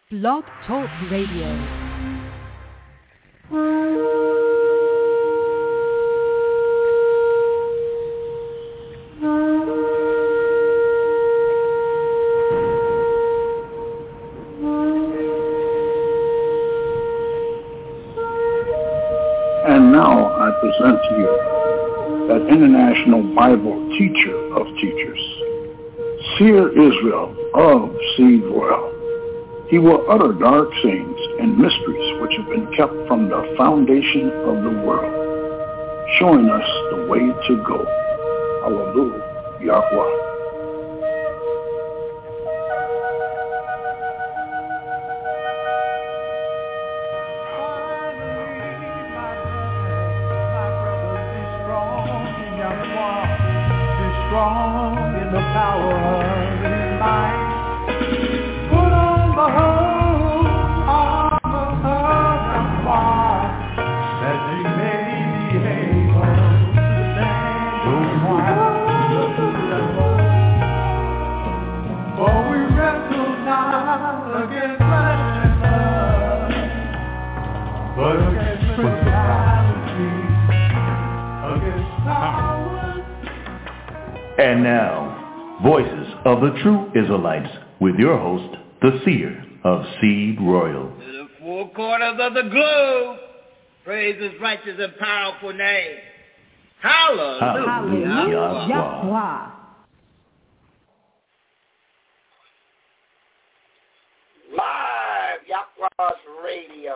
Blog Talk Radio. And now I present to you that international Bible teacher of teachers, Seer Israel of Seed Royal. He will utter dark sayings and mysteries which have been kept from the foundation of the world, showing us the way to go. Hallelujah, Yahweh. And now, Voices of the True Israelites, with your host, the Seer of Seed Royal. To the four corners of the globe, praise his righteous and powerful name. Hallelujah. Yahweh. Live Yahweh's Radio.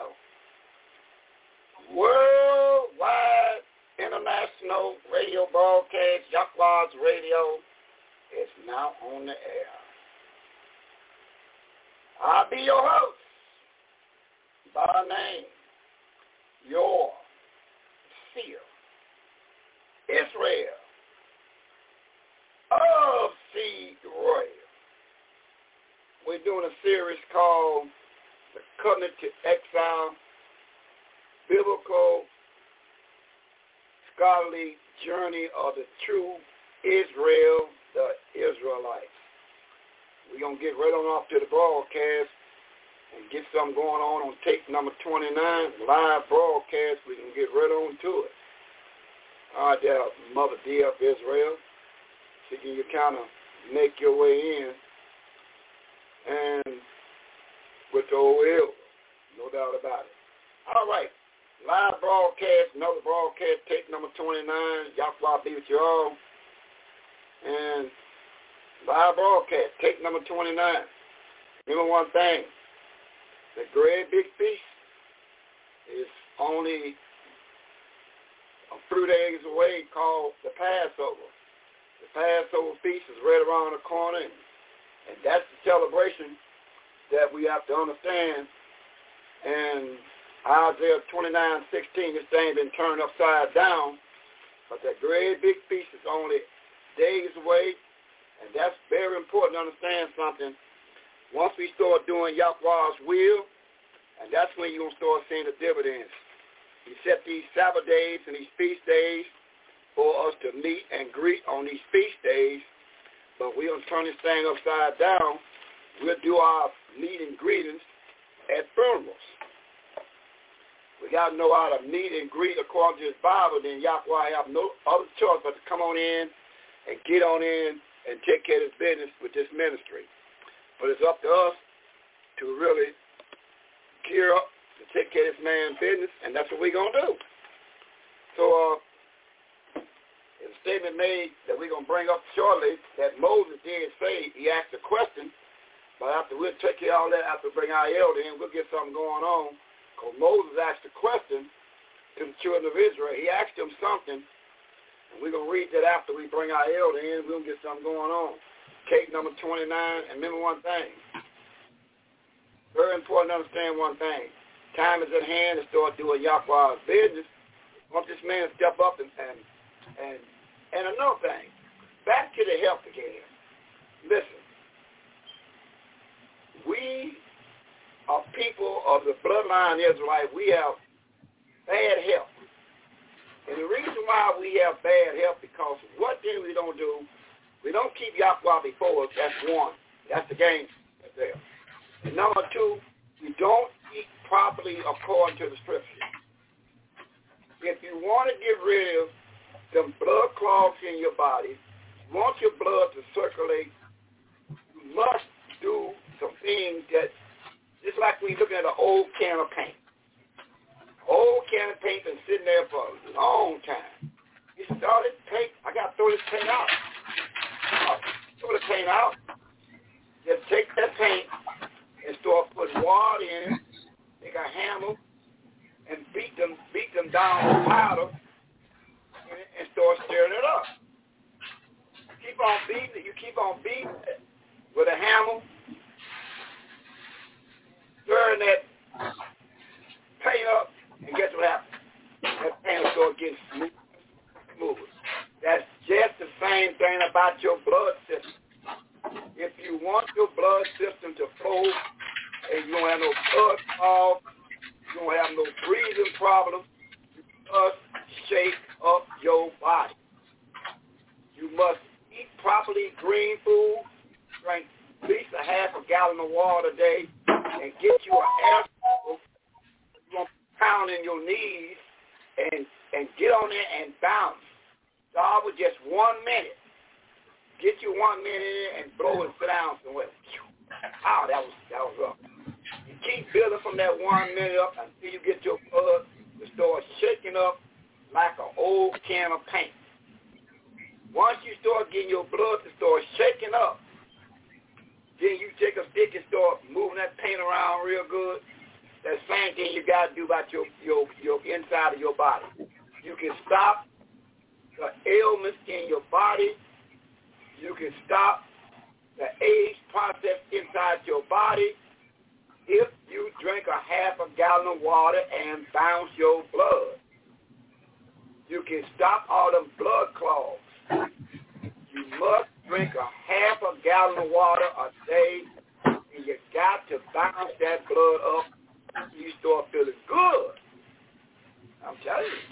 Worldwide international radio broadcast, Yahweh's Radio is now on the air. I'll be your host by name, your Seer, Israel of Seed Royal. We're doing a series called The Covenant to Exile, Biblical Scholarly Journey of the True Israel, the Israelites. We're going to get right on off to the broadcast and get something going on tape number 29, live broadcast. We can get right on to it. All right, there, Mother dear of Israel. So you can kind of make your way in. And with the old elder, no doubt about it. All right. Live broadcast, another broadcast, tape number 29. Yahweh be with you all. And live broadcast, tape number 29. Remember one thing. The great big feast is only a few days away, called the Passover. The Passover feast is right around the corner. And that's the celebration that we have to understand. And Isaiah 29:16, this thing been turned upside down, but that great big feast is only days away, and that's very important to understand something. Once we start doing Yahweh's will, and that's when you're going to start seeing the dividends. He set these Sabbath days and these feast days for us to meet and greet on these feast days, but we're going to turn this thing upside down. We'll do our meet and greetings at funerals. We got to know how to meet and greet according to his Bible. Then Yahweh have no other choice but to come on in and get on in and take care of his business with this ministry. But it's up to us to really gear up to take care of this man's business, and that's what we're going to do. So there's a statement made that we're going to bring up shortly that Moses did say. He asked a question, but after we'll take care of all that, after we bring our elder in, we'll get something going on. Moses asked a question to the children of Israel. He asked them something, and we're going to read that after we bring our elder in. We're going to get something going on. Tape number 29, and remember one thing. Very important to understand one thing. Time is at hand to start doing Yahweh's business. I want this man to step up and another thing. Back to the health again. Listen. We are people of the bloodline Israelite. We have bad health. And the reason why we have bad health because what thing we don't do, we don't keep Yahweh before us. That's one. That's the game right there. And number two, You don't eat properly according to the scripture. If you want to get rid of some blood clots in your body, you want your blood to circulate, you must do some things that, just like we looking at an old can of paint. Old can of paint been sitting there for a long time. You started paint, I got to throw this paint out. Throw the paint out. Just take that paint and start putting water in it, take a hammer, and beat them down with powder and start stirring it up. You keep on beating it with a hammer, stirring that paint up, and guess what happens? That paint will start getting smoother. That's just the same thing about your blood system. If you want your blood system to flow and you don't have no blood clog, you don't have no breathing problems, you must shake up your body. You must eat properly green food, drink at least a half a gallon of water a day, and get you an air cycle. You're going to pound in your knees and get on there and bounce. Start with just 1 minute. Get you 1 minute and blow and sit down somewhere. Oh, that was rough. You keep building from that 1 minute up until you get your blood to start shaking up like an old can of paint. Once you start getting your blood to start shaking up, then you take a stick and start moving that paint around real good. That same thing you got to do about your inside of your body. You can stop the ailments in your body. You can stop the age process inside your body if you drink a half a gallon of water and bounce your blood. You can stop all them blood clogs. You must drink a half a gallon of water a day, and you got to bounce that blood up until you start feeling good. I'm telling you.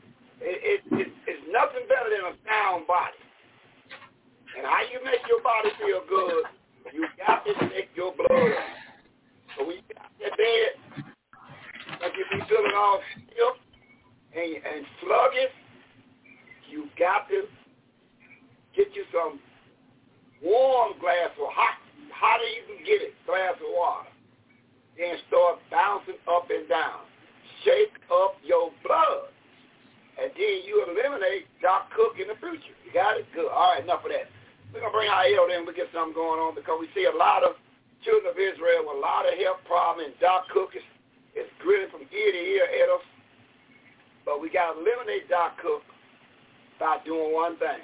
It's nothing better than a sound body. And how you make your body feel good, you got to shake your blood up. So when you get out that bed, like you be feeling all stiff and sluggish, you got to get you some warm glass or hotter you can get it, glass of water. Then start bouncing up and down. Shake up your blood. And then you eliminate Doc Cook in the future. You got it? Good. All right, enough of that. We're going to bring our elder in. We'll get something going on because we see a lot of children of Israel with a lot of health problems. And Doc Cook is grinning from ear to ear at us. But we got to eliminate Doc Cook by doing one thing.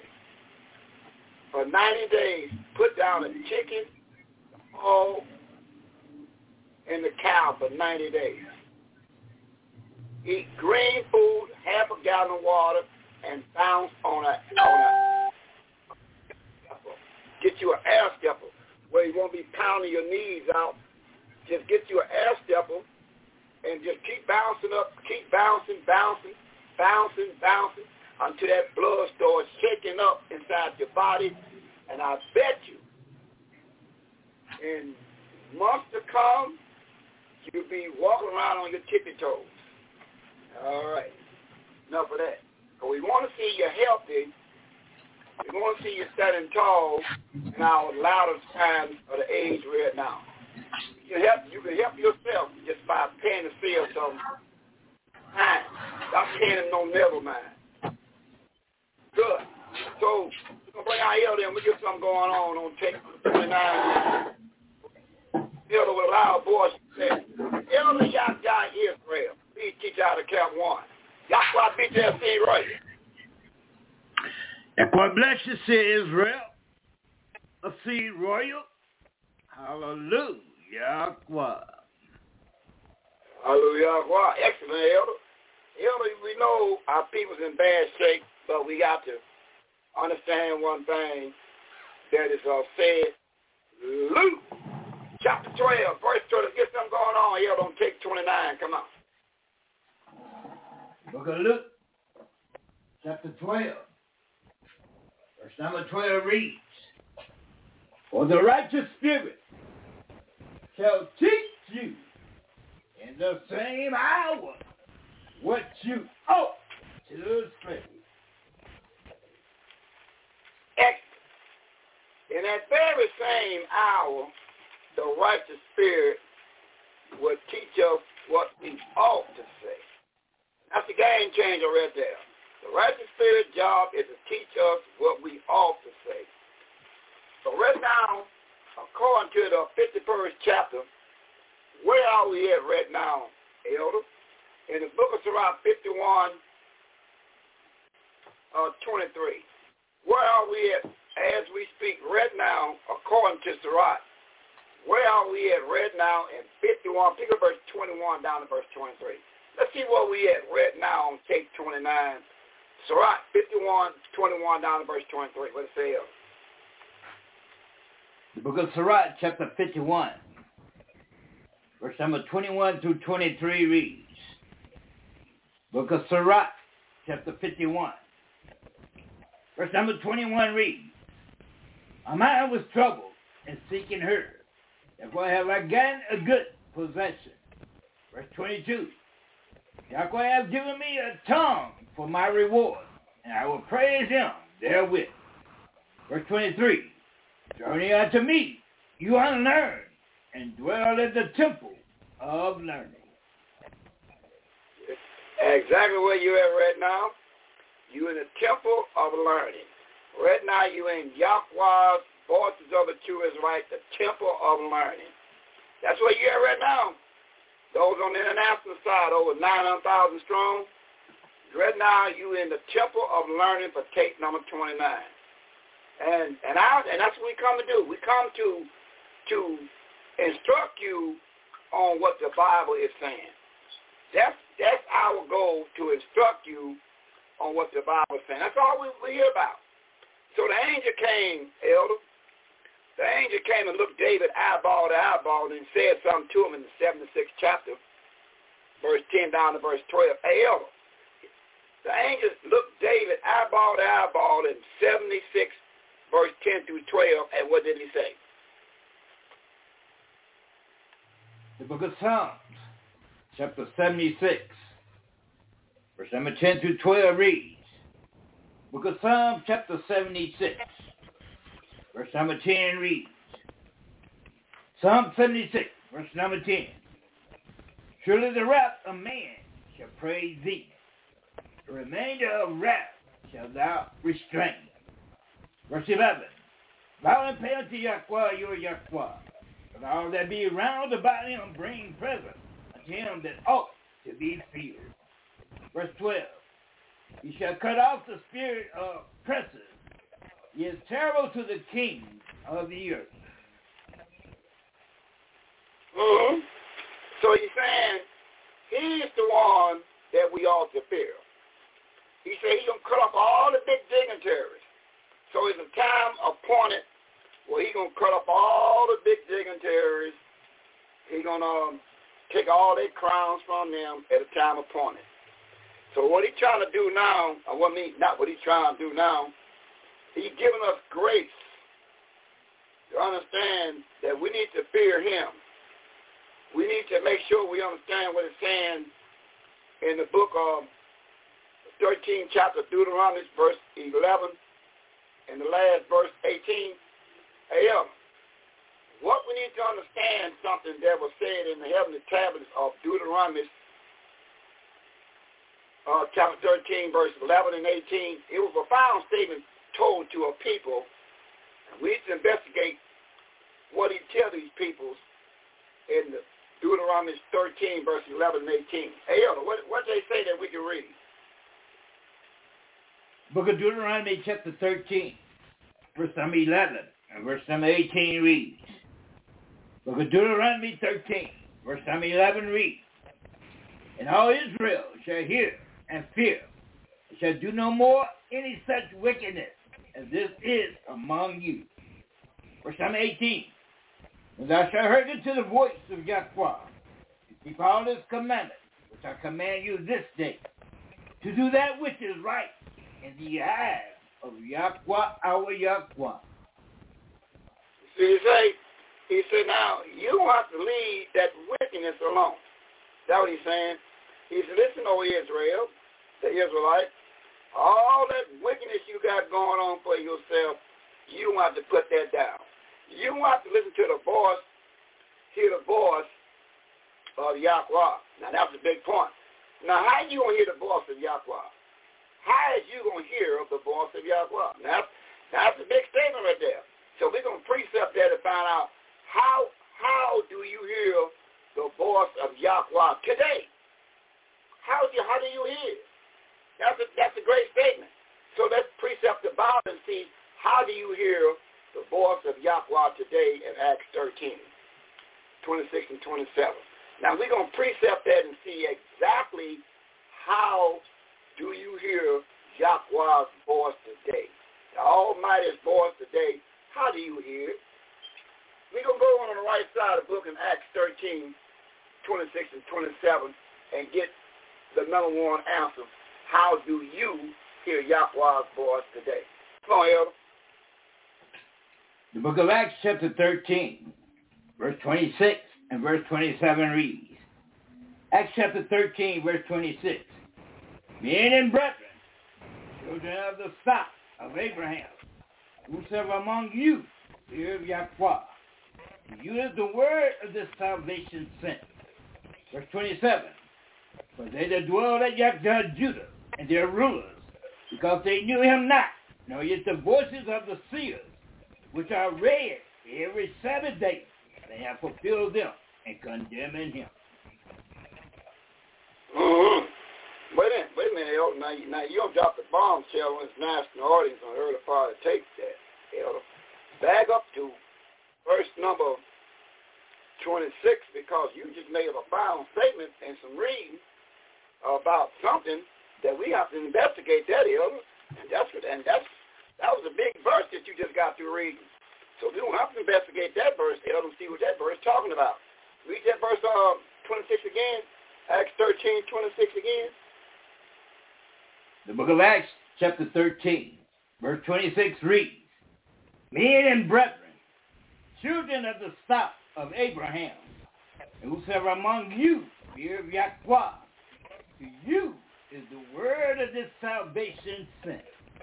For 90 days, put down a chicken, the hog, and the cow for 90 days. Eat green food, half a gallon of water, and bounce on a get you an air stepper where you won't be pounding your knees out. Just get you an air stepper and just keep bouncing up, keep bouncing until that blood starts shaking up inside your body. And I bet you in months to come, you'll be walking around on your tippy toes. All right. Enough of that. But we want to see you healthy. We want to see you standing tall in our loudest times of the age we're at now. You can help yourself just by paying to feel some time. Stop paying no never mind. Good. So we're going to bring our elder in. We get something going on take 29. Elder with a loud voice said, Elder Yahya Israel. Please teach out of Camp 1. Yahweh BTFC Royal. And God bless you, say Israel. Let's see Royal. Hallelujah. Yahweh. Hallelujah. Excellent, Elder. Elder, we know our people's in bad shape, but we got to understand one thing that is said. Luke chapter 12, verse 20. Let's get something going on. Elder, don't take 29. Come on. Book of Luke, chapter 12, verse number 12 reads, For the righteous spirit shall teach you the same hour what you ought to say. Excellent. In that very same hour, the righteous spirit will teach us what we ought to say. That's the game changer right there. The righteous spirit's job is to teach us what we ought to say. So right now, according to the 51st chapter, where are we at right now, Elder? In the book of Sirach 51, 23. Where are we at as we speak right now, according to Sirach? Where are we at right now in 51? Pick up verse 21 down to verse 23. Let's see where we at right now on tape 29. Sirach 51, 21 down to verse 23. What it says? The book of Sirach, chapter 51, verse number 21 through 23 reads, book of Sirach, chapter 51, verse number 21 reads, my mind was troubled in seeking her, therefore have I gotten a good possession. Verse 22, Yahweh hath given me a tongue for my reward, and I will praise him therewith. Verse 23, journey unto me, you unlearned, and dwell in the temple of learning. Exactly where you at right now. You in the temple of learning. Right now you in Yahweh's Voices of the True Israelite, the temple of learning. That's where you at right now. Those on the international side, over 900,000 strong. Right now you in the temple of learning for tape number 29. And that's what we come to do. We come to instruct you on what the Bible is saying. That's our goal, to instruct you on what the Bible is saying. That's all we hear about. So the angel came, Elder. The angel came and looked David eyeball to eyeball and said something to him in the 76th chapter, verse 10 down to verse 12. Hey, Elder, the angel looked David eyeball to eyeball in 76, verse 10 through 12, and what did he say? The book of Psalms, chapter 76, verse number 10 through 12 reads, book of Psalms, chapter 76, verse number 10 reads, Psalm 76, verse number 10, surely the wrath of man shall praise thee, the remainder of wrath shalt thou restrain. Verse 11, violent pay unto Yahweh your Yahweh, but all that be round about him bring present unto him that ought to be feared. Verse 12, he shall cut off the spirit of princes. He is terrible to the kings of the earth. Mm-hmm. So he's saying he's the one that we ought to fear. He said he's going to cut off all the big dignitaries. So it's a time appointed where he's going to cut off all the big dignitaries. He's going to take all their crowns from them at a time appointed. So what he's trying to do now, not what he's trying to do now, he's giving us grace to understand that we need to fear him. We need to make sure we understand what it's saying in the book of 13th chapter, Deuteronomy, verse 11, and the last verse 18. What we need to understand, something that was said in the heavenly tablets of Deuteronomy, chapter 13, verse 11 and 18. It was a profound statement told to a people, and we need to investigate what he tells these peoples in the Deuteronomy 13, verse 11 and 18. What they say that we can read? Book of Deuteronomy, chapter 13, verse number 11, and verse number 18 reads, book of Deuteronomy 13, verse number 11 reads, and all Israel shall hear and fear, and shall do no more any such wickedness as this is among you. Verse number 18, and thou shalt hearken to the voice of Yahweh, to keep all his commandments, which I command you this day, to do that which is right in the eyes of Yahweh, our Yahweh. See, he said, now, you have to leave that wickedness alone. That's what he's saying. He said, listen, O Israel, the Israelites, all that wickedness you got going on for yourself, you don't have to put that down. You don't have to listen to the voice, hear the voice of Yahweh. Now, that's a big point. Now, how you going to hear the voice of Yahweh? How is you going to hear the voice of Yahweh? Now, that's a big statement right there. So we're going to precept that to find out how do you hear the voice of Yahweh today? How do you hear it? That's a great statement. So let's precept the Bible and see how do you hear the voice of Yahweh today in Acts 13, 26 and 27. Now we're going to precept that and see exactly how do you hear Yahweh's voice today. The Almighty's voice today, how do you hear it? We're going to go on the right side of the book in Acts 13, 26 and 27 and get the number one answer. How do you hear Yahweh's voice today? Come on, Elder. The book of Acts chapter 13, verse 26 and verse 27 reads, Acts chapter 13, verse 26, Men and brethren, children of the stock of Abraham, whosoever among you fear of Yahweh, to you is the word of this salvation sent. Verse 27, For they that dwell at Judah, and their rulers, because they knew him not, nor yet the voices of the seers, which are read every Sabbath day, they have fulfilled them and condemning him. Mm-hmm. Wait a minute, Elder. Now you don't drop the bombshell when it's national audience on the early part of the tape there, Elder. Back up to verse number 26, because you just made a profound statement and some reading about something that we have to investigate that, Elder. And that was a big verse that you just got through reading. So we don't have to investigate that verse, Elder, and see what that verse is talking about. Read that verse 26 again, Acts 13, 26 again. The book of Acts, chapter 13, verse 26 reads, Men and brethren, children of the stock of Abraham, and whosoever among you fear of Yahweh, to you is the word of this salvation sent.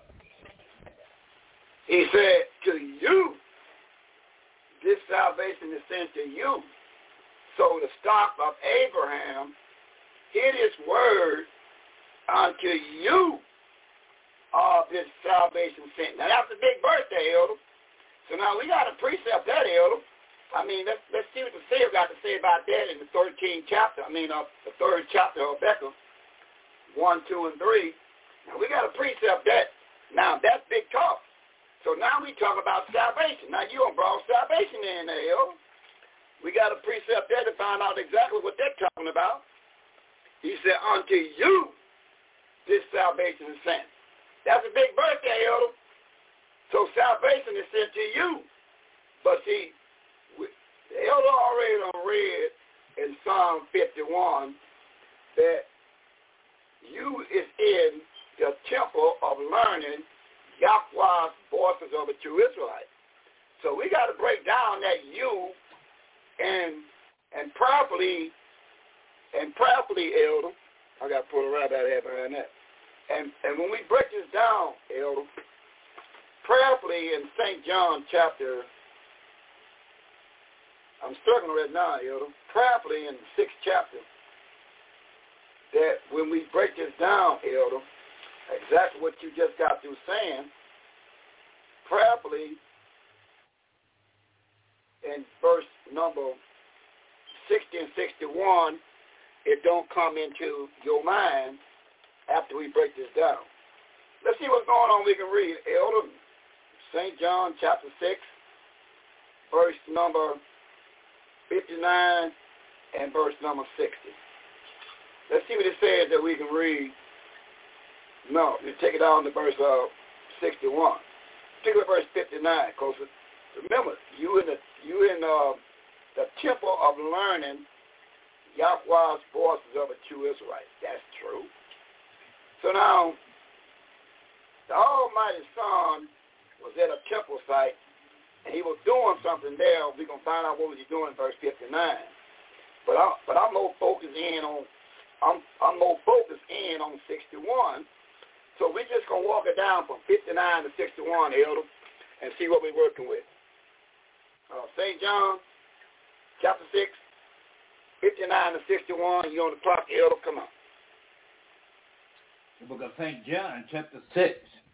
He said, to you, this salvation is sent to you. So the stock of Abraham, hear this word unto you of this salvation sent. Now that's a big birthday, Elder. So now we got to precept that, Elder. I mean, let's see what the seer got to say about that in the 13th chapter. The third chapter of Habakkuk, 1, 2, and 3. Now we got to precept that. Now that's big talk. So now we talk about salvation. Now you done brought salvation in there, Elder. We got to precept that to find out exactly what they're talking about. He said, unto you this salvation is sent. That's a big birthday, Elder. So salvation is sent to you. But see, the Elder already read in Psalm 51 that you is in the temple of learning Yahweh's voices of the true Israelites. So we got to break down that you and prayerfully, Elder. I got to pull a rabbit head behind that. And when we break this down, Elder, prayerfully in St. John chapter, I'm struggling right now, Elder, prayerfully in the 6th chapter, that when we break this down, Elder, exactly what you just got through saying, prayerfully in verse number 60 and 61, it don't come into your mind after we break this down. Let's see what's going on. We can read, Elder, St. John chapter 6, verse number 59 and verse number 60. Let's see what it says that we can read. No, you take it down to verse 61. Take it to verse 59, because remember, you in the temple of learning Yahweh's voices of a true Israelite. That's true. So now, the Almighty Son was at a temple site, and he was doing something there. We're going to find out what was he doing in verse 59. But I'm more focused in on I'm more focused in on 61. So we're just gonna walk it down from 59 to 61, Elder, and see what we're working with. St. John, chapter 6, 59 to 61. You on the clock, Elder? Come on. The book of St. John, chapter 6,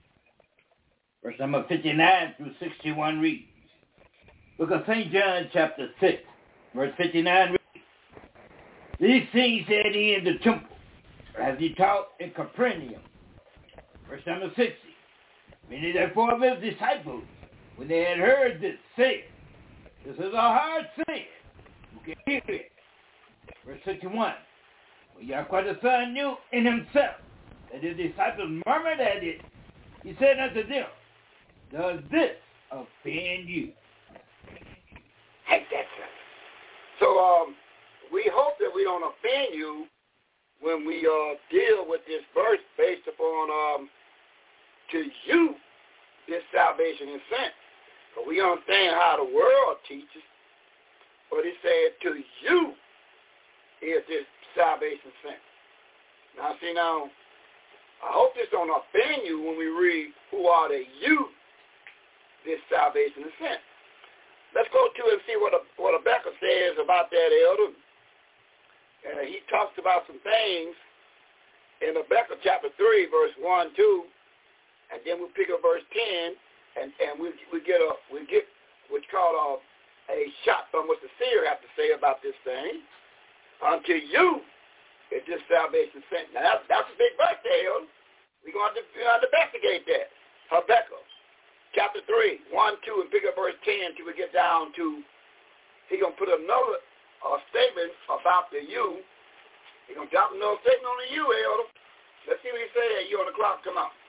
verse number 59 through 61 reads. Book of St. John, chapter 6, verse 59 reads. These things said he in the temple, as he taught in Capernaum. Verse number 60. Many therefore of his disciples, when they had heard this, said, this is a hard saying. Who can hear it? Verse 61. When Yahweh the Son knew in himself that his disciples murmured at it, he said unto them, does this offend you? Hey, that's right. So we hope that we don't offend you when we deal with this verse based upon to you this salvation is sent. But we understand how the world teaches. But it said to you is this salvation sent. Now see I hope this don't offend you when we read who are the you this salvation is sent. Let's go to and see what Rebecca says about that, Elder. He talks about some things in Rebecca chapter 3, verse 1, 2, and then we'll pick up verse 10, and we get what's called a shot from what the seer have to say about this thing. Unto you is this salvation sent. Now that's a big verse there, Elder. We're going to investigate that. Rebecca chapter 3, 1, 2, and pick up verse 10 till we get down to, he's going to put another statement about the you. He's going to drop another statement on the you, Elder. Let's see what he says. You on the clock. Come on.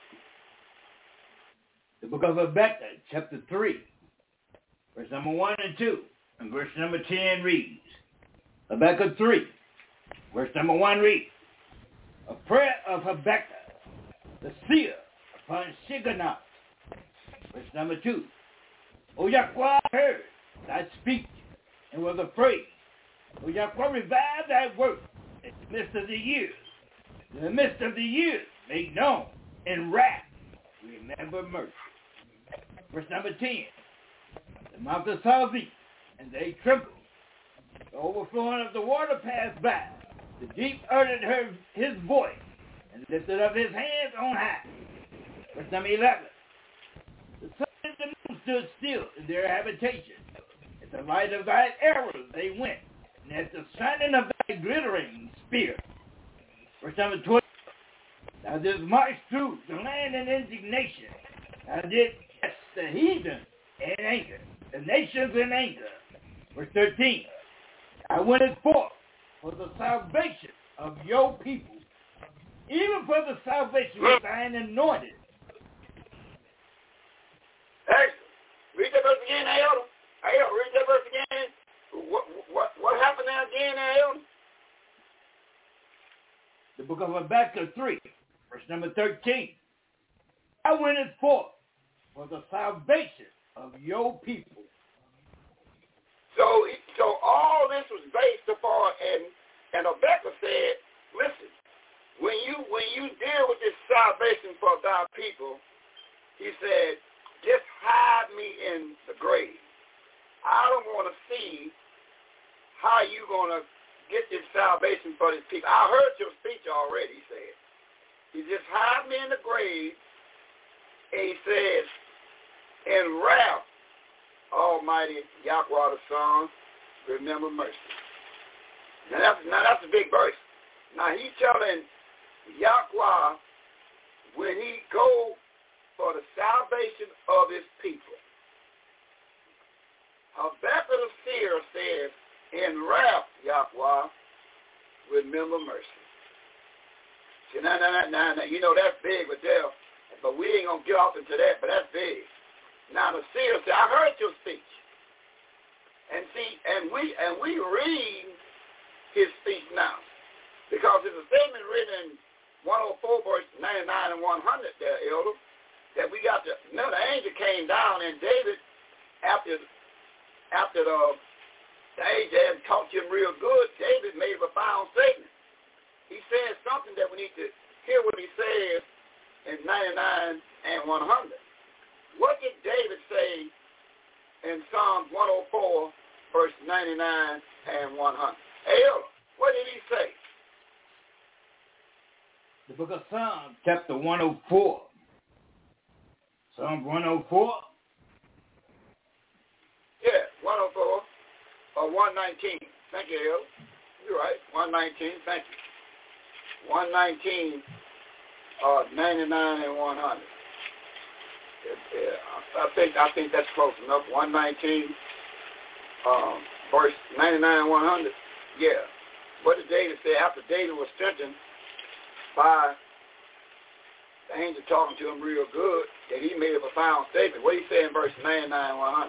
The book of Rebecca, chapter 3, verse number 1 and 2, and verse number 10 reads. Rebecca 3, verse number 1 reads. A prayer of Rebecca, the seer, upon Shigonah. Verse number 2. O Yahweh heard thy speech and was afraid. O Yahweh revive thy work in the midst of the years. In the midst of the years, make known in wrath. Remember mercy. Verse number 10. The mountains saw thee, and they trembled. The overflowing of the water passed by. The deep uttered his voice, and lifted up his hands on high. Verse number 11. The sun and the moon stood still in their habitation. At the light of thy arrows they went, and at the shining of thy glittering spear. Verse number 12. Thou didst march through the land in indignation. Thou didst cast the heathen in anger, the nations in anger. Verse 13. I went forth for the salvation of your people, even for the salvation of thine anointed. Hey, read that verse again, Elder. Hey, read that verse again. What happened there again, Elder? The book of Habakkuk 3, verse number 13. I went forth for the salvation of your people. So all this was based upon, and Habakkuk said, listen, when you deal with this salvation for thy people, he said, just hide me in the grave. I don't want to see how you going to get this salvation for these people. I heard your speech already, he said. He just hide me in the grave, and he says, in wrath, Almighty Yahweh the Son, remember mercy. Now that's a big verse. Now he's telling Yahweh when he go for the salvation of his people. Habakkuk the seer says, in wrath, Yahweh, remember mercy. See, now, you know that's big, but we ain't going to get off into that, but that's big. Now the seer said, I heard your speech. And see, and we read his speech now. Because there's a statement written in 104 verse 99 and 100 there, Elder, that we got to, the angel came down and David, after the angel hadn't talked to him real good, David made a profound statement. He said something that we need to hear what he says in 99 and 100. What did David say in Psalms 104, verse 99 and 100? Elder, what did he say? The book of Psalms, chapter 104. Psalm 104. Yeah, 104 or 119. Thank you, Elder. You're right, 119. Thank you. 119, 99 and 100. Yeah, I think that's close enough. 119, verse 99 and 100. Yeah. What did David say after David was strengthened by the angel talking to him real good, that he made a profound statement? What did he say in verse 99 and 100?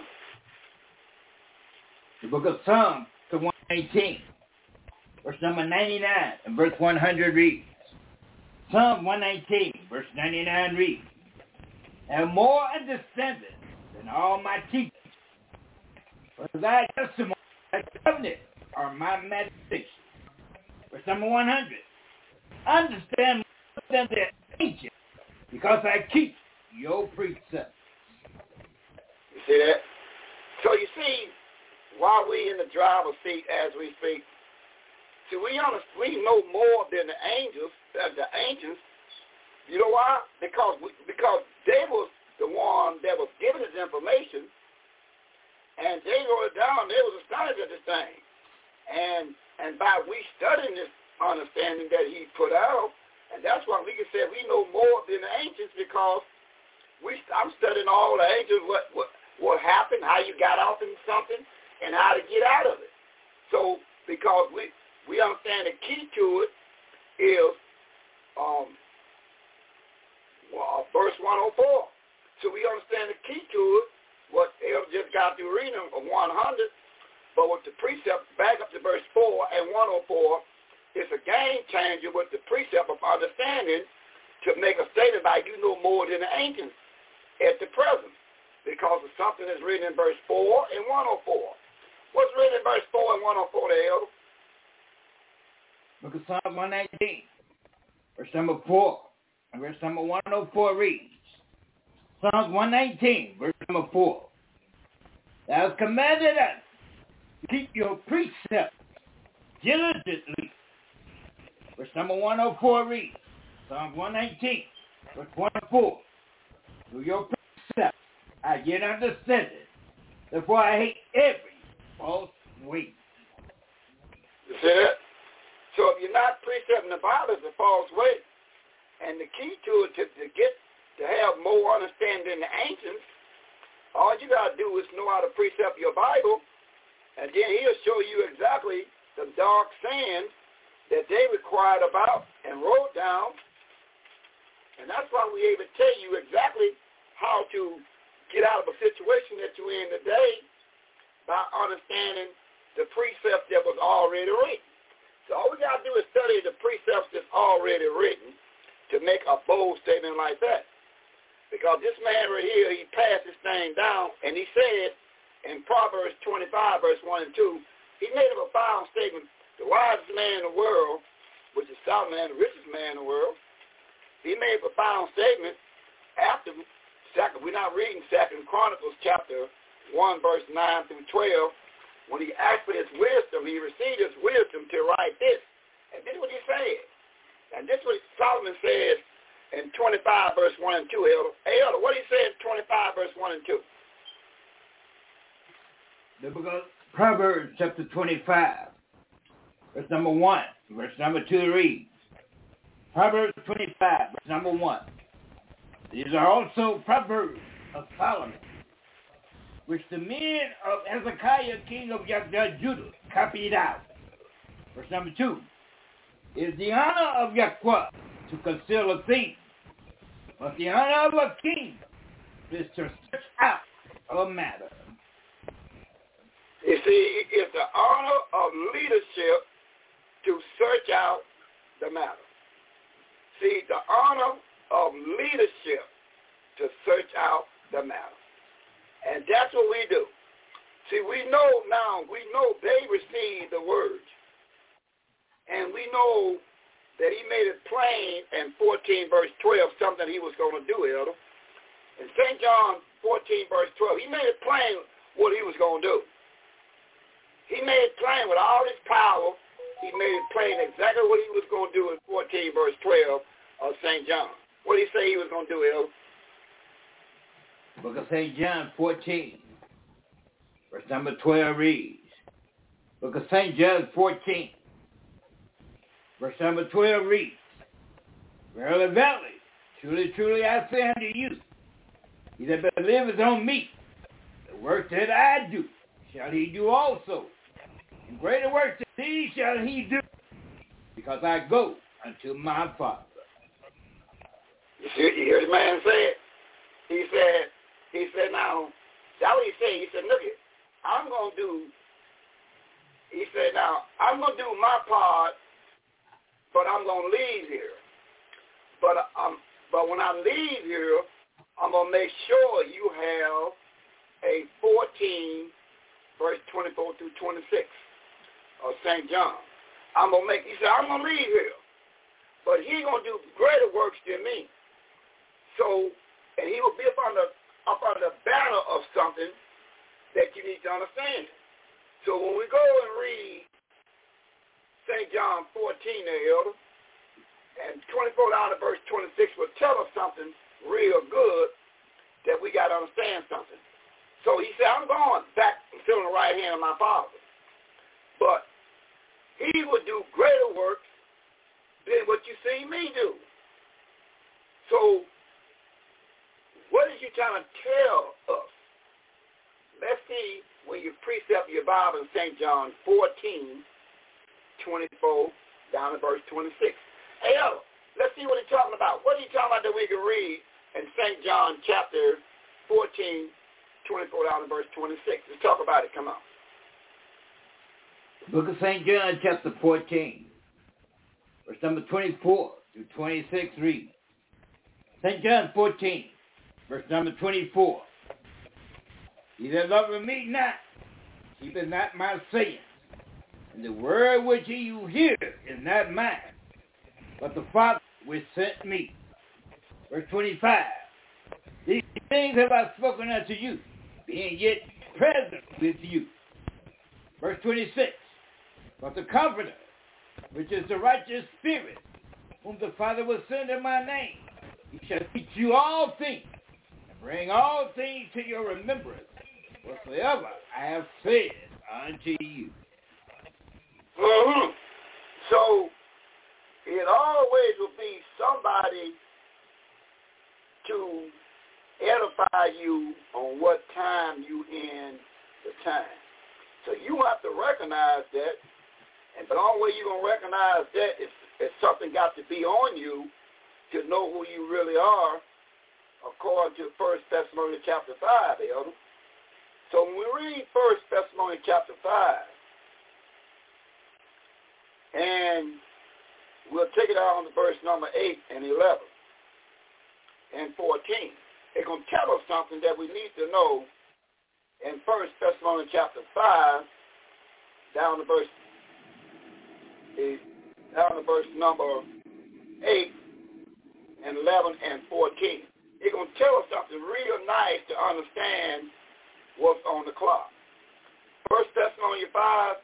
The book of Psalms, to 118, verse number 99, and verse 100 reads, Psalm 119, verse 99 reads, and more understanding than all my teachers, for thy testimony, thy covenant, are my meditation. Verse number 100, understand more than the ancient, because I keep your precepts. You see that? So you see, while we in the driver's seat as we speak, see, we know more than the angels, the ancients. You know why? Because they was the one that was giving us information, and they wrote it down. They was astonished at this thing, and by we studying this understanding that he put out, and that's why we can say we know more than the ancients, because I'm studying all the ancients, what happened, how you got off in something, and how to get out of it. So because we understand the key to it is verse 104. So we understand the key to it, what El just got through reading of 100, but with the precept back up to verse 4 and 104, it's a game changer with the precept of understanding to make a statement about you know more than the ancients at the present, because of something that's written in verse 4 and 104. What's written in verse 4 and 104 there, Elder? Book of Psalm 119, verse number 4, and verse number 104 reads, Psalms 119, verse number 4, thou hast commanded us to keep your precepts diligently. Verse number 104 reads, Psalms 119, verse 104, through your precepts I get understanding, therefore I hate every false way. You see that? So if you're not precepting the Bible, it's a false way. And the key to it, to have more understanding than the ancients, all you got to do is know how to precept your Bible, and then he'll show you exactly the dark sayings that they required about and wrote down. And that's why we're able to tell you exactly how to get out of a situation that you're in today by understanding the precepts that was already written. So all we got to do is study the precepts that's already written to make a bold statement like that. Because this man right here, he passed this thing down, and he said in Proverbs 25, verse 1 and 2, he made a profound statement. The wisest man in the world, which is Solomon, the richest man in the world, he made a profound statement after, we're not reading 2 Chronicles chapter 1, verse 9 through 12, when he asked for his wisdom, he received his wisdom to write this. And this is what he said. And this is what Solomon says in 25, verse 1 and 2, Elder. Elder, what did he say in 25, verse 1 and 2? The book of Proverbs, chapter 25, verse number 1, verse number 2 reads, Proverbs 25, verse number 1. These are also Proverbs of Solomon, which the men of Hezekiah, king of Judah, copied out. Verse number 2. It is the honor of Yahweh to conceal a thing, but the honor of a king is to search out a matter. You see, it's the honor of leadership to search out the matter. See, the honor of leadership to search out the matter. And that's what we do. See, we know they received the word. And we know that he made it plain in 14 verse 12, something he was going to do, Elder. In St. John 14 verse 12, he made it plain what he was going to do. He made it plain with all his power. He made it plain exactly what he was going to do in 14 verse 12 of St. John. What did he say he was going to do, Elder? Book of St. John 14, verse number 12 reads, Book of St. John 14, verse number 12 reads, Verily, verily, truly, truly, I say unto you, he that believeth on me, the work that I do, shall he do also. And greater works than these shall he do, because I go unto my Father. You hear the man say it? He said, now, that's what he said. He said, look it, I'm going to do my part, but I'm going to leave here. But when I leave here, I'm going to make sure you have a 14, verse 24 through 26 of St. John. He said, I'm going to leave here, but he's going to do greater works than me. So, and he will be up on the banner of something that you need to understand. So when we go and read St. John 14 there, Elder, and 24 down to verse 26 will tell us something real good that we got to understand something. So he said, I'm going back and sit on the right hand of my Father. But he will do greater works than what you see me do. So what is you trying to tell us? Let's see when you precept your Bible in St. John 14, 24 down to verse 26. Hey, yo, let's see what he's talking about. What are you talking about that we can read in St. John chapter 14, 24 down to verse 26? Let's talk about it. Come on. Book of St. John chapter 14, verse number 24 through 26 reads. St. John 14, verse number 24. He that loveth me not, keepeth not my sayings, and the word which you hear is not mine, but the Father which sent me. Verse 25. These things have I spoken unto you, being yet present with you. Verse 26. But the Comforter, which is the righteous Spirit, whom the Father will send in my name, he shall teach you all things, and bring all things to your remembrance, whatsoever I have said unto you. Mm-hmm. So, it always will be somebody to edify you on what time you in the time. So you have to recognize that, and the only way you're going to recognize that is if something got to be on you to know who you really are, according to 1 Thessalonians chapter 5, Elder. So when we read 1 Thessalonians chapter 5, and we'll take it out on the verse number 8 and 11 and 14. It's going to tell us something that we need to know in 1 Thessalonians chapter 5, down to verse number 8 and 11 and 14. It's going to tell us something real nice to understand what's on the clock. 1 Thessalonians 5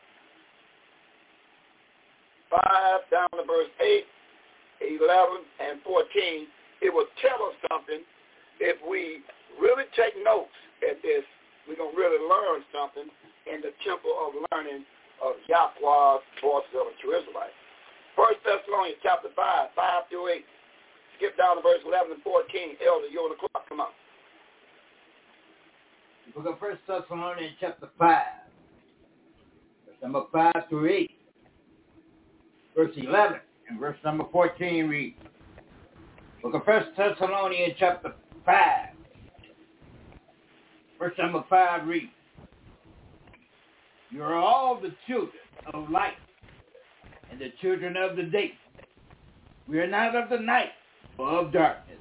down to verse 8, 11, and 14, it will tell us something. If we really take notes at this, we're going to really learn something in the temple of learning of Yahweh's voices of the true Israelites. 1 Thessalonians chapter 5, 5 through 8. Skip down to verse 11 and 14. Elder, you're on the clock. Come on. The book of 1 Thessalonians chapter 5, verse number 5 through 8. Verse 11 and verse number 14 reads. Book of 1 Thessalonians chapter 5, verse number 5 reads. You are all the children of light and the children of the day. We are not of the night or of darkness.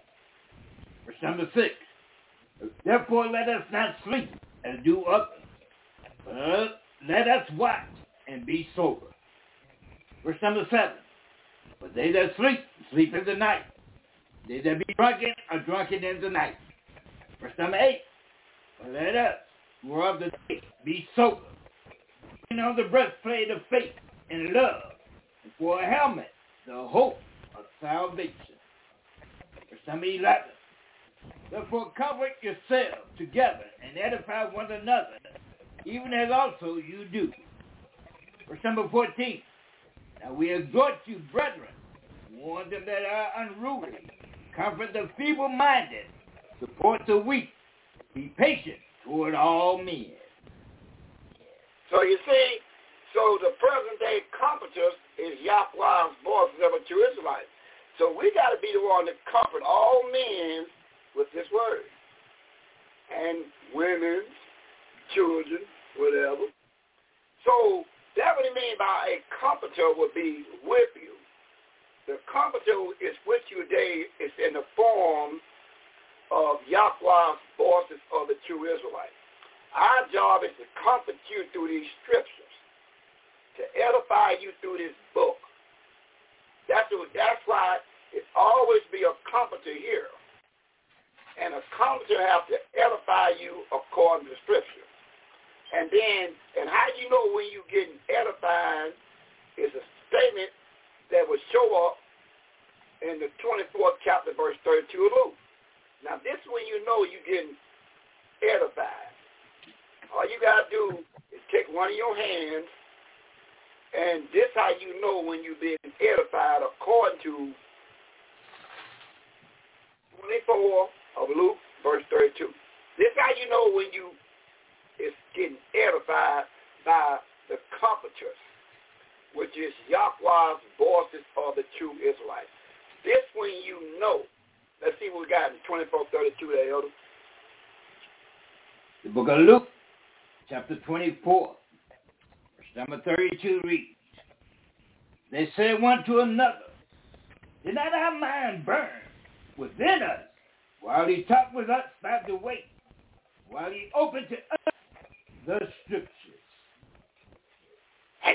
Verse number 6. Therefore let us not sleep as do others, Let us watch and be sober. Verse number 7. But they that sleep, sleep in the night. They that be drunken are drunken in the night. Verse number 8. But let us, who are of the day, be sober. And on the breastplate of faith and love, and for a helmet, the hope of salvation. Verse number 11. Therefore comfort yourselves together and edify one another, even as also you do. Verse number 14. Now we exhort you, brethren, warn them that are unruly, comfort the feeble-minded, support the weak, be patient toward all men. So you see, so the present-day comforters is Yahweh's voice of a true Israelite. So we got to be the one to comfort all men with this word. And women, children, whatever. So that's what he means by a comforter would be with you. The comforter is with you today is in the form of Yahweh's voices of the true Israelite. Our job is to comfort you through these scriptures, to edify you through this book. That's why it always be a comforter here. And a comforter has to edify you according to Scripture. And how you know when you're getting edified is a statement that will show up in the 24th chapter, verse 32 of Luke. Now, this is when you know you're getting edified. All you got to do is take one of your hands, and this how you know when you're being edified according to 24 of Luke, verse 32. This how you know when you is getting edified by the comforters, which is Yahweh's voices of the true Israelites. This when you know. Let's see what we got in 24:32 there, Elder. The book of Luke, chapter 24, verse number 32 reads, They said one to another, Did not our mind burn within us while he talked with us by the way, while he opened to us the scriptures? And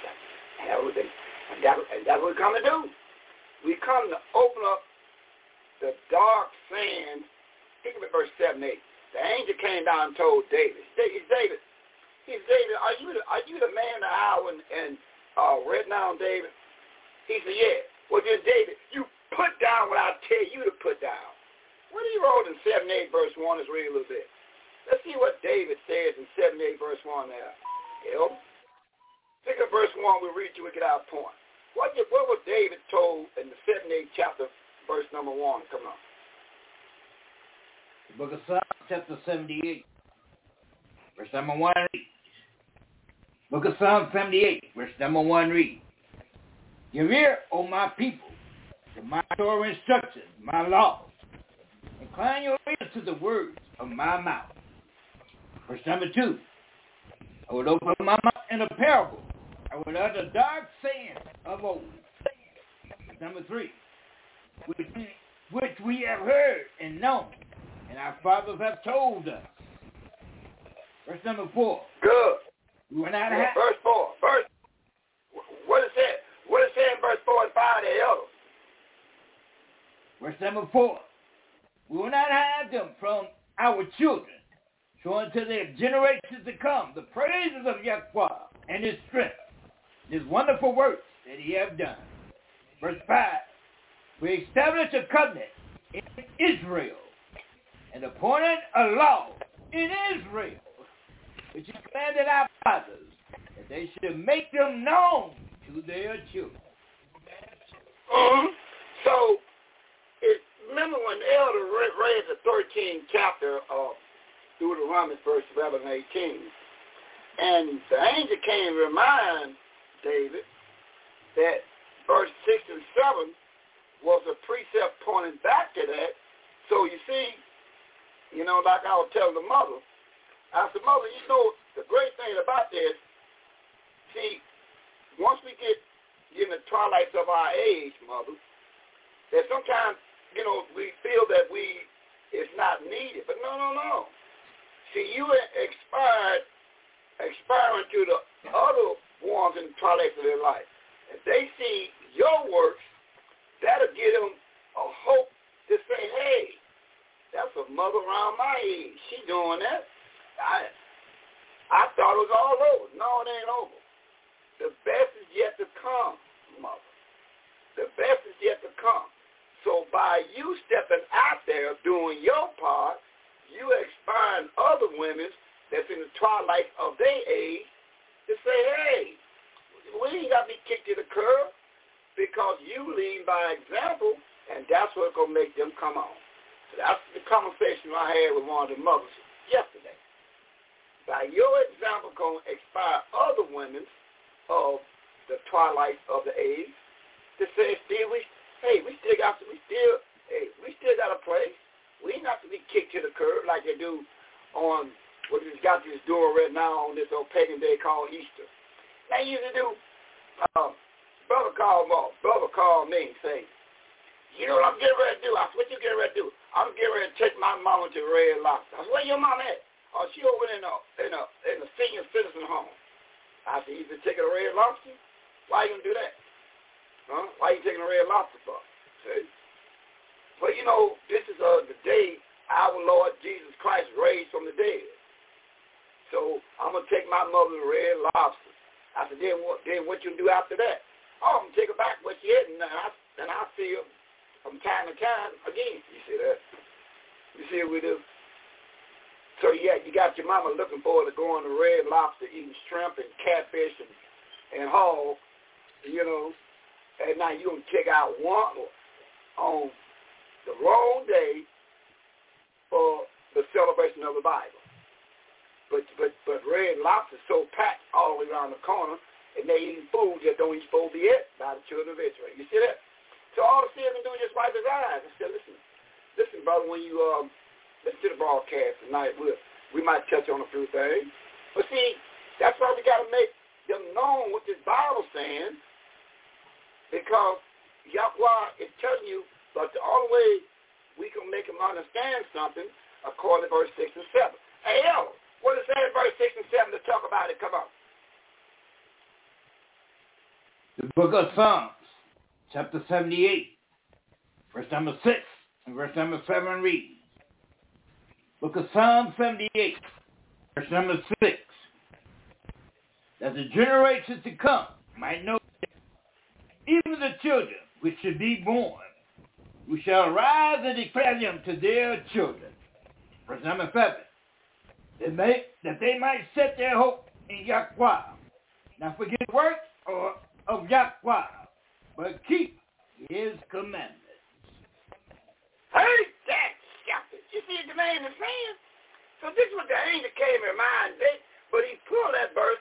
that's what we come to do. We come to open up the dark sands. Think of it, verse 7 8. The angel came down and told David, David, are you the man of the hour and read down David? He said, yeah. Well, then, David, you put down what I tell you to put down. What he wrote in 7:8 verse 1 is read a little bit. Let's see what David says in 7:8 verse 1 there. Think of verse 1, we'll read till we get our point. What was David told in the 7:8 chapter, verse number 1? Come on. The book of Psalms, chapter 78, verse number 1 reads. Book of Psalms 78, verse number 1 reads. Give ear, O my people, to my Torah instructions, my laws. Incline your ears to the words of my mouth. Verse number 2. I would open my mouth in a parable. I would utter dark sayings of old. Verse number 3. Which we have heard and known, and our fathers have told us. Verse number 4. Good. We were not verse 4. What is that? What is it in verse 4 and 5 there, Elder? Verse number 4. We will not hide them from our children, showing to their generations to come the praises of Yahweh and his strength, his wonderful works that he have done. Verse 5. We established a covenant in Israel and appointed a law in Israel, which he commanded our fathers that they should make them known to their children. So, remember when the elder read the 13th chapter of Deuteronomy, verse 11 and 18, and the angel came to remind David that verse 6 and 7 was a precept pointing back to that. So you see, like I was telling the mother, I said, Mother, the great thing about this, see, once we get in the twilights of our age, Mother, that sometimes, we feel that it's not needed. But no. See, you expired expiring to the other ones in the twilight of their life. If they see your works, that'll give them a hope to say, hey, that's a mother around my age. She doing that. I thought it was all over. No, it ain't over. The best is yet to come, mother. The best is yet to come. So by you stepping out there doing your part, you inspiring other women that's in the twilight of their age to say, hey, we ain't got to be kicked to the curb because you lead by example, and that's what's going to make them come on. So that's the conversation I had with one of the mothers yesterday. By your example going to inspire other women of the twilight of the age to say, we still got a place. We ain't got to be kicked to the curb like they do on what this got this doing right now on this old pagan day called Easter. They used to do, brother called me and say, you know what I'm getting ready to do? I said, what you getting ready to do? I'm getting ready to take my mama to Red Lobster. I said, where your mama at? Oh, she over in a senior citizen home. I said, you been taking a Red Lobster? Why you gonna do that? Huh? Why you taking a Red Lobster for? See? But you know, this is the day our Lord Jesus Christ raised from the dead. So I'm gonna take my mother to Red Lobster. I said, then what you do after that? Oh, I'm gonna take her back where she is, and I see her from time to time again. You see that? You see what we do? So yeah, you got your mama looking forward to going to Red Lobster, eating shrimp and catfish and hog, you know, and now you gonna check out one on the wrong day for the celebration of the Bible. But Red Lobster's so packed all the way around the corner, and they eating food that don't even supposed to be it by the children of Israel. You see that? So all the children do is just wipe his eyes and say, listen, brother, when you listen to the broadcast tonight, we might touch on a few things. But see, that's why we got to make them know what this Bible's saying, because Yahweh is telling you, but the only way we can make them understand something, according to verse 6 and 7. Hey, yo, what is that in verse 6 and 7 to talk about it? Come on. The book of Psalms, chapter 78, verse number 6 and verse number 7 reads. Book of Psalm 78, verse number 6, that the generations to come might know that even the children which should be born, we shall arise and declare them to their children. Verse number 7, that they might set their hope in Yahweh, not forget the works of Yahweh, but keep his commandments. Hey, that's something. You see what the man is saying? So this is what the angel came in mind, but he pulled that verse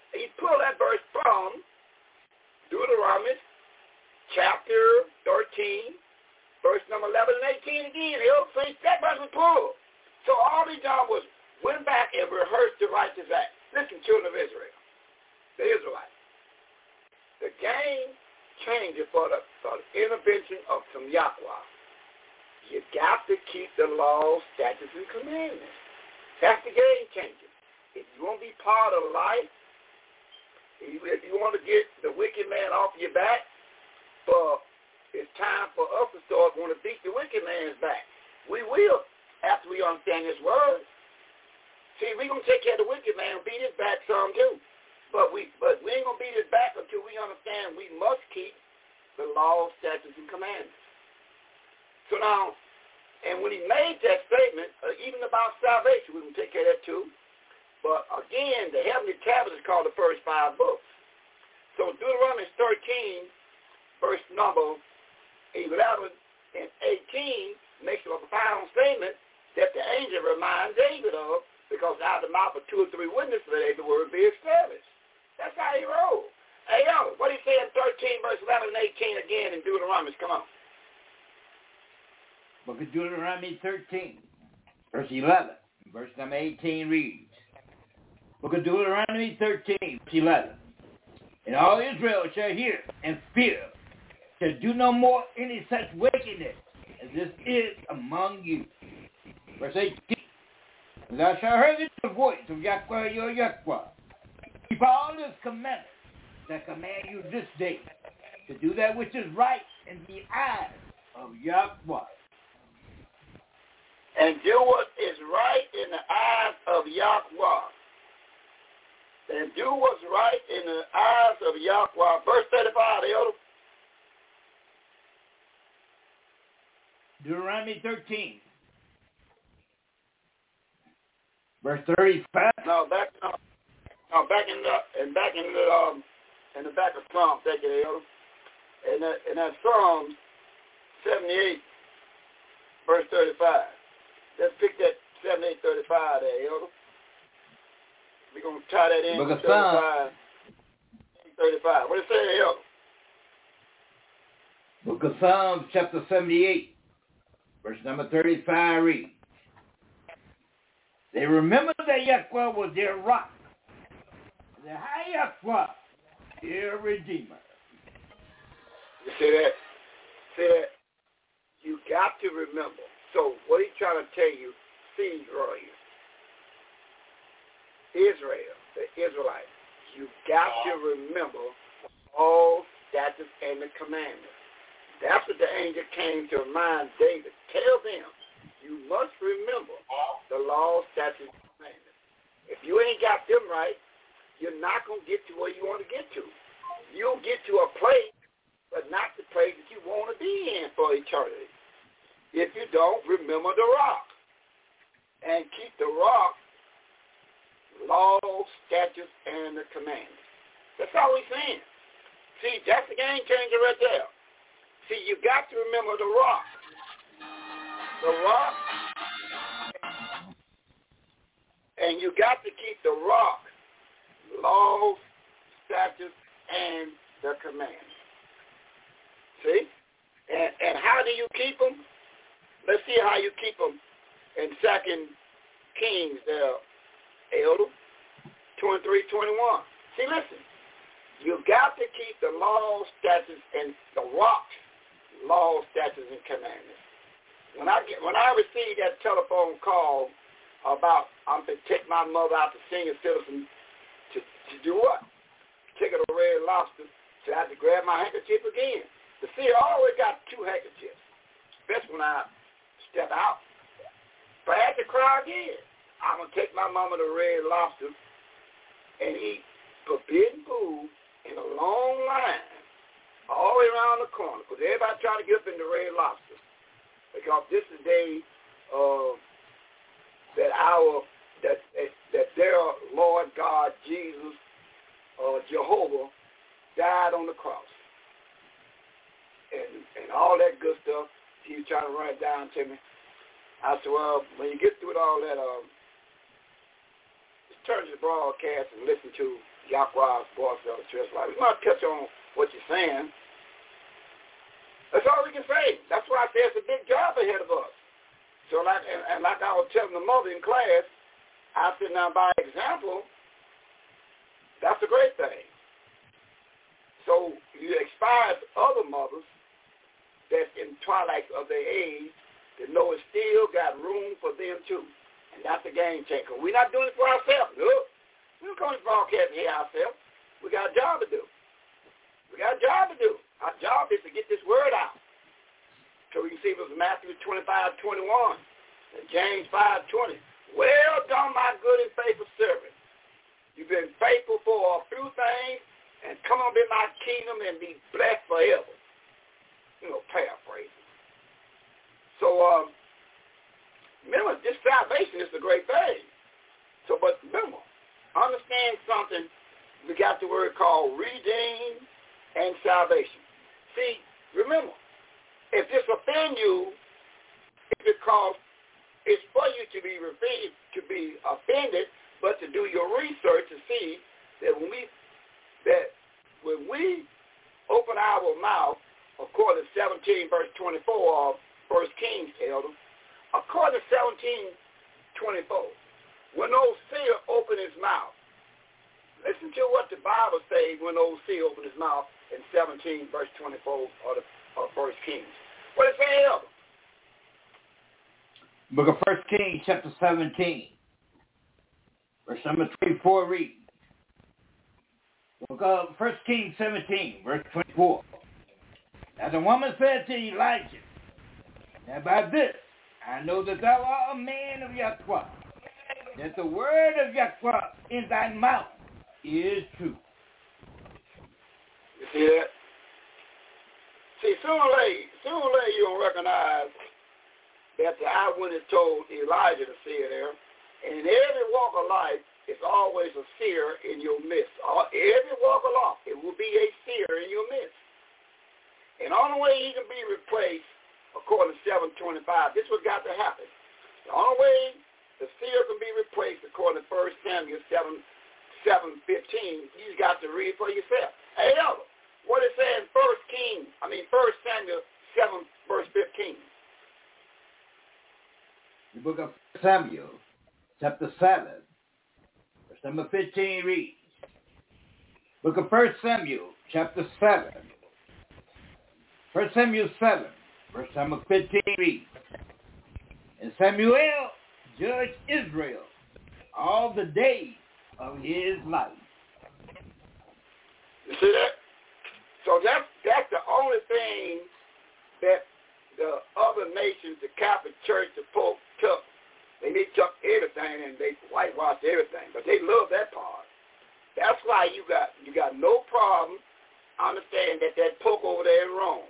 from Deuteronomy chapter 13, verse number 11 and 18 again. He'll say that verse was pulled. So all he done was went back and rehearsed the righteous act. Listen, children of Israel, the Israelites. The game changer for the intervention of some Yahweh. You got to keep the laws, statutes, and commandments. That's the game changer. If you want to be part of life, if you want to get the wicked man off your back, it's time for us to start going to beat the wicked man's back. We will, after we understand this word. See, we're going to take care of the wicked man and beat his back some too. But we ain't going to beat his back until we understand we must keep the laws, statutes, and commandments. So now, and when he made that statement, even about salvation, we can take care of that too. But again, the heavenly tablet is called the first 5 books. So Deuteronomy 13, verse number 11 and 18 makes a profound statement that the angel reminds David of, because out of the mouth of 2 or 3 witnesses, let every word be established. That's how he rolled. Hey, yo, what do you say in 13, verse 11 and 18 again in Deuteronomy? Come on. Book of Deuteronomy 13, verse 11, verse number 18 reads. Book of Deuteronomy 13, verse 11. And all Israel shall hear and fear, shall do no more any such wickedness as this is among you. Verse 18. And thou shalt hear the voice of Yahweh your Yahweh, keep all his commandments that command you this day, to do that which is right in the eyes of Yahweh. And do what is right in the eyes of Yahweh. And do what's right in the eyes of Yahweh. Verse 35, Elder. Deuteronomy 13. Verse 35. In the back of Psalms, thank you, Elder. And that's Psalms 78, verse 35. Let's pick that 78:35 there, Elder. We're going to tie that in. Book of Psalms. 35. What does it say, Elder? Book of Psalms, chapter 78, verse number 35 reads, they remember that Yahweh was their rock, the high Yahweh, their redeemer. You see that? You got to remember. So what he's trying to tell you, seed royals, Israel, the Israelites, you got to remember all statutes and the commandments. That's what the angel came to remind David. Tell them, you must remember the law, statutes, and commandments. If you ain't got them right, you're not going to get to where you want to get to. You'll get to a place, but not the place that you want to be in for eternity. If you don't, remember the rock. And keep the rock, laws, statutes, and the commandments. That's all he's saying. See, that's the game changer right there. See, you got to remember the rock. The rock. And you got to keep the rock, laws, statutes, and the commandments. See? And how do you keep them? Let's see how you keep them in 2 Kings, Elder, 23:21. See, listen. You got to keep the laws, statutes, and the rocks, laws, statutes, and commandments. When I received that telephone call about I'm going to take my mother out to Senior Citizen to do what? Take her to Red Lobster, so I had to grab my handkerchief again. The seer always got 2 handkerchiefs. Best when I step out. But I had to cry again. I'm going to take my mama to Red Lobster and eat forbidden food in a long line all the way around the corner, because everybody trying to get up in the Red Lobster, because this is the day that their Lord God Jesus Jehovah died on the cross, and all that good stuff. He was trying to run it down to me. I said, well, when you get through with all that, just turn to the broadcast and listen to Yahweh's voice of the church life. We might touch on what you're saying. That's all we can say. That's why I say it's a big job ahead of us. So like I was telling the mother in class, I said, now by example, that's a great thing. So you inspire other mothers that's in twilight of their age to know it still got room for them too. And that's a game changer. We're not doing it for ourselves. Look, we don't come to broadcast here ourselves. We got a job to do. Our job is to get this word out. So we can see it was Matthew 25:21 and James 5:20. Well done, my good and faithful servant. You've been faithful for a few things, and come on in my kingdom and be blessed forever. Paraphrasing. So, remember, this salvation is a great thing. So, but remember, understand something. We got the word called redeem and salvation. See, remember, if this offend you, it's because it's for you to be offended, but to do your research to see that when we open our mouth, according to 17 verse 24 of 1 Kings, Elder, according to 17:24, when old seer opened his mouth, listen to what the Bible says when old seer opened his mouth in 17 verse 24 of 1 Kings. What does it say, Elder? Book of 1 Kings, chapter 17, verse number 24 reads, Book of 1 Kings 17, verse 24. Now the woman said to Elijah, now by this I know that thou art a man of Yahweh, that the word of Yahweh in thy mouth is true. You see that? See, sooner or later you'll recognize that the eyewitness told Elijah to see it there. And in every walk of life, it's always a seer in your midst. Every walk of life, it will be a seer in your midst. And the only way he can be replaced, according to 7:25, this was got to happen. The only way the seer can be replaced, according to 1 Samuel 7:15, you've got to read for yourself. Hey, Elder, what it says in 1 Samuel 7, verse 15. The book of Samuel, chapter 7, verse number 15 reads. Book of 1 Samuel, chapter 7. 1 Samuel 7, verse number 15 reads. And Samuel judged Israel all the days of his life. You see that? So that's the only thing that the other nations, the Catholic Church, the Pope took. They took everything and they whitewashed everything, but they love that part. That's why you got no problem understanding that Pope over there in Rome.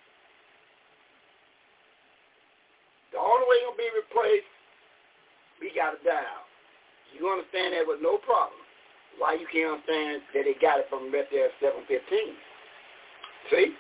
The only way he'll be replaced, we got it down. You understand that with no problem. Why you can't understand that they got it from right there at 7:15? See?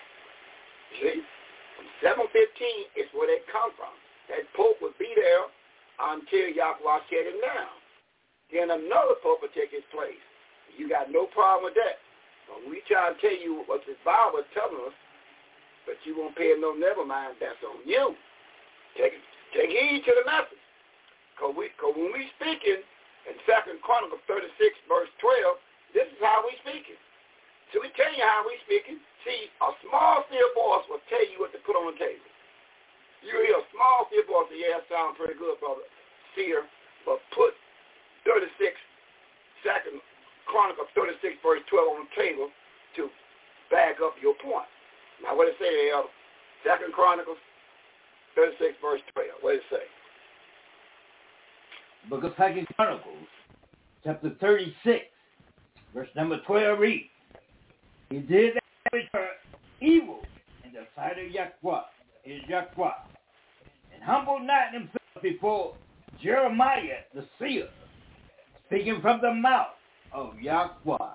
From 7:15 is where they come from. That Pope would be there until Yahweh shut him down. Then another Pope will take his place. You got no problem with that. But we try to tell you what this Bible is telling us, but you won't pay no never mind. That's on you. Take heed to the message. Because when we speaking in 2 Chronicles 36, verse 12, this is how we speaking. So we tell you how we speaking. See, a small, still voice will tell you what to put on the table. You hear a small, still voice say, yeah, that sounds pretty good, brother seer, but put 2 Chronicles 36, verse 12 on the table to back up your point. Now, what it say there? 2 Chronicles 36, verse 12. What did it say? Book of 2 Chronicles, chapter 36, verse number 12 reads, he did that which were evil in the sight of Yahweh, his Yahweh, and humbled not himself before Jeremiah the seer, speaking from the mouth of Yahweh.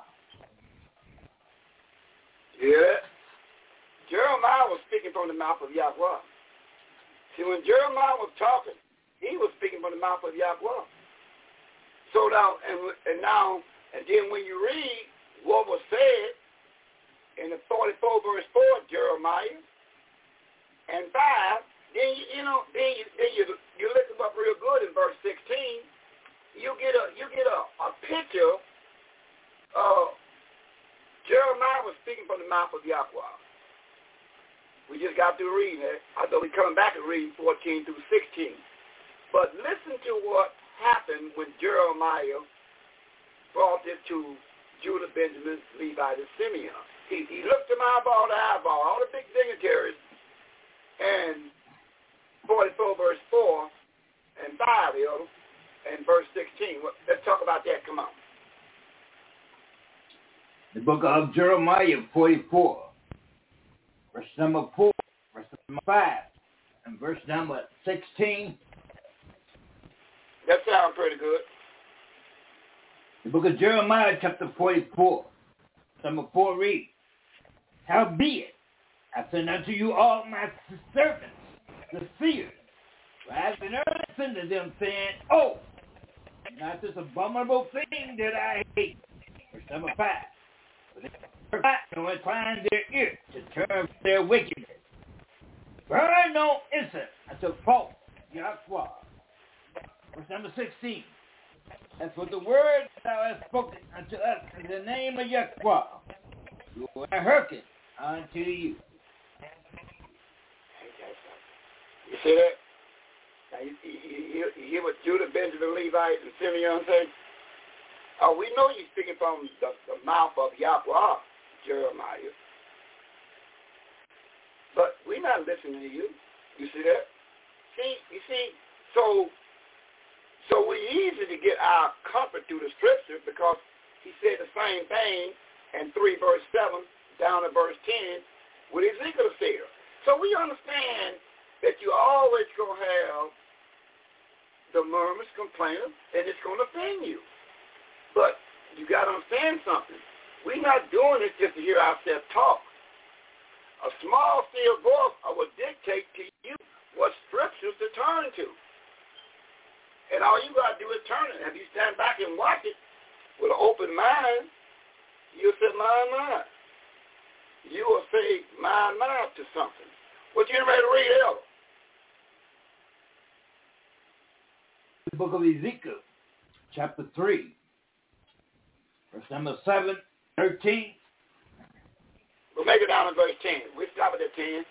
Yeah. Jeremiah was speaking from the mouth of Yahweh. See, when Jeremiah was talking, he was speaking from the mouth of Yahweh. So now, and then when you read what was said in the 44 verse 4, Jeremiah, and 5, then you look them up real good in verse 16. You get a picture of Jeremiah was speaking from the mouth of Yahweh. We just got through reading it. I thought we'd come back and read 14 through 16. But listen to what happened when Jeremiah brought it to Judah, Benjamin, Levi, and Simeon. He looked them eyeball to eyeball, all the big dignitaries, and 44 verse 4 and 5, and verse 16. Let's talk about that. Come on. The book of Jeremiah 44, verse number 4, verse number 5, and verse number 16. That sounds pretty good. The book of Jeremiah chapter 44, number 4 reads, howbeit, I send unto you all my servants, the seers, rising early unto them, saying, oh, not this abominable thing that I hate. Verse number 5. But they turn back and incline their ear to turn from their wickedness. Burn no incense unto false Yahweh. Verse number 16. As for the word thou hast spoken unto us in the name of Yahweh, we will hearken unto you. You see that? Now you hear what Judah, Benjamin, Levi, and Simeon say? We know you're speaking from the mouth of Yahweh, Jeremiah. But we're not listening to you. You see that? So we're easy to get our comfort through the scripture because he said the same thing in 3 verse 7 down to verse 10 with Ezekiel said. So we understand that you always going to have the murmurs, complainers, and it's going to offend you. But you got to understand something. We're not doing this just to hear ourselves talk. A small, still voice will dictate to you what scriptures to turn to. And all you got to do is turn it. If you stand back and watch it with an open mind, you'll say, my. You will say, my to something. What you ready to read, Elder? The book of Ezekiel, chapter 3, verse number 7, 13. We'll make it down to verse 10. We'll stop it at 10.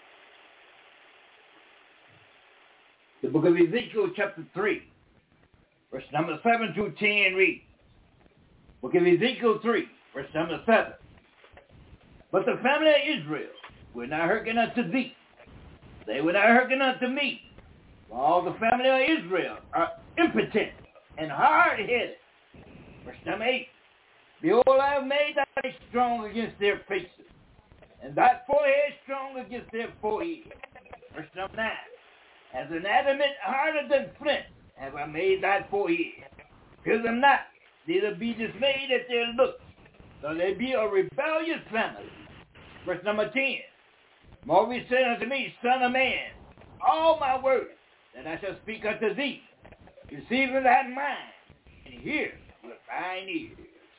The book of Ezekiel, chapter 3, verse number 7 through 10 read. Book of Ezekiel 3, verse number 7. But the family of Israel will not hearken unto thee. They will not hearken unto me. For all the family of Israel are impotent and hard-headed. Verse number 8. Behold, I have made thy face strong against their faces, and thy forehead strong against their forehead. Verse number 9. As an adamant harder than flint have I made thy forehead. Fear them not, neither be dismayed at their looks, though they be a rebellious family. Verse number 10. Moreover said unto me, Son of man, all my words that I shall speak unto thee, receive in thy mind, and hear with thine ears.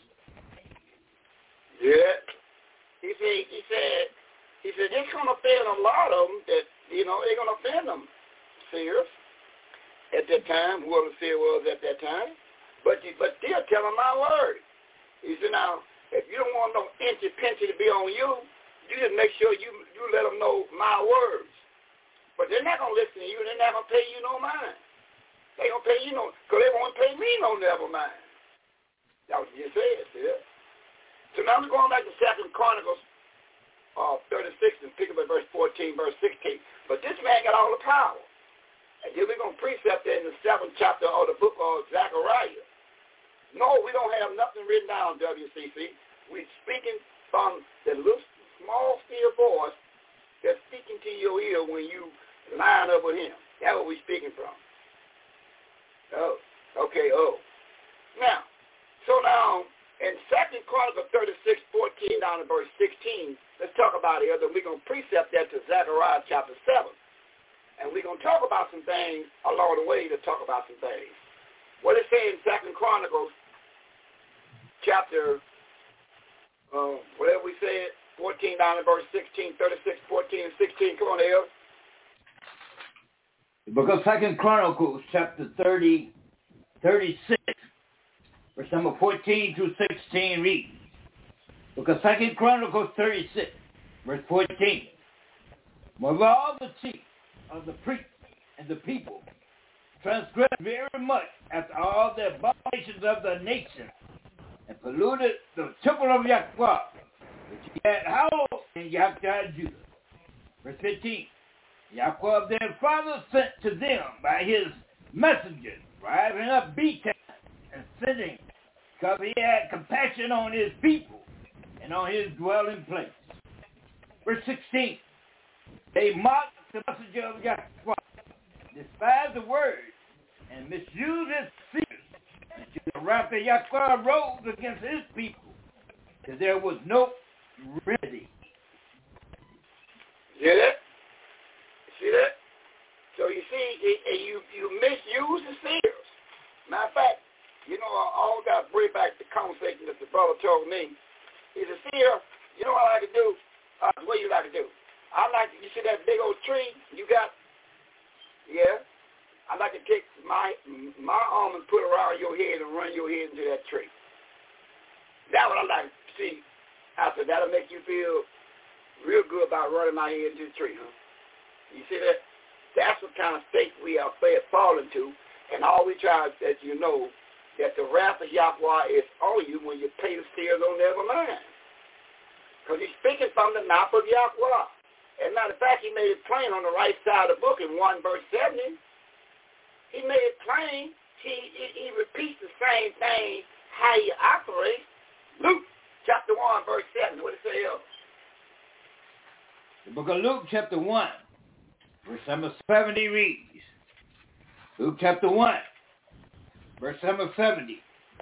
Yeah. He said, it's going to offend a lot of them that, they're going to offend them, seers, at that time, whoever the seer was at that time. But they'll tell them my word. He said, now, if you don't want no inch-pinch to be on you, you just make sure you let them know my words. But they're not going to listen to you. They're not going to pay you no mind. They're going to pay you because they won't pay me no never mind. That's what you said, see that? So now we're going back to 2 Chronicles 36 and pick up at verse 14, verse 16. But this man got all the power. And then we're going to precept that in the 7th chapter of the book of Zechariah. No, we don't have nothing written down, WCC. We're speaking from the little small, still voice that's speaking to your ear when you line up with him. That's what we're speaking from. Oh, okay, Now, in 2 Chronicles 36, 14 down to verse 16, let's talk about it. We're going to precept that to Zechariah chapter 7. And we're going to talk about some things along the way to talk about some things. What it says in 2 Chronicles chapter, whatever we said, 14 down to verse 16, 36, 14, and 16. Come on, El. The book of 2 Chronicles chapter 36, verse number 14 through 16 reads. Book of 2 Chronicles 36, verse 14. Moreover, all the chiefs of the priests and the people transgressed very much after all the abominations of the nation, and polluted the temple of Yahweh, which he had hallowed in Yahweh Judah. Verse 15. Yahweh their father sent to them by his messengers, driving up Betan and sending, because he had compassion on his people and on his dwelling place. Verse 16. They mocked the messenger of Yahweh, despised the word, and misused his secrets, until the wrath of Yahweh rose against his people, because there was no remedy. Hear that? See that? So you see, you misuse the seers. Matter of fact, I all got to bring back the conversation that the brother told me. He's a seer. You know what I like to do? What you like to do? You see that big old tree you got? Yeah. I like to take my arm and put it around your head and run your head into that tree. That's what I like to see. I said, that'll make you feel real good about running my head into the tree, huh? You see that? That's what kind of state we are falling to. And all we try, as you know, that the wrath of Yahweh is on you when you pay the seers on their mind. Because he's speaking from the mouth of Yahweh. As a matter of fact, he made it plain on the right side of the book in 1 verse 70. He made it plain. He repeats the same thing, how he operates. Luke chapter 1 verse 7. What does it say else? The book of Luke chapter 1, verse number 70 reads, Luke chapter 1, verse number 70.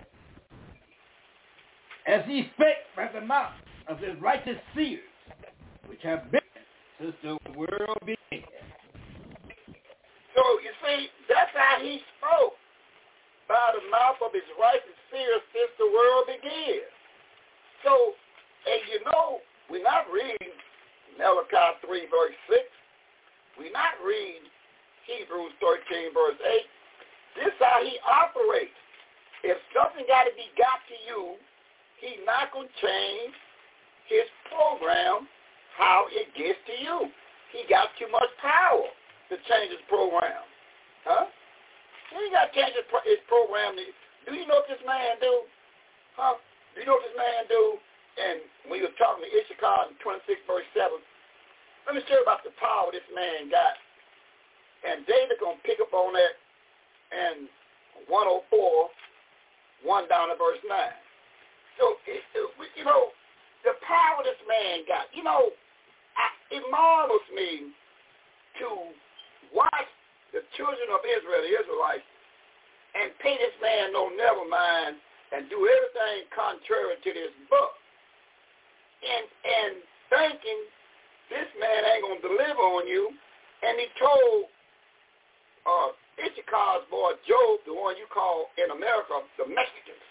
As he spake by the mouth of his righteous seers, which have been since the world began. So, you see, that's how he spoke, by the mouth of his righteous seers since the world began. So, and you know, we're not reading Malachi 3 verse 6. We're not reading Hebrews 13 verse 8. This is how he operates. If something got to be got to you, he's not going to change his program how it gets to you. He got too much power to change his program. Huh? He ain't got to change his program. Do you know what this man do? Huh? Do you know what this man do? And when you were talking to Issachar in 26 verse 7, let me show you about the power this man got. And David going to pick up on that in 104, 1 down to verse 9. So, you know, the power this man got, you know, it marvels me to watch the children of Israel, the Israelites, and pay this man no never mind and do everything contrary to this book. And thinking this man ain't going to deliver on you. And he told Issachar's boy Job, the one you call in America the Mexicans.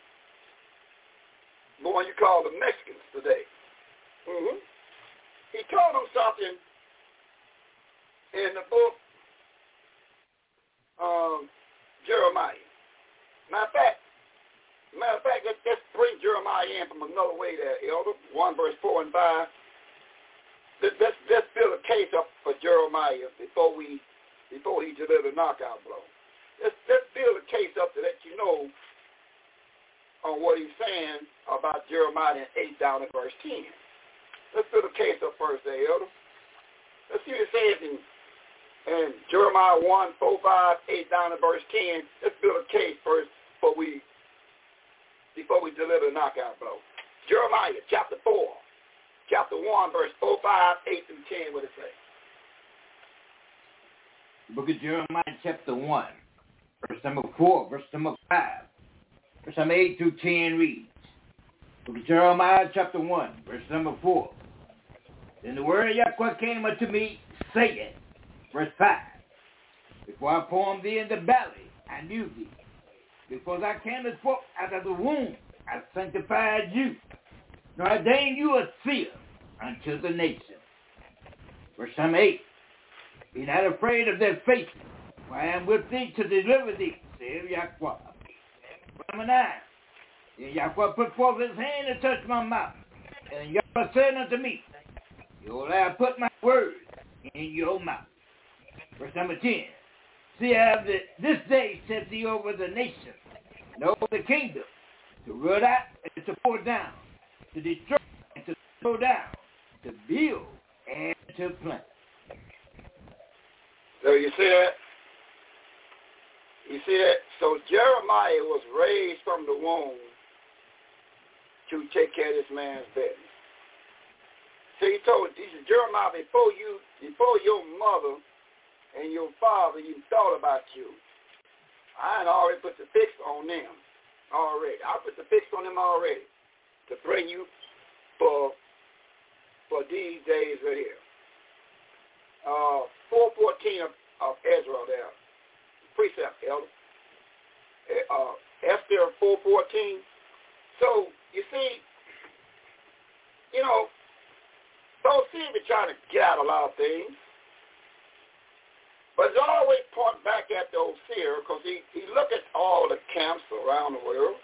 The one you call the Mexicans today. Mm-hmm. He told him something in the book Jeremiah. Matter of fact, let's bring Jeremiah in from another way there, Elder. 1 verse 4 and 5. Let's build a case up for Jeremiah before he delivered a knockout blow. Let's build a case up to let you know on what he's saying about Jeremiah in 8 down to verse 10. Let's build a case up first there, Elder. Let's see what it says in Jeremiah 1, 4, 5, 8 down to verse 10. Let's build a case first before we deliver a knockout blow. Jeremiah chapter 4, chapter 1, verse 4, 5, 8 through 10, what it say? The book of Jeremiah chapter 1, verse number 4, verse number 5, verse number 8 through 10 reads. Book of Jeremiah chapter 1, verse number 4. Then the word of Yahweh came unto me, saying, verse 5, before I formed thee in the belly, I knew thee. Because I came forth out of the womb, I sanctified you, nor ordained you a seer unto the nation. Verse 8, be not afraid of their faces, for I am with thee to deliver thee, saith Yahweh. Number 9, and Yahweh put forth his hand and touched my mouth, and Yahweh said unto me, behold, I have put my words in your mouth. Verse number 10, see, I have this day set thee over the nation, and over the kingdom, to root out and to pour down, to destroy and to throw down, to build and to plant. So you see that? You see that? So Jeremiah was raised from the womb to take care of this man's business. So he told Jeremiah, before your mother and your father even thought about you, I had already put the fix on them already. I put the fix on them already to bring you for these days right here. 4:14 of Ezra there. Precept, Elder. Esther 4:14. So, you see, you know, those seem to be trying to get out a lot of things. But it's always point back at the seer because he look at all the camps around the world.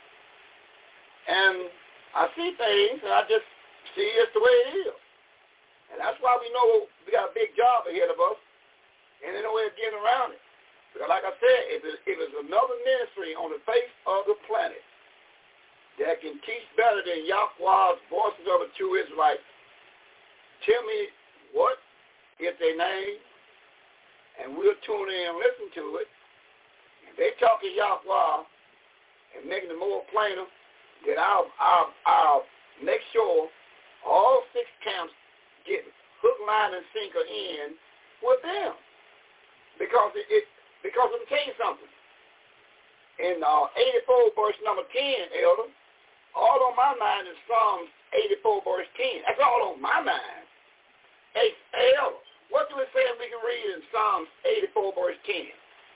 And I see things and I just see it's the way it is. And that's why we know we got a big job ahead of us and there's no way of getting around it. Because like I said, if it's another ministry on the face of the planet that can teach better than Yahweh's Voices of the True Israelites, tell me what is their name, and we'll tune in and listen to it. If they talking Yahweh and making it more plainer, then I'll make sure all 6 camps get hook, line, and sinker in with them. Because because let me tell you something. In 84 verse number 10, Elder, all on my mind is Psalms 84 verse 10. That's all on my mind. Hey, Elder, what do it say we can read in Psalms 84 verse 10?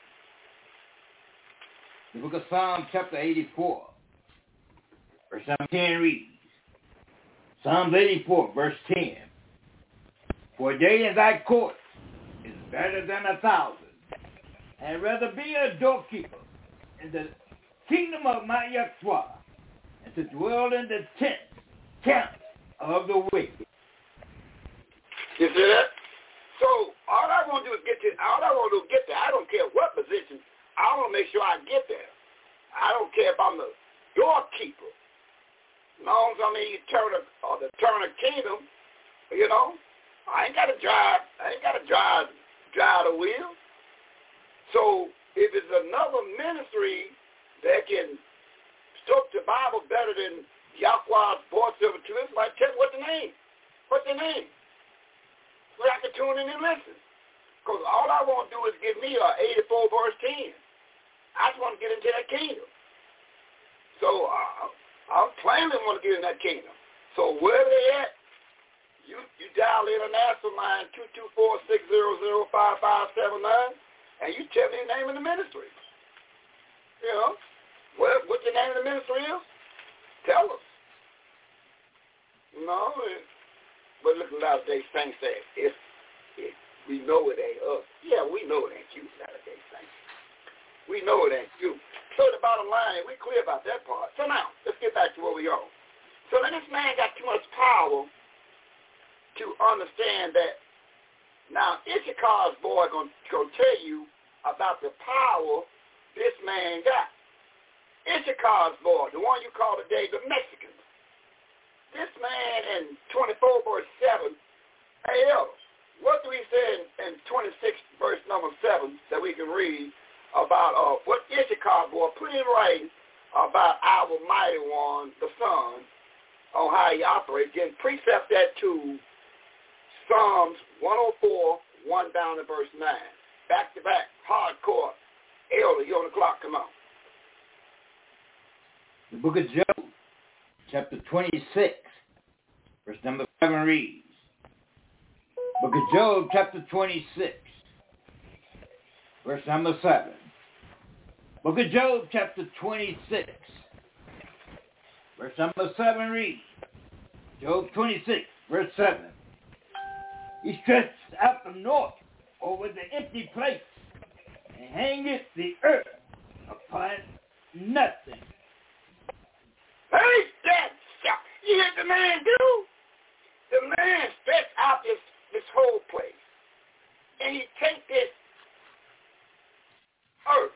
The book of Psalms chapter 84, verse 10 reads, Psalms 84 verse 10, For a day in thy courts is better than 1,000. I'd rather be a doorkeeper in the kingdom of my Yahweh and to dwell in the tent of the wicked. You see that? So all I want to do is get there. I don't care what position. I want to make sure I get there. I don't care if I'm the doorkeeper. As long as I'm in the Turner Kingdom, you know, I ain't got to drive the wheel. So if it's another ministry that can stroke the Bible better than Yahweh's Voice of the True Israelites, tell me what's the name? What's the name? So I can tune in and listen. Because all I want to do is give me 84 verse 10. I just want to get into that kingdom. So I'm plainly want to get in that kingdom. So where they at? You dial international line 224-600-5579, and you tell me the name of the ministry. You know, what the name of the ministry is? Tell us. No, but look, nowadays things say we know it ain't us. Yeah, we know it ain't you nowadays things. We know it ain't you. So the bottom line, we clear about that part. So now, let's get back to where we are. So then this man got too much power to understand that. Now, Issachar's boy going to tell you about the power this man got. Issachar's boy, the one you call today the Mexicans. This man in 24 verse 7, hey, what do he say in 26 verse number 7 that we can read about what Issachar boy put in writing about our mighty one, the Son, on how he operates, then precept that to Psalms 104, 1 down to verse 9. Back to back, hardcore. Elder, you on the clock, come on. The book of Job, chapter 26, verse number 7 reads, book of Job, chapter 26, verse number 7. Book of Job, chapter 26, verse number 7 reads, Job 26, verse 7. He stretched out the north over the empty place and hangeth the earth upon nothing. Hey, you hear the man do? The man stretched out this whole place. And he take this earth,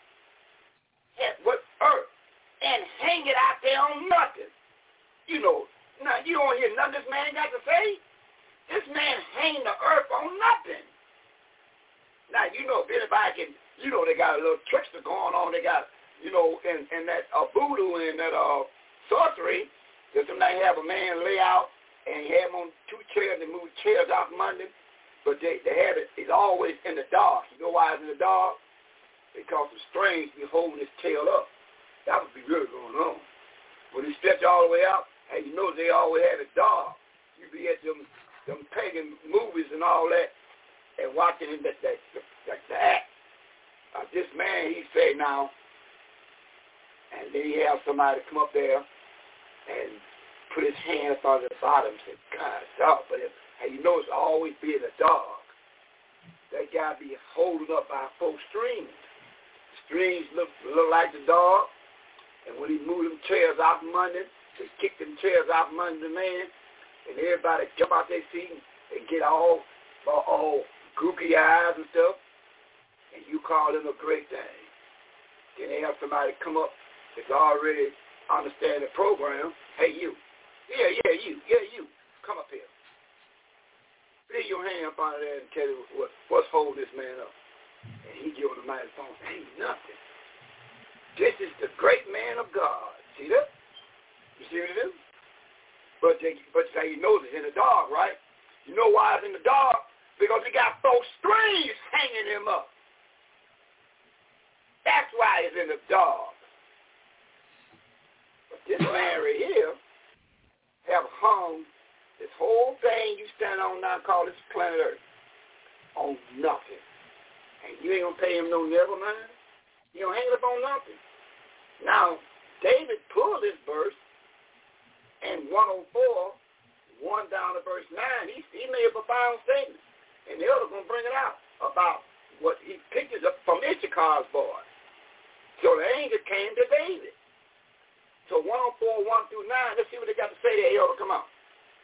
and hang it out there on nothing. You know, now you don't hear nothing this man got to say. This man hang the earth on nothing. Now, you know, if anybody can, you know, they got a little trickster going on. They got, you know, in that voodoo and that sorcery, that sometimes have a man lay out and he have him on 2 chairs and move chairs out from under him. But they have it, it's always in the dark. You know why it's in the dark? Because the strings be holding his tail up. That would be really going on. When he stretch all the way out, and you know they always have it dark. You be at them pagan movies and all that, and watching him that act. This man, he said now, and then he have somebody come up there and put his hand up on the bottom and say, God, stop. But you know it's always be in the dark. That guy be holding up by 4 strings. The strings look like the dog, and when he moved them chairs out from under him, they kick them chairs out from under the man, and everybody jump out their seat and get all gooky eyes and stuff. and you call them a great thing. Then they have somebody come up that's already understand the program. Hey, you. Yeah, you. Come up here. Lay your hand up under there and tell you what's holding this man up. And he give him the microphone. Ain't nothing. This is the great man of God. See that? You see what it is? But you know it's in the dark, right? You know why it's in the dark? Because he got 4 strings hanging him up. That's why it's in the dark. But this man right here have hung this whole thing you stand on now called this planet Earth on nothing. And you ain't going to pay him no never mind. You don't hang it up on nothing. Now, David pulled this verse in 104, 1 down to verse 9. He made a profound statement. And the other going to bring it out about what he picked it up from Issachar's boy. So the angel came to David. So 104, 1 through 9, let's see what they got to say there. Elder, come on.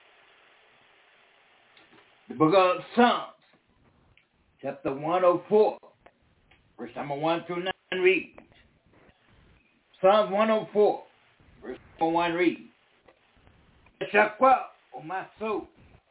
The book of Psalms, chapter 104, verse number 1 through 9 reads. Psalms 104, verse number 1 reads. Yeshua, O my soul,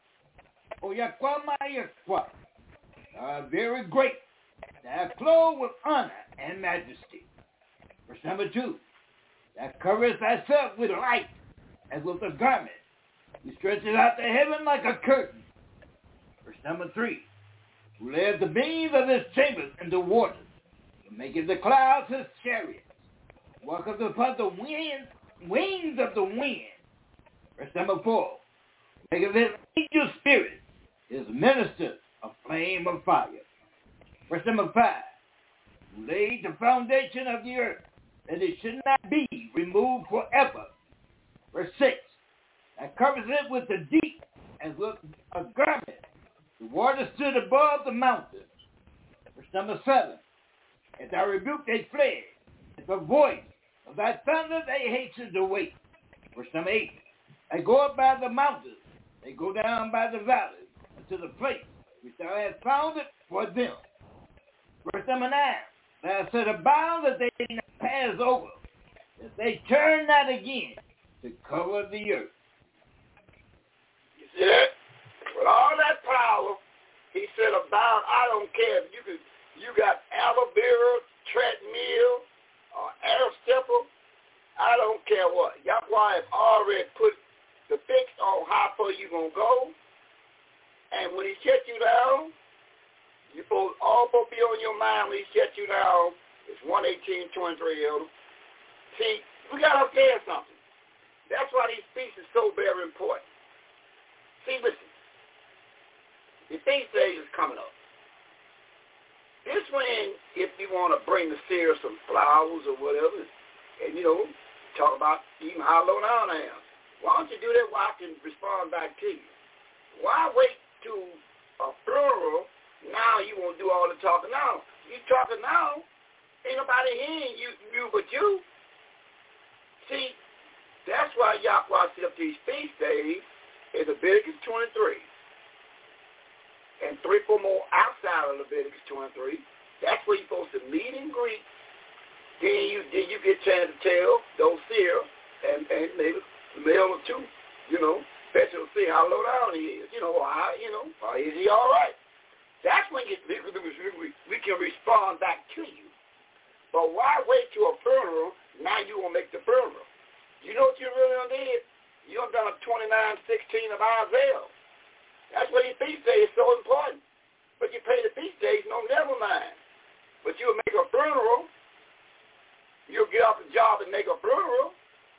O Yahweh my Yahweh, thou art very great, thou art clothed with honor and majesty. Verse number 2, thou coverest thyself with light as with a garment. He stretches out the heaven like a curtain. Verse number 3, who layeth the beams of his chambers in the waters, who maketh the clouds his chariots, walketh upon the wings of the wind. Verse number 4, maketh his angel spirit his ministers a flame of fire. Verse number 5, who laid the foundation of the earth, that it should not be removed forever. Verse 6, that covers it with the deep as with a garment. The water stood above the mountains. Verse number 7, as thou rebuked, they fled. At the voice of thy thunder, they hastened away. Verse number 8, they go up by the mountains. They go down by the valleys unto the place which thou hast founded for them. Verse number 9, thou set a bound that they may not pass over, that they turn not again to cover the earth. You see that? With all that power, he said a bound. I don't care if you got Alabama, treadmill, or air stepper. I don't care what. Yahweh has already put the fix on how far you going to go. And when he shut you down, you all supposed to be on your mind when he shut you down. It's 1:18:23, Elder. See, we got to understand something. That's why these feasts are so very important. See, listen. The feast day is coming up. This when, if you want to bring the seer some flowers or whatever, and, talk about even how low down I am. Why don't you do that while I can respond back to you? Why wait to a funeral? Now you won't do all the talking now. You talking now, ain't nobody hearing you but you. See, that's why Yahweh set up these feast days in Leviticus 23. And 3-4 more outside of Leviticus 23. That's where you're supposed to meet and greet. Then you get a chance to tell those seer and maybe the male or two, especially to see how low down he is. Is he all right? That's when we can respond back to you. But why wait to a funeral? Now you will make the funeral. You know what you really did? You done a 29:16 of Isaiah. That's why these feast days is so important. But you pay the feast days, never mind. But you'll make a funeral. You'll get off the job and make a funeral.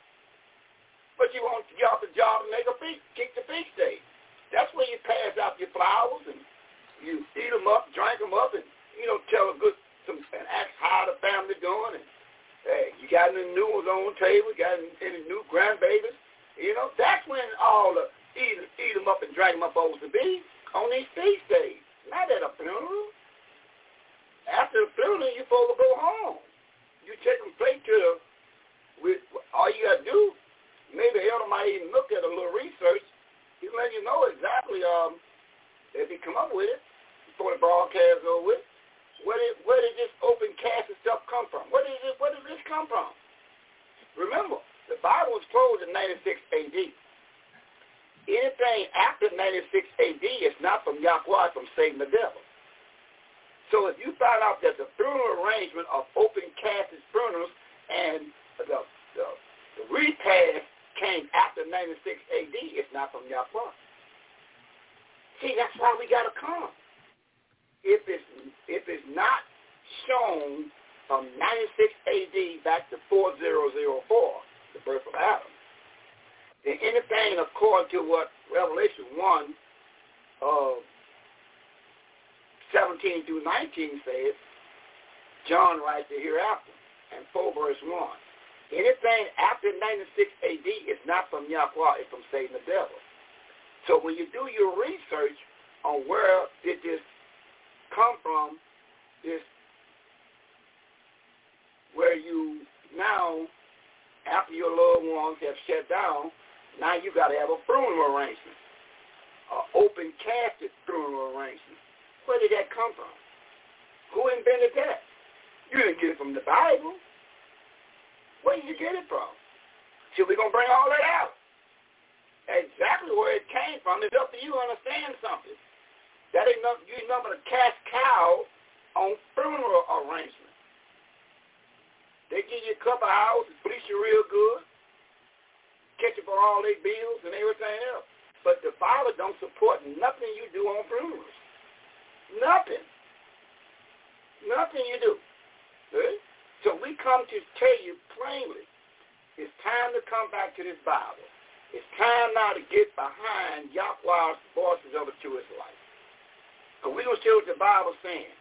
But you won't get off the job and kick the feast day. That's where you pass out your flowers and you eat them up, drink them up, and, tell and ask how the family doing. And, hey, you got any new ones on the table? Got any new grandbabies? That's when all the eat them up and drag them up over to be on these feast days. Not at a funeral. After the funeral, you're supposed to go home. You take them straight to all you got to do, maybe Elder might even look at a little research. He'll let you know exactly if he come up with it before the broadcast over with. Where did this open casket stuff come from? Where did this come from? Remember, the Bible was closed in 96 AD. Anything after 96 AD is not from Yahweh, from Satan the devil. So if you find out that the funeral arrangement of open casket funerals and the repast came after 96 AD, it's not from Yahweh. See, that's why we got to come. If it's not shown from 96 AD back to 4004, the birth of Adam, then anything according to what Revelation 1 17 through 19 says, John writes the hereafter, and 4 verse 1. Anything after 96 AD is not from Yahweh, it's from Satan the devil. So when you do your research on where did this come from, this where you now, after your loved ones have shut down, now you got to have a funeral arrangement, an open casket funeral arrangement. Where did that come from? Who invented that? You didn't get it from the Bible. Where did you get it from? So we're going to bring all that out. Exactly where it came from. It's up to you to understand something. That ain't nothing, you ain't nothing to cast cow on funeral arrangement. They give you a couple of hours, bleach you real good, catch you for all their bills and everything else. But the Bible don't support nothing you do on funerals. Nothing. Nothing you do. Okay? So we come to tell you plainly, it's time to come back to this Bible. It's time now to get behind Yahweh's voices of the true Israelites. Because we're going to see what the Bible's saying.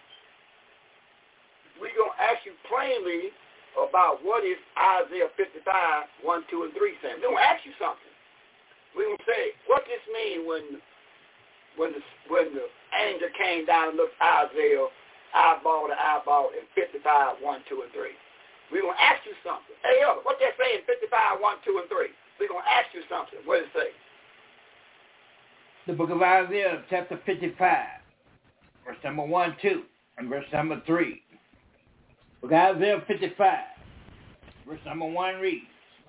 We're going to ask you plainly about what is Isaiah 55, 1, 2, and 3 saying. We're going to ask you something. We're going to say, what does this mean when the angel came down and looked at Isaiah eyeball to eyeball in 55, 1, 2, and 3. We're going to ask you something. Hey, yo, what that say in 55, 1, 2, and 3? We're going to ask you something. What does it say? The book of Isaiah, chapter 55, verse number 1, 2, and verse number 3. Book of Isaiah 55, verse number 1 reads,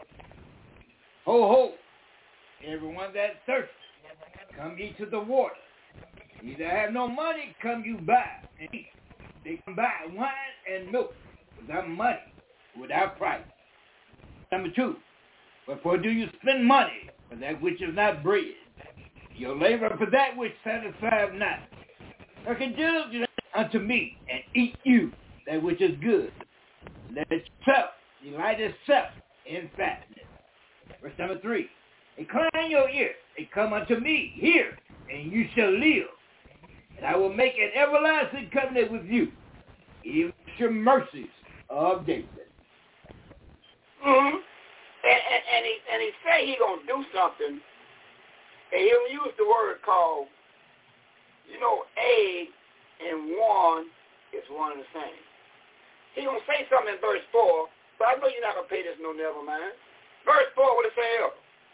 Ho, ho, everyone that thirsts, come ye to the water. Ye that have no money, come you buy and eat. They can buy wine and milk without money, without price. Number 2, wherefore do you spend money for that which is not bread? Your labor for that which satisfieth not. Hearken diligently unto me, and eat you that which is good. Let yourself delight itself in fatness. Verse number 3, incline your ear, and come unto me, hear, and you shall live. And I will make an everlasting covenant with you, even your mercies of David. Mm-hmm. And he say he gonna do something, and he'll use the word called, A and 1 is one and the same. He gonna say something in verse 4, but I know you're not gonna pay this no never mind. Verse 4, what it say here?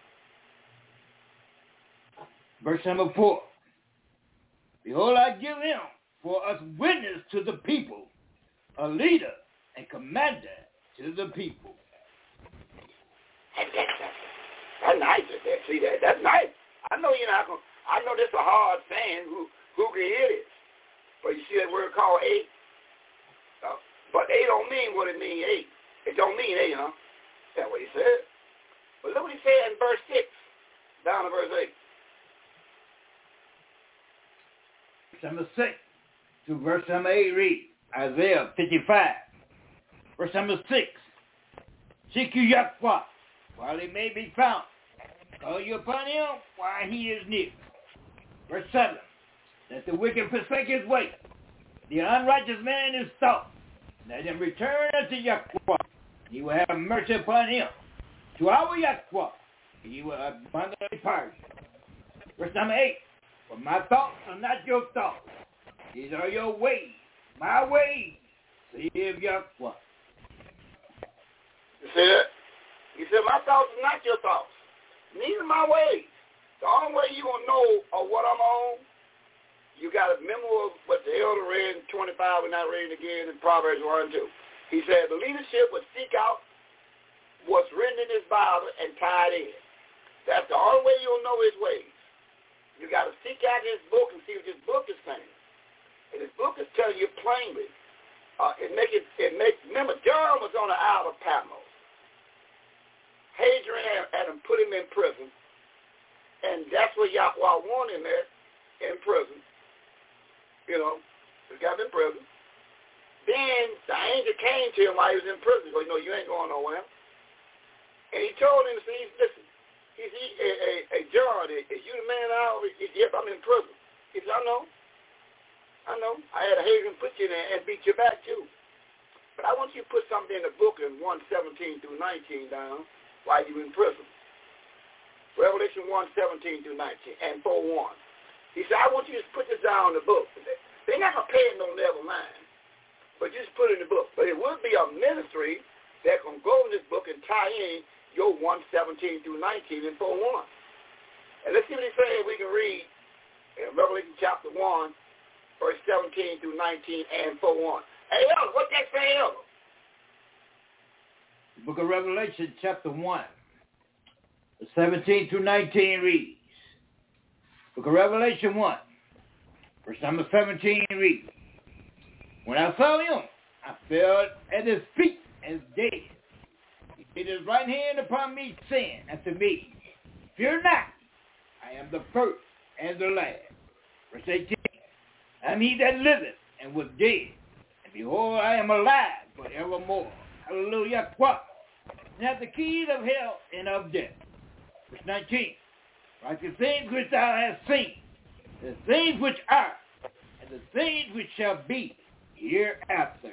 Verse number 4. Behold, I give him for us witness to the people, a leader and commander to the people. That's nice. See that? That's nice. I know you're not gonna. I know this is a hard saying. Who can hear this? But you see that word called A. But A don't mean what it means. A. It don't mean A, huh? That's what he said. But look what he said in verse 6, down to verse 8. Number 6 to verse number 8 read, Isaiah 55, verse number 6. Seek you Yahweh while he may be found. Call you upon him while he is near. Verse 7. Let the wicked forsake his way. The unrighteous man his thought. Let him return unto Yahweh. He will have mercy upon him. To our Yahweh, he will abundantly pardon. Verse number 8. For my thoughts are not your thoughts. These are your ways, my ways, saith Yahweh. You see that? He said, my thoughts are not your thoughts. Neither my ways. The only way you going to know of what I'm on You got to remember what the elder read in 25, we're not reading again in Proverbs 1 and 2. He said, the leadership would seek out what's written in his Bible and tie it in. That's the only way you'll know his ways. You got to seek out his book and see what his book is saying. And his book is telling you plainly. Remember, John was on the Isle of Patmos. Hadrian had him put him in prison. And that's where Yahweh wanted him at, in prison. You know, he got him in prison. Then the angel came to him while he was in prison. He goes, you ain't going nowhere. And he told him, listen, John, is you the man out? Yes, I'm in prison. He said, I know. I had a Hadrian put you in there and beat you back too. But I want you to put something in the book in 1:17 through 19 down while you're in prison. Revelation 1:17 through 19 and 4:1. He said, I want you to put this down in the book. They're not going to pay it no never mind. But just put it in the book. But it will be a ministry that can go in this book and tie in your 1:17 through 19 and 4:1. And let's see what he says we can read in Revelation chapter 1, verse 17 through 19 and 4:1. Hey, Elder, what that say, Elder? The book of Revelation chapter 1, 17 through 19 reads. Book of Revelation 1, verse number 17 reads. When I saw him, I fell at his feet as dead. He laid his right hand upon me, saying unto me, fear not, I am the first and the last. Verse 18, I am he that liveth and was dead, and behold, I am alive forevermore. Hallelujah. And have the keys of hell and of death. Verse 19, like the things which thou hast seen, the things which are, and the things which shall be hereafter.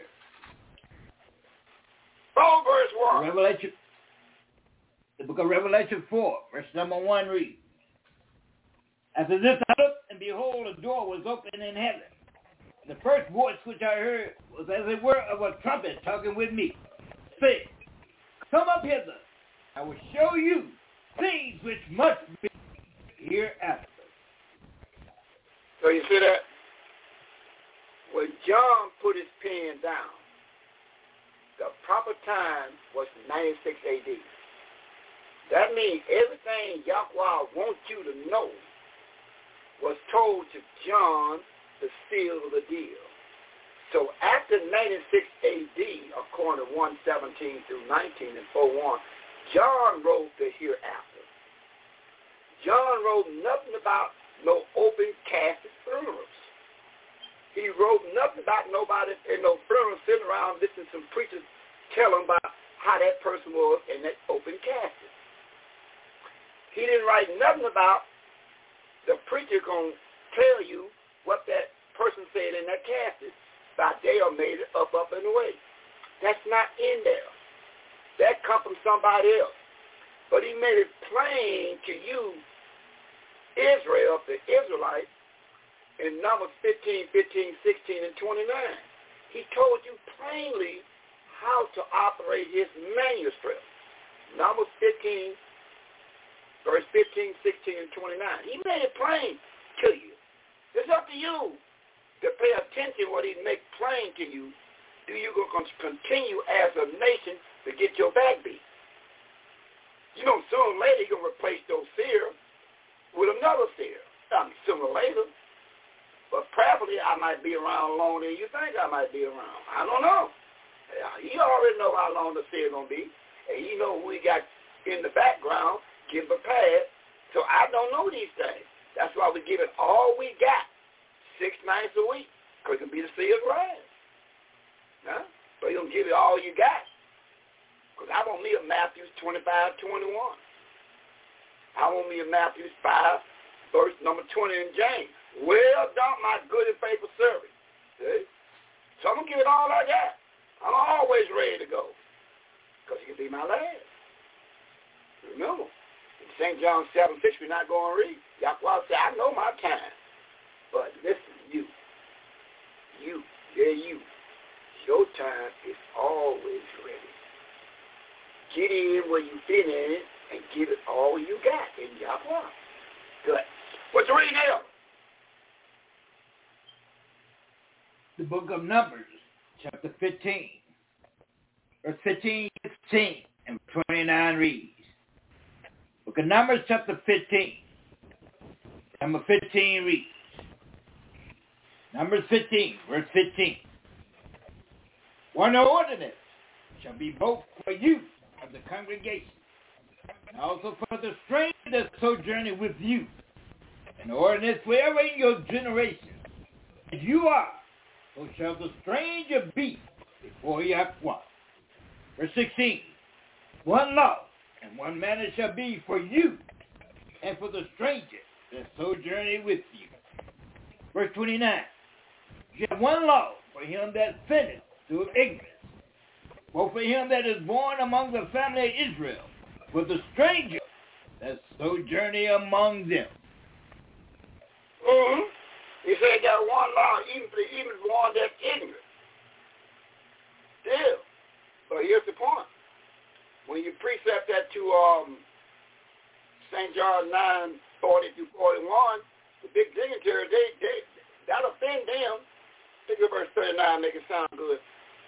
Verse 1. Revelation, the book of Revelation 4, verse number 1 reads. After this I looked, and behold, a door was opened in heaven. The first voice which I heard was as it were of a trumpet talking with me, saying, come up hither, I will show you things which must be hereafter. So you see that? When John put his pen down, the proper time was 96 AD. That means everything Yahweh wants you to know was told to John to seal the deal. So after 96 AD, according to 1:17 through 19 and 4:1, John wrote the hereafter. John wrote nothing about no open casket funerals. He wrote nothing about nobody in no funeral sitting around listening to some preachers tell them about how that person was in that open casket. He didn't write nothing about the preacher going to tell you what that person said in that casket by they or made it up and away. That's not in there. That come from somebody else. But he made it plain to you, Israel, the Israelites, in Numbers 15, 16, and 29. He told you plainly how to operate his manuscript. Numbers 15, verse 15, 16, and 29. He made it plain to you. It's up to you to pay attention to what he make plain to you. Do you going to continue as a nation to get your back beat? You know, sooner or later you're going to replace those seer with another seer. Sooner or later. But probably I might be around longer than you think I might be around. I don't know. You already know how long the seer going to be. And you know who we got in the background, get prepared. So I don't know these things. That's why we give it all we got, 6 nights a week, because it can be the seer's last. Huh? So you don't give it all you got. Because I want me a Matthew 25:21. I want me a Matthew 5, verse number 20 in James. Well done, my good and faithful servant. See? So I'm going to give it all I got. I'm always ready to go. Because it can be my last. Remember, in St. John 7:6, we're not going to read. Yahweh said, I know my time. But listen, you. Your time is always ready. Get in where you fit in it and give it all you got in Yahweh. Good. What's the reading now? The book of Numbers, chapter 15, verse 15, 16, and 29 reads. Book of Numbers, chapter 15, number 15 reads. Numbers 15, verse 15. One ordinance shall be both for you of the congregation, and also for the stranger that sojourning with you, an ordinance wherever in your generation as you are, so shall the stranger be before Yahweh. Verse 16. One law and one manner shall be for you and for the stranger that sojourning with you. Verse 29. You have one law for him that sinneth through ignorance, both for him that is born among the family of Israel, for the stranger that sojourning among them. Mm-hmm. He said got one law, even for one that's ignorant. Still. But here's the point. When you precept that to St. John 9:40-41, the big dignitaries, that offend them. Think of verse 39, make it sound good.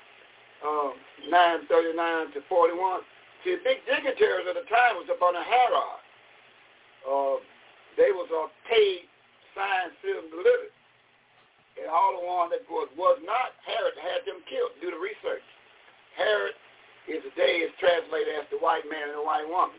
9:39-41. See, the big dignitaries at the time was up on a Herod. They was paid, signed, sealed, and delivered. And all the one that was not, Herod had them killed. Do the research. Herod is today is translated as the white man and the white woman.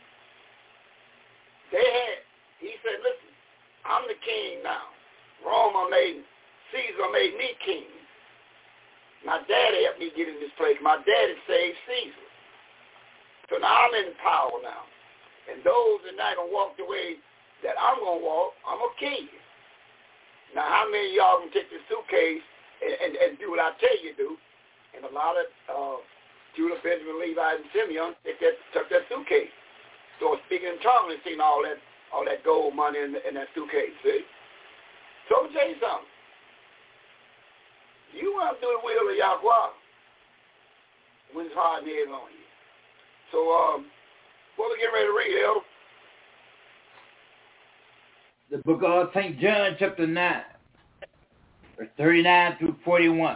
He said, listen, I'm the king now. Caesar made me king. My daddy helped me get in this place. My daddy saved Caesar. So now I'm in power now. And those that not going to walk the way that I'm going to walk, I'm going to kill you. Now, how many of y'all can take this suitcase and do what I tell you to do? And a lot of Judah, Benjamin, Levi, and Simeon took that suitcase. So speaking in tongues and seeing all that gold money in that suitcase, see? So let me tell you something. You want to do the will of Yahweh when it's hard and heavy on you. So what we getting ready to read, Elder? The book of St. John, chapter 9, verse 39-41.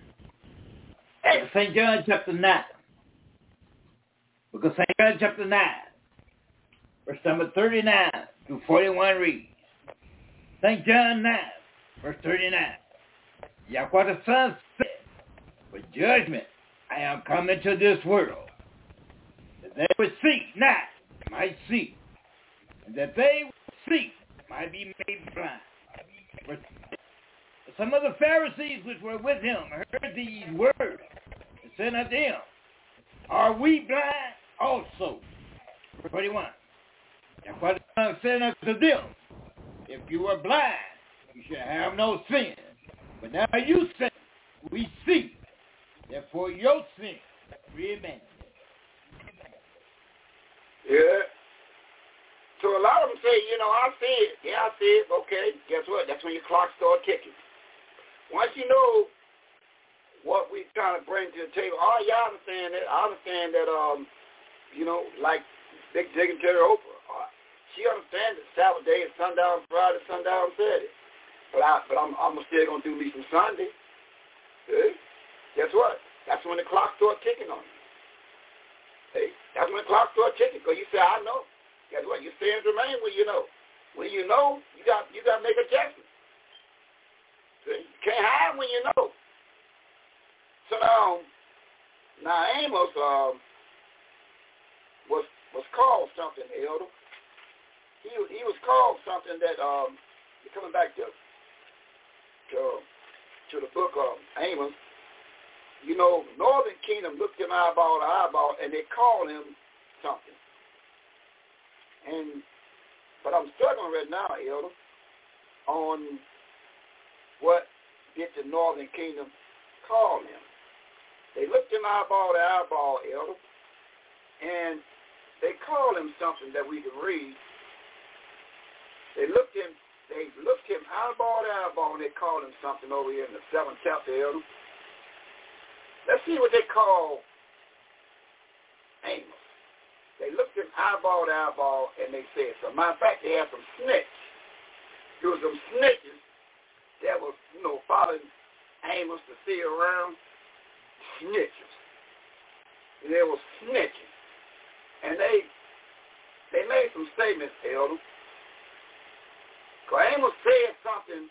St. John, chapter 9. Book of St. John, chapter 9, verse number 39-41 reads. St. John 9, verse 39. Yahweh the Son said, for judgment I am come into this world, that they which see not might see, and that they which see might be made blind. But some of the Pharisees which were with him heard these words and said unto him, are we blind also? Verse 21. Yahweh the Son said unto them, if you were blind, you shall have no sin. But now you say, we see, therefore your sin remains. Yeah. So a lot of them say, I see it. Yeah, I see it. Okay, guess what? That's when your clock start ticking. Once you know what we trying to bring to the table, y'all understand that. I understand that, like big dignitary Oprah. She understands that Sabbath day is sundown Friday, sundown Saturday. But I'm still going to do me some Sunday. Hey, guess what? That's when the clock starts ticking on you. Hey, that's when the clock starts ticking. Because you say, I know. Guess what? Your sins remain when you know. When you know, you got to make adjustments. See? You can't hide when you know. So now Amos was called something, Elder. He was called something that coming back to the book of Amos. Northern Kingdom looked him eyeball to eyeball, and they called him something. But I'm struggling right now, Elder, on what did the Northern Kingdom call him. They looked him eyeball to eyeball, Elder, and they called him something that we can read. They looked him eyeball to eyeball, and they called him something over here in the 7th chapter, Elder. Let's see what they call Amos. They looked him eyeball to eyeball, and they said, so matter of fact, they had some snitches. There was some snitches that was, following Amos to see around? Snitches. They were snitching. And they made some statements, Elder. Because Amos said something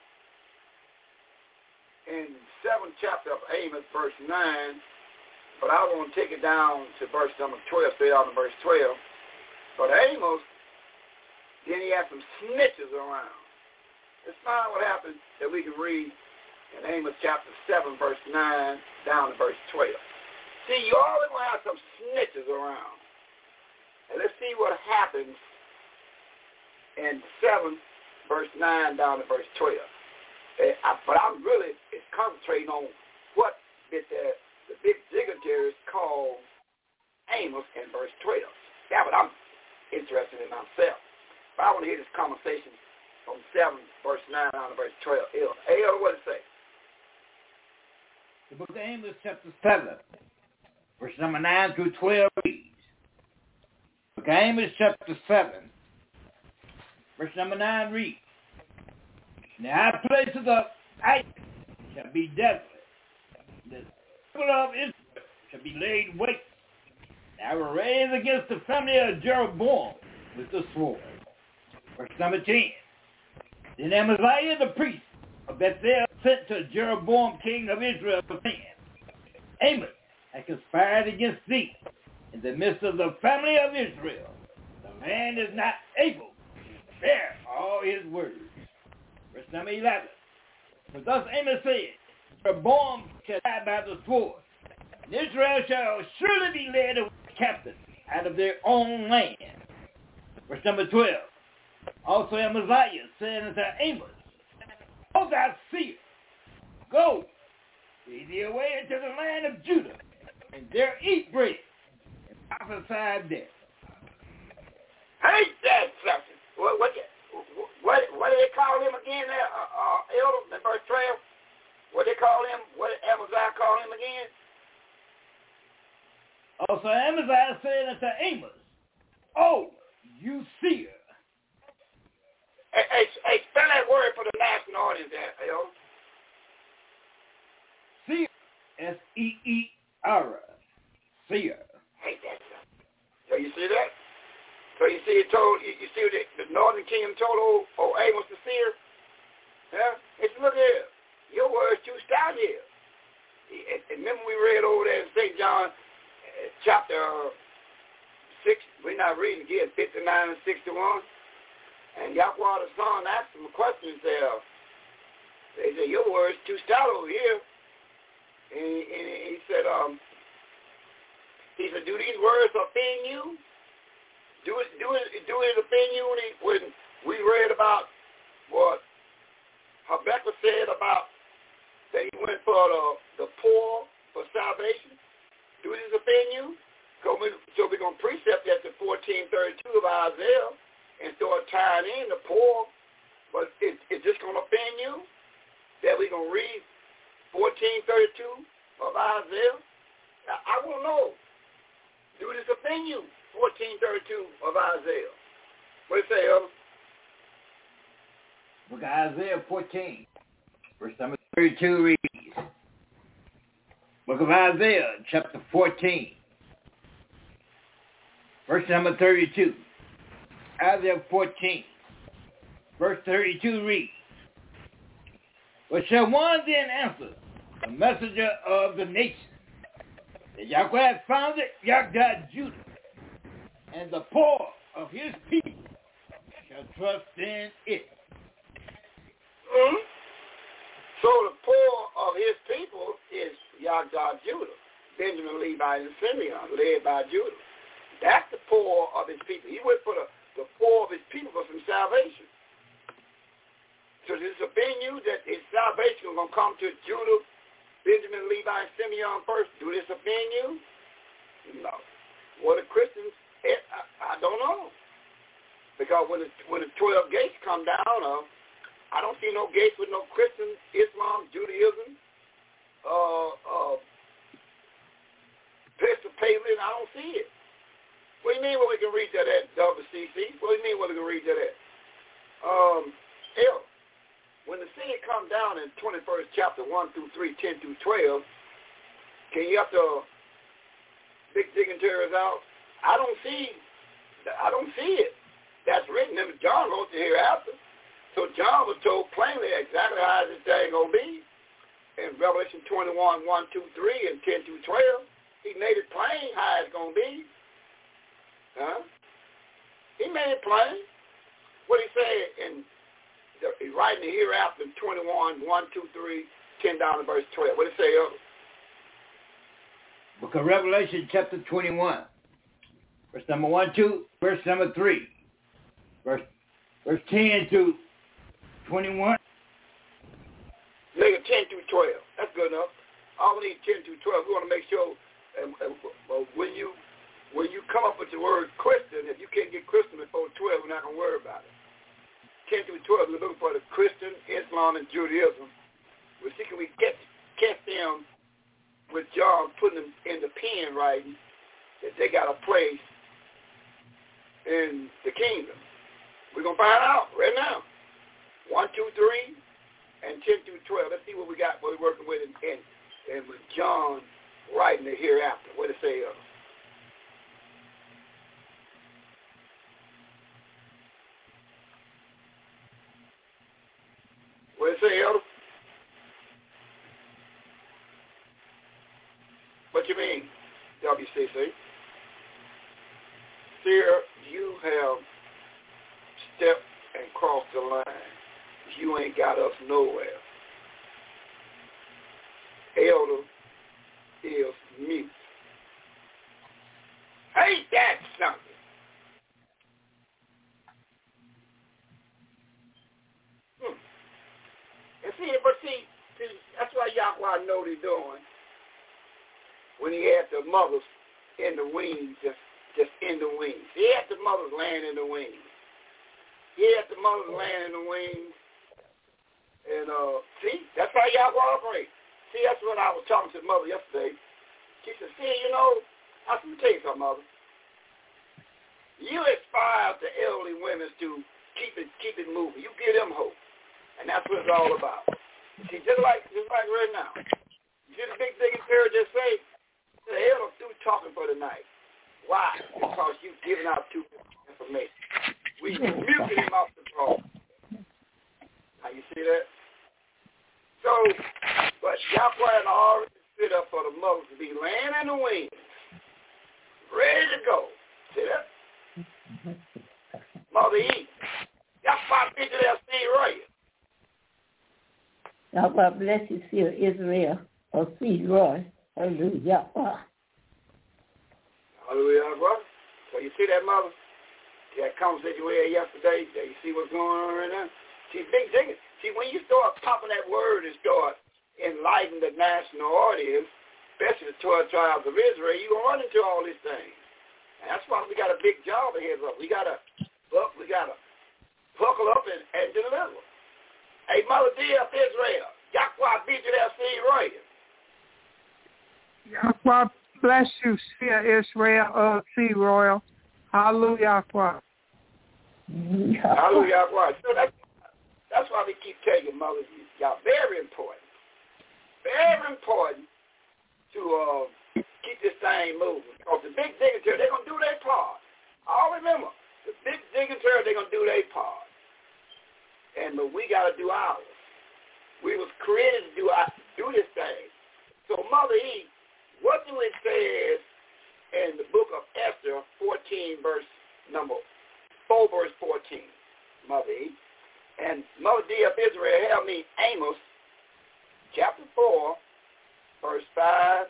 in 7th chapter of Amos, verse 9, but I want to take it down to verse number 12, straight out to verse 12. But Amos, then he had some snitches around. Let's find out what happened that we can read in Amos chapter 7, verse 9, down to verse 12. See, you always going to have some snitches around. And let's see what happens in 7, verse 9, down to verse 12. But I'm really concentrating on what did the big dignitaries call Amos in verse 12. That's what I'm interested in myself. But I want to hear this conversation from 7, verse 9, down to verse 12. Elder, what does it say? The book of Amos, chapter 7, verse number 9 through 12 reads. The book of Amos, chapter 7, verse number 9 reads. The high places of ice shall be desolate. The people of Israel shall be laid waste. And I will raise against the family of Jeroboam with the sword. Verse number 10. Then Amaziah the priest of Bethel sent to Jeroboam king of Israel, saying, Amos hath conspired against thee in the midst of the family of Israel. The man is not able to bear all his words. Verse number 11. For thus Amos said, Jeroboam shall die by the sword, and Israel shall surely be led away captive out of their own land. Verse number 12. Also Amaziah said unto Amos, O thou seer, go, flee thee away into the land of Judah, and there eat bread, and prophesy death. Ain't that something? What did they call him again there, Elder, in verse 12? What did they call him? What did Amaziah call him again? Also Amaziah said unto Amos, O you seer. Hey, spell that word for the national audience there, Elder. Seer. S-E-E-R. Seer. Ain't that something? So you see that? So you see, you see what the northern kingdom told old Amos the seer? Yeah? He said, look here, your word's too stout here. And remember we read over there in St. John chapter 6, we're not reading again, 59 and 61. And Yahweh the Son asked him a question there. They said, your word's too stout over here. And he said, do these words offend you? Do it offend you when we read about what Habakkuk said about that he went for the poor for salvation? Do this offend you? So we're going to precept that to 14:32 of Isaiah and start tying in the poor. But is this going to offend you that we're going to read 14:32 of Isaiah? I won't know. Do this offend you? 14:32 of Isaiah. What do you say, Elder? Book of Isaiah 14, verse number 32 reads. Book of Isaiah, chapter 14, verse number 32. Isaiah 14, verse 32 reads, But shall one then answer, the messenger of the nation, that Yahweh hath founded Yahweh Judah, and the poor of his people shall trust in it. Mm-hmm. So the poor of his people is Yahweh Judah, Benjamin, Levi, and Simeon, led by Judah. That's the poor of his people. He went for the poor of his people for some salvation. So does it offend you that his salvation is going to come to Judah, Benjamin, Levi, and Simeon first? Do this offend you? No. Well, the Christians, I don't know. Because when the 12 gates come down, I don't see no gates with no Christian, Islam, Judaism, Episcopalian. I don't see it. What do you mean when we can read that at WCC? What do you mean when we can read that at? When the sin come down in the 21st chapter, 1 through 3, 10 through 12, can you have the big dignitaries out? I don't see it. That's written in John wrote the hereafter. So John was told plainly exactly how this thing going to be. In Revelation 21, 1, 2, 3, and 10 through 12, he made it plain how it's going to be. He made it plain. What he said he's writing the hereafter in 21, 1, 2, 3, 10 down to verse 12. What did it say, Elder? Book of Revelation, chapter 21, verse number 1, 2, verse number 3, verse 10 to 21. Make it 10 through 12. That's good enough. All we need 10 through 12. We want to make sure when you come up with the word Christian, if you can't get Christian before 12, we're not going to worry about it. 10 through 12, we're looking for the Christian, Islam, and Judaism. We're see can we catch them with John putting them in the pen writing that they got a place in the kingdom. We're going to find out right now. 1, 2, 3, and 10 through 12. Let's see what we got, what we're working with, and with John writing it hereafter. What did it say? What did it say, Elder? What you mean, WCC? Sir, you have stepped and crossed the line. You ain't got us nowhere. Elder is mute. Ain't that something? And see, that's why Yahweh know what he's doing. When he had the mothers in the wings, just in the wings. He had the mothers laying in the wings. And see, that's how Yahweh operates. See, that's when I was talking to the mother yesterday. She said, I can tell you something, Mother. You inspire the elderly women to keep it moving. You give them hope. And that's what it's all about. See, just like right now. You see the big dignitary just say, the hell I'm through talking for the night. Why? Because you've given out too much information. We muted him off the throne. Now you see that? So, but Yahweh already stood up for the mothers to be laying in the wings, ready to go. See that? Mother Eve. Yahweh be to that seed right. Yahweh bless you, Seer Israel, or seed Roy. Hallelujah. Hallelujah, brother. So you see that, Mother? That conversation we had yesterday, you see what's going on right now? See, big thing. See, when you start popping that word and start enlightening the national audience, especially the 12 tribes of Israel, you're going to run into all these things. And that's why we got a big job ahead of us. We got to buckle up and deliver. Hey, Mother D of Israel, Yahweh be to that seed right. Yahweh bless you, Seer Israel, seed royal. Hallelujah, Yahweh. Hallelujah, Yahweh. So that's why we keep telling you, Mother, y'all very important. Very important to keep this thing moving. Because the big dignitary, they're going to do their part. All remember, the big dignitary, they're going to do their part. But we got to do ours. We was created to do this thing. So, Mother E, what do it say in the book of Esther, 14, verse 14, Mother E? And Mother D of Israel, help me, Amos, chapter 4, verse 5,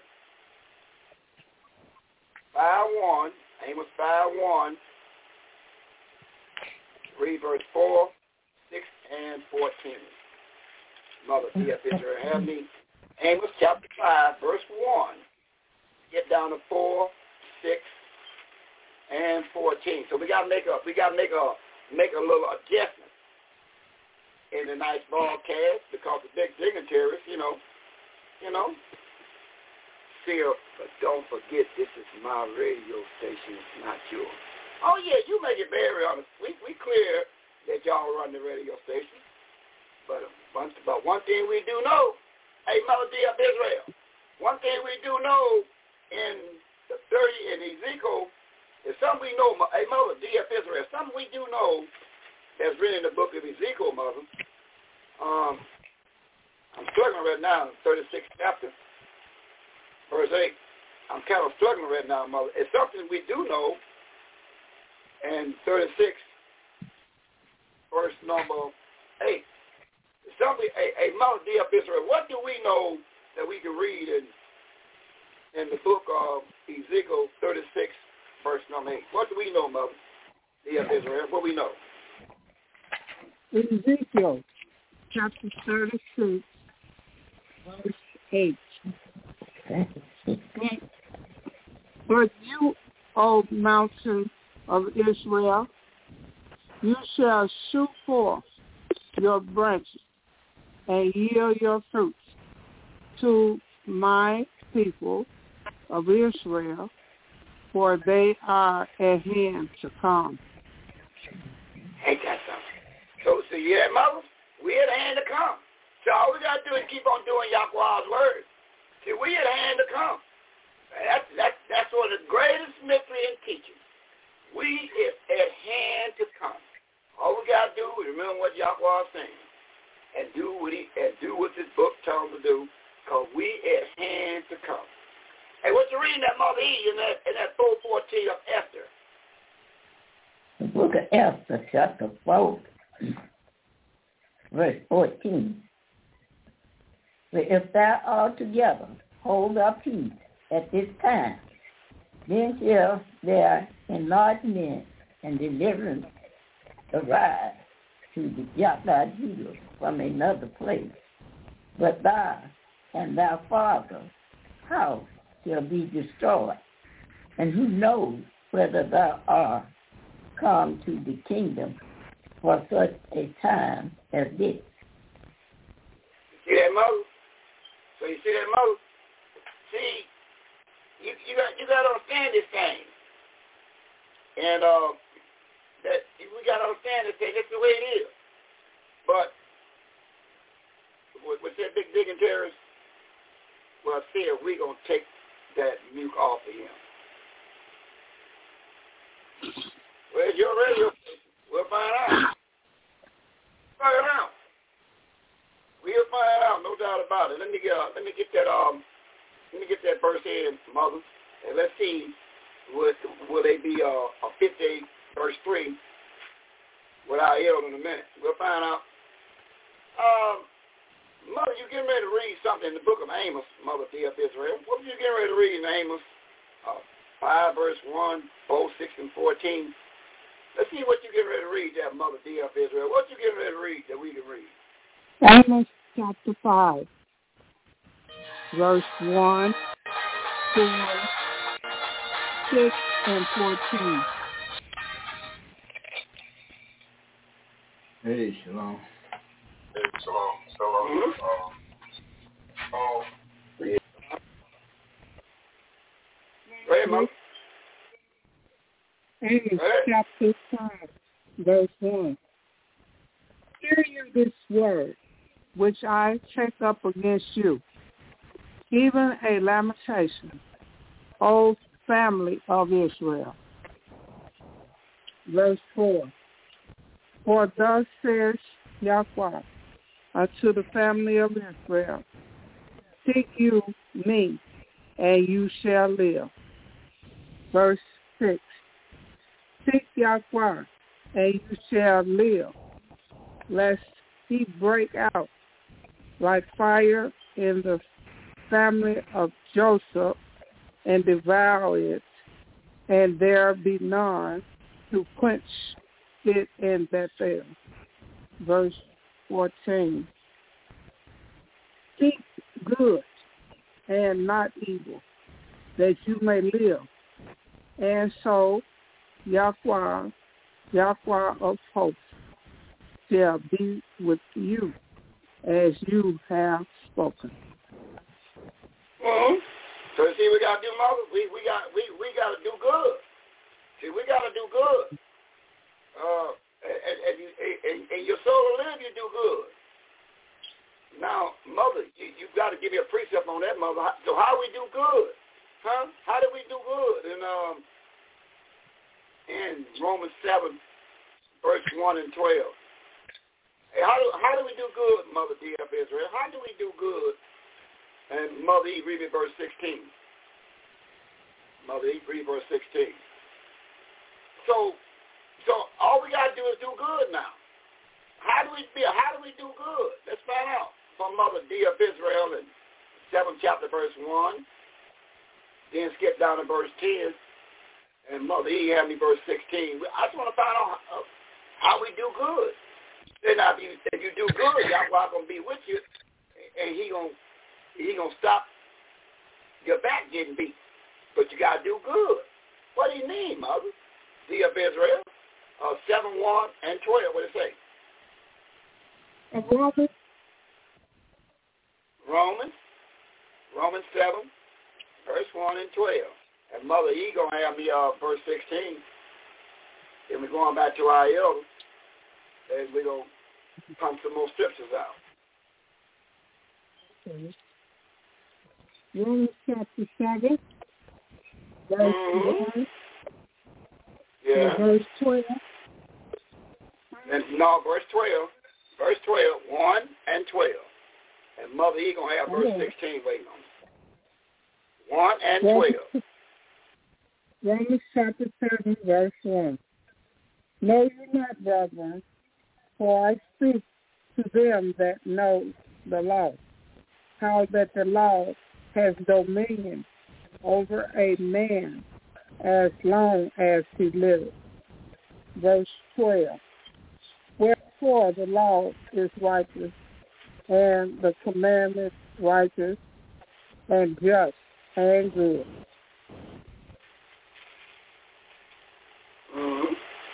5:1, Amos 5:1, read verse 4, 6, and 14. Mother D of Israel, help me, Amos chapter 5, verse 1, get down to 4, 6, and 14. So we gotta make a little adjustment in the nice broadcast because the big dignitaries, but don't forget this is my radio station, it's not yours. Oh yeah, you make it very honest. We clear that y'all run the radio station. But one thing we do know, hey, Melody of Israel, one thing we do know in the 30 in Ezekiel is something we know, hey, Melody of Israel, something we do know that's written in the book of Ezekiel, Mother. I'm struggling right now in the 36th chapter, verse 8. I'm kind of struggling right now, Mother. It's something we do know in 36, verse number 8. It's something, a Melody of Israel. What do we know that we can read in the book of Ezekiel 36, verse number 8? What do we know, Mother of Israel? What we know? Ezekiel chapter 36, verse 8. But you, O mountain of Israel, you shall shoot forth your branches and yield your fruits to my people of Israel, for they are at hand to come. Ain't that something? So you hear that, Mother? We at hand to come. So all we got to do is keep on doing Yahweh's word. See, we at hand to come. That's one of the greatest mystery in teaching. We is at hand to come. All we got to do is remember what Yahweh is saying and do what this book tells us to do, because we at hand to come. Hey, what you reading that, Mother E, in that 4:14 of Esther? The book of Esther, chapter 4, verse 14. For if thou altogether hold thy peace at this time, then shall their enlargement and deliverance arise to the Yahweh Judah from another place. But thou and thy father's house shall be destroyed. And who knows whether thou art come to the kingdom for such a time as this? See that, Mother? So you see that, Mother? See, you got to understand this thing. And that we got to understand this thing. That's the way it is. But with that big dignitaries, well, see if we're going to take that nuke off of him. Where's your radio station? We'll find out. Find out. We'll find out, no doubt about it. Let me get that verse in, Mother, and let's see will they be a 58 verse 3 without yield in a minute. We'll find out. Mother, you getting ready to read something in the book of Amos, Mother D of Israel. What were you getting ready to read in Amos 5 verse 1, 4, 6, and 14? Let's see what you getting ready to read there, Mother D of Israel. What you getting ready to read that we can read? Amos chapter 5, verse 1, 4, 6, and 14. Hey, shalom. Hey, shalom. Go ahead, Mother. Amos chapter 5, verse 1. Hear you this word, which I take up against you, even a lamentation, O family of Israel. Verse 4. For thus says Yahweh unto the family of Israel, seek you me, and you shall live. Verse 6. Seek Yahweh, and you shall live, lest he break out like fire in the family of Joseph and devour it, and there be none to quench it in Bethel. Verse 14. Seek good and not evil, that you may live. And so Yahweh of hosts shall be with you as you have spoken. Mm-hmm. So see, we gotta do Moses. We gotta do good. See, we gotta do good. And your soul will live, you do good. Now, Mother, you got to give me a precept on that, Mother. So how do we do good? Huh? How do we do good? In Romans 7, verse 1 and 12. Hey, how do we do good, Mother D.F. Israel? How do we do good? And Mother E, read me verse 16. Mother E, read verse 16. So all we got to do is do good now. How do we do good? Let's find out from Mother D.F. Israel in 7th chapter, verse 1. Then skip down to verse 10. And Mother E had me verse 16. I just want to find out how we do good. And now if you do good, Yahweh going to be with you, and he gonna stop your back getting beat. But you got to do good. What do you mean, Mother? D of Israel, 7, 1, and 12. What does it say? And Romans 7, verse 1 and 12. And Mother E going to have me verse 16. Then we're going back to our elders, and we're going to pump some more scriptures out. Okay. Romans chapter 7, verse 1, yeah. and verse 12. And no, verse 12. Verse 12, 1 and 12. And Mother E going to have verse 16 waiting on us. 1 and 12. Romans chapter 7, verse 1. Know ye not, brethren, for I speak to them that know the law, how that the law has dominion over a man as long as he liveth. Verse 12. Wherefore the law is righteous, and the commandment righteous, and just, and good. Mm-hmm.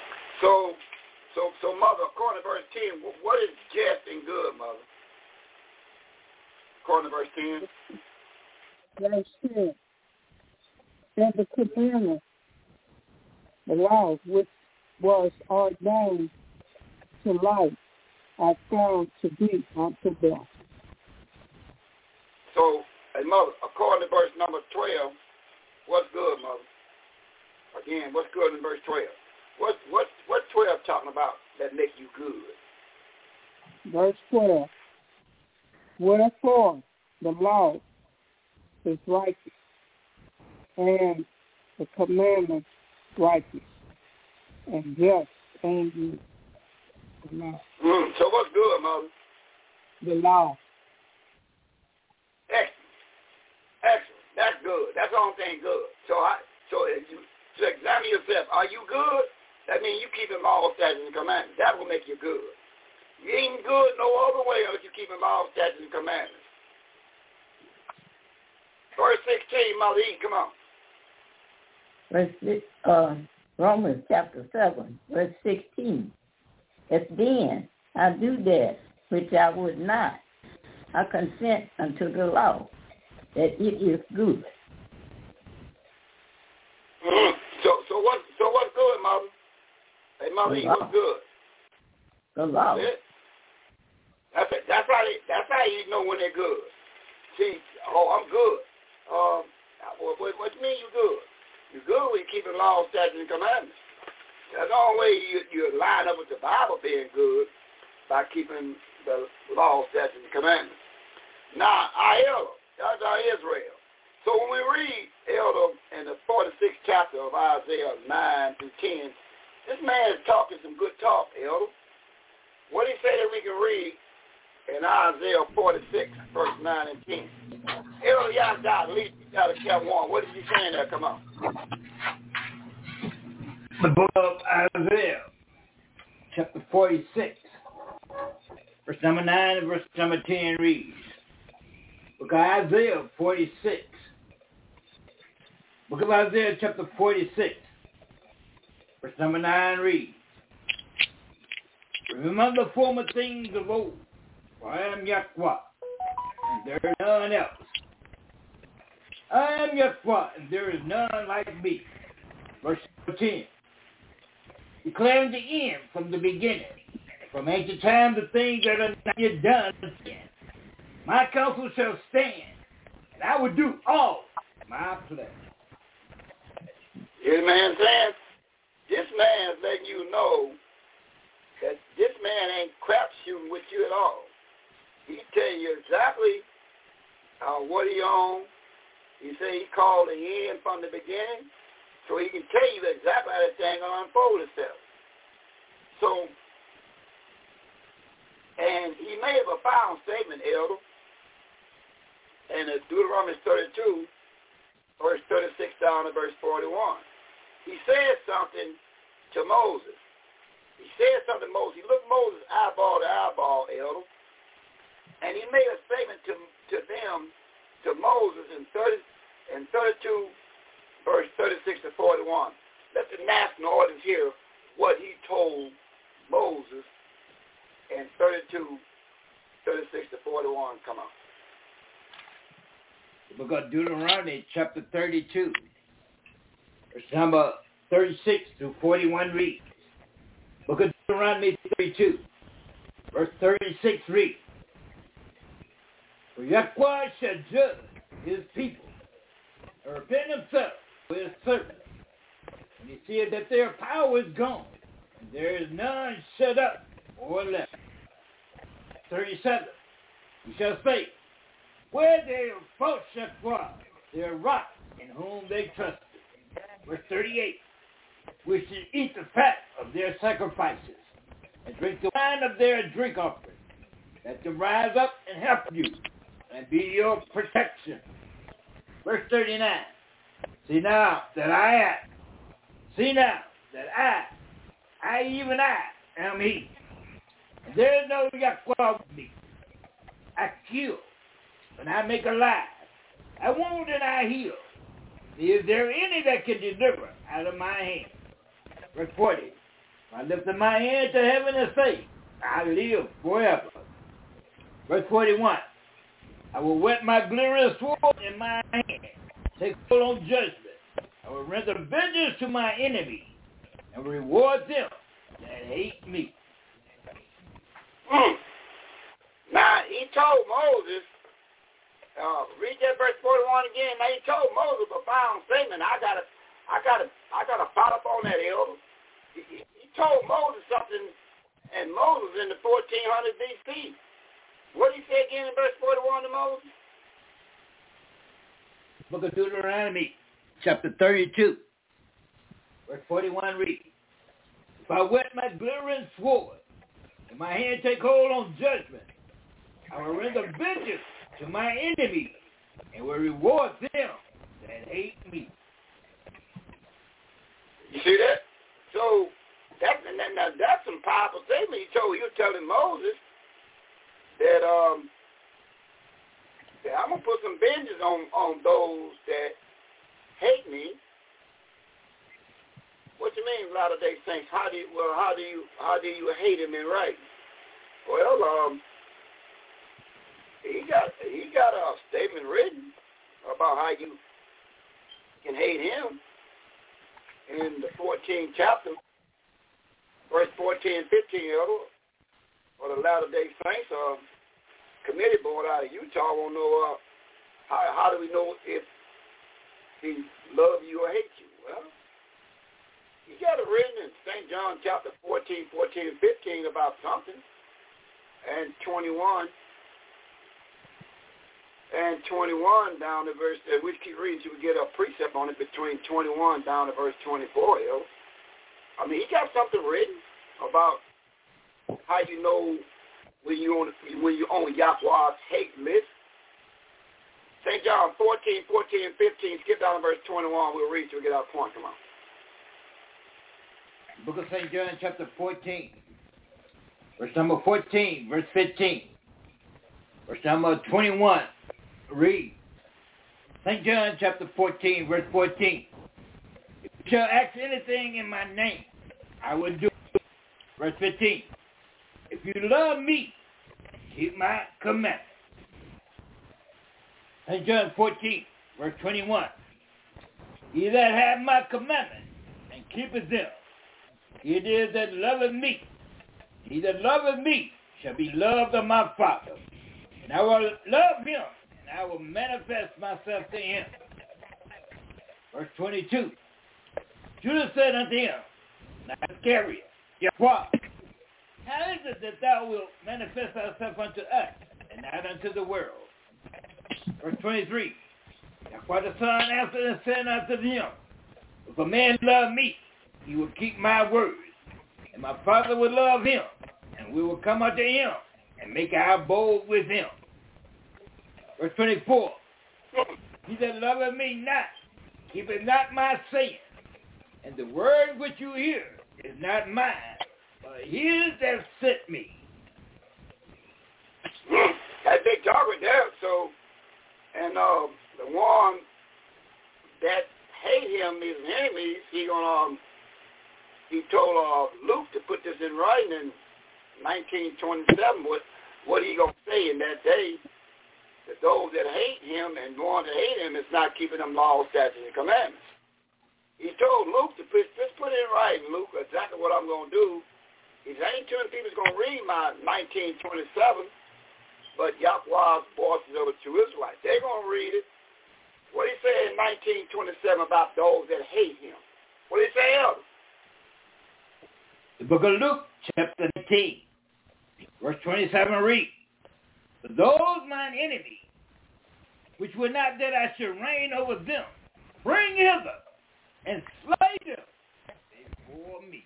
So, Mother, according to verse 10, what is just and good, Mother? According to verse 10. Verse 10. And the commandment, the law which was ordained to life, are found to be unto death. So, hey, Mother, according to verse number 12, what's good, Mother? Again, what's good in verse 12? What's 12 talking about that make you good? Verse 12. Wherefore the law is righteous, and the commandment righteous, and just, and good. So what's good, Mother? The law. Excellent. That's good. That's the only thing good. So if you examine yourself, are you good? That means you keeping all statutes and commandments. That will make you good. You ain't good no other way unless you keeping all statutes and commandments. Verse 16, Mother E, come on. Romans chapter 7, verse 16. If then I do that which I would not, I consent unto the law, that it is good. Mm-hmm. So what's good, Mother? Hey, Mother, what's good? The law. That's it. That's how you know when they're good. See, I'm good. What you mean you good? You're good when you're keeping law, statutes, and commandments. That's the only way you line up with the Bible being good, by keeping the law, statutes, and commandments. Now, our elder, that's our Israel. So when we read, Elder, in the 46th chapter of Isaiah 9 through 10, this man is talking some good talk, Elder. What do he say that we can read in Isaiah 46, verse 9 and 10? Elder, y'all got at least chapter 1. What is he saying there? Come on. The book of Isaiah, chapter 46, verse number 9 and verse number 10 reads, book of Isaiah 46, book of Isaiah chapter 46, verse number 9 reads, remember the former things of old, for I am Yahweh, and there is none else. I am Yahweh, and there is none like me. Verse 10. Declaring the end from the beginning, from ancient time the things that are not yet done again, My counsel shall stand, and I will do all my pleasure. Hear the man saying? This man is letting you know that this man ain't crap shooting with you at all. He tell you exactly what he on. He say he called the end from the beginning, so he can tell you exactly how that thing gonna unfold itself. So, and he made a profound statement, Elder, in Deuteronomy 32, verse 36 down to verse 41. He said something to Moses. He said something to Moses. He looked Moses eyeball to eyeball, Elder, and he made a statement to Moses in 32, verse 36 to 41. Let the national audience hear what he told Moses in 32, 36 to 41. Come on. The book of Deuteronomy, chapter 32, verse number 36 to 41 reads. Book of Deuteronomy 32, verse 36 reads. For Yahweh shall judge his people and repent himself for his servants. And he seeth that their power is gone, and there is none shut up or left. 37. He shall say, where their false Yahweh, their rock in whom they trusted. Verse 38. Which should eat the fat of their sacrifices and drink the wine of their drink offering, that to rise up and help you and be your protection. Verse 39. See now that I even I am he. And there is no Yahweh with me. I kill, and I make alive. I wound and I heal. Is there any that can deliver out of my hand? Verse 40. I lifted my hand to heaven and say, I live forever. Verse 41. I will wet my glittering sword in my hand, take hold on judgment. I will render vengeance to my enemies and reward them that hate me. Now, he told Moses, read that verse 41 again. Now, he told Moses a profound statement. I gotta follow up on that, Elder. He told Moses something, and Moses in the 1400 BC. What did he say again in verse 41 to Moses? Book of Deuteronomy, chapter 32, verse 41 reads, if I wet my glittering sword, and my hand take hold on judgment, I will render vengeance to my enemies, and will reward them that hate me. You see that? So that's some powerful statement. He was telling Moses that that I'm gonna put some vengeance on those that hate me. What you mean, Latter-day Saints? How do you hate him in writing? Well, he got a statement written about how you can hate him in the 14th chapter, verse 14 and 15, or the Latter-day Saints committee board out of Utah won't know how do we know if he love you or hate you. Well, he got it written in St. John chapter 14 and 15 about something, and 21 down to verse, we keep reading till we get a precept on it between 21 down to verse 24, I mean, he got something written about how you know when you on Yahweh's hate list. St. John 14 and 15, skip down to verse 21, we'll read till we get our point, come on. Book of St. John chapter 14, verse number 14, verse 15, verse number 21, read. St. John chapter 14, verse 14. If you shall ask anything in my name, I will do it. Verse 15. If you love me, keep my commandments. St. John 14, verse 21. He that hath my commandments and keepeth them, it is that loveth me. He that loveth me shall be loved of my Father, And I will love him, and I will manifest myself to him. Verse 22. Judah said unto him, Not Iscariot, Yahweh, how is it that thou wilt manifest thyself unto us, and not unto the world? Verse 23. Yahweh the Son answered and said unto him, If a man love me, he will keep my words, and my Father will love him, and we will come unto him, and make our abode with him. Verse 24. He that loveth me not, keepeth not my saying, and the word which you hear is not mine, but his that sent me. That's big talking there. So, and the one that hate him, his enemies, he told Luke to put this in writing in 1927. What he gonna say in that day? That those that hate him and want to hate him is not keeping them laws, statutes, and commandments. He told Luke to put it in writing, Luke, exactly what I'm going to do. He said, ain't too many people's going to read my 1927, but Yahweh's voices of the true Israelites. They're going to read it. What he said in 1927 about those that hate him? What did he say, Elder? The book of Luke, chapter 19, verse 27 reads, But those mine enemies, which would not that I should reign over them, bring hither and slay them before me.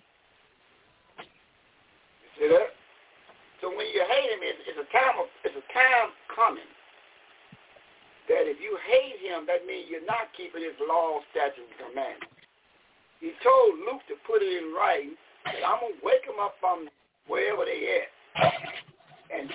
You see that? So when you hate him, it's a time coming that if you hate him, that means you're not keeping his law, statutes, and commandments. He told Luke to put it in writing that I'm gonna wake them up from wherever they at and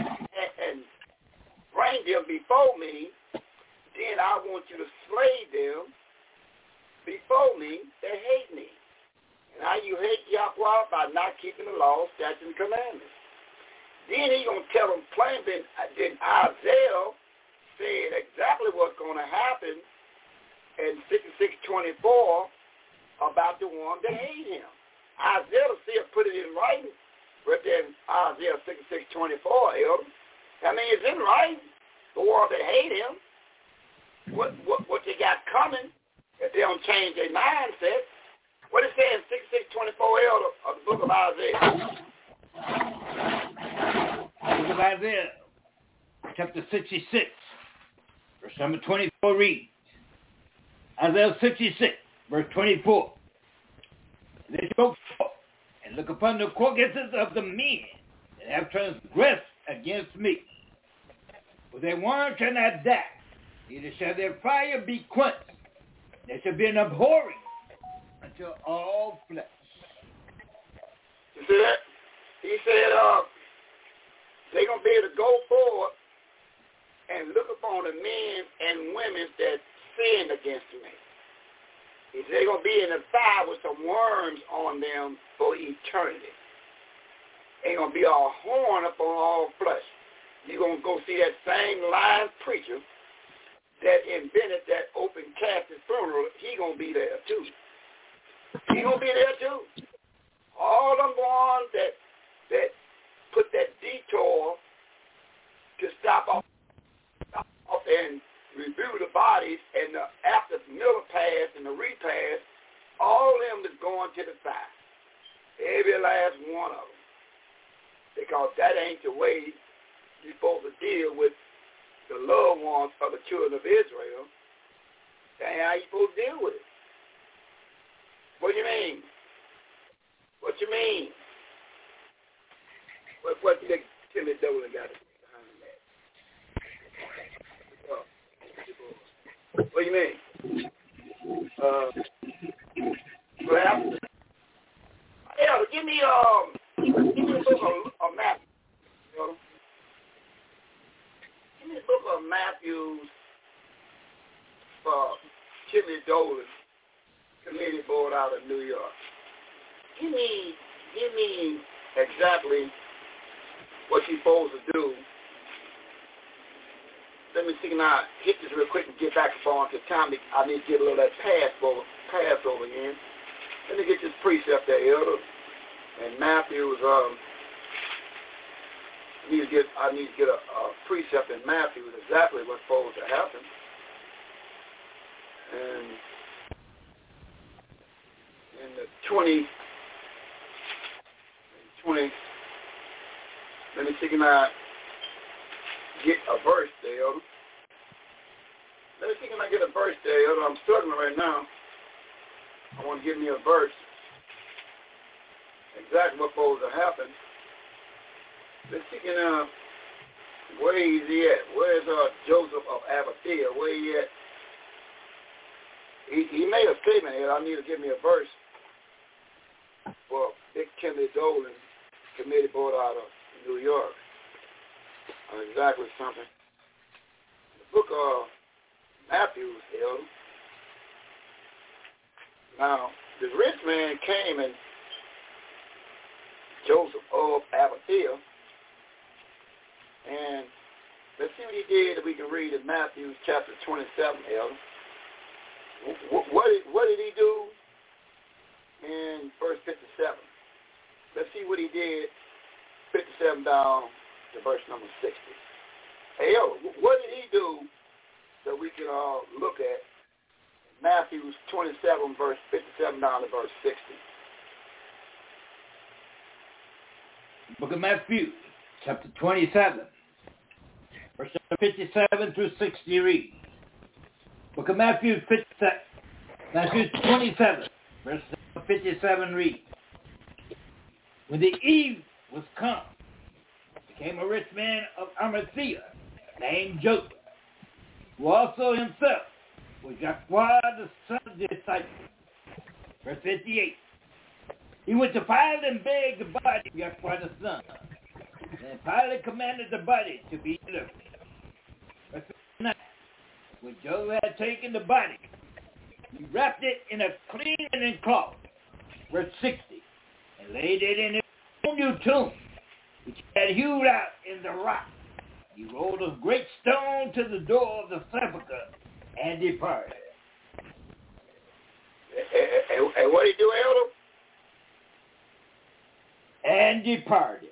bring them before me. Then I want you to slay them before me that hate me. And how you hate Yahweh? By not keeping the law, statutes, and commandments. Then he's going to tell them plainly, then Isaiah said exactly what's going to happen in 66:24 about the one that hate him. Isaiah still put it in writing right there in Isaiah 66:24, Elder. I mean, it's in writing. The one that hate him, what they got coming, if they don't change their mindset. What it says in 66:24, Elder, of the book of Isaiah. Book of Isaiah, chapter 66, verse number 24 reads, Isaiah 66, verse 24. They spoke forth and look upon the carcasses of the men that have transgressed against me. For their worm shall not die, neither shall their fire be quenched. There shall be an abhorring unto all flesh. You see that? He said, they're going to be able to go forward and look upon the men and women that sinned against me. He said they're going to be in the fire with some worms on them for eternity. Ain't going to be all horn upon all flesh. You're going to go see that same lying preacher that invented that open casket funeral. He going to be there too. He going to be there too. All them ones that put that detour to stop off and review the bodies and the after middle pass and the repass, all of them is going to the fire. Every last one of them. Because that ain't the way you're supposed to deal with the loved ones of the children of Israel. That ain't how you're supposed to deal with it. What do you mean? What you mean? What you think Timmy Dolan got behind that? What do you mean? Well, yeah, give me a book of Matthew. Give me a book of Matthew's for Timmy Dolan, committee board out of New York. Give me exactly what you're supposed to do. Let me see, now hit this real quick and get back upon because time I need to get a little of that Passover in. Let me get this precept there, Elder. And Matthew's I need to get a precept in Matthew exactly what's supposed to happen. And in the 20, let me see, can I get a verse there, Elder? Let me see, can I get a verse there, Elder? I'm struggling right now. I want to give me a verse. Exactly what's supposed to happen. Let's see, where is he at? Where's Joseph of Arimathea? Where he at? He made a statement here. I need to give me a verse for Big Kimberly Dolan committee board out of New York. Exactly something. The book of Matthew, now, this rich man came and Joseph of Arimathea. And let's see what he did that we can read in Matthew chapter 27, Elder. What did he do in verse 57? Let's see what he did, 57 down to verse number 60. Hey, what did he do that we can look at? Matthew 27, verse 57 down to verse 60. Book of Matthew, chapter 27. Verse 57 through 60 reads. Book of Matthew 27, verse 57 reads. When the eve was come, came a rich man of Arimathea, named Joseph, who also himself was Yahweh the son of the disciple. Verse 58. He went to Pilate and begged the body of Yahweh the son. And Pilate commanded the body to be delivered. Verse 59. When Joseph had taken the body, he wrapped it in a clean linen cloth. Verse 60. And laid it in his own new tomb, which he had hewed out in the rock. He rolled a great stone to the door of the sepulchre and departed. And what did he do, Elder? And departed.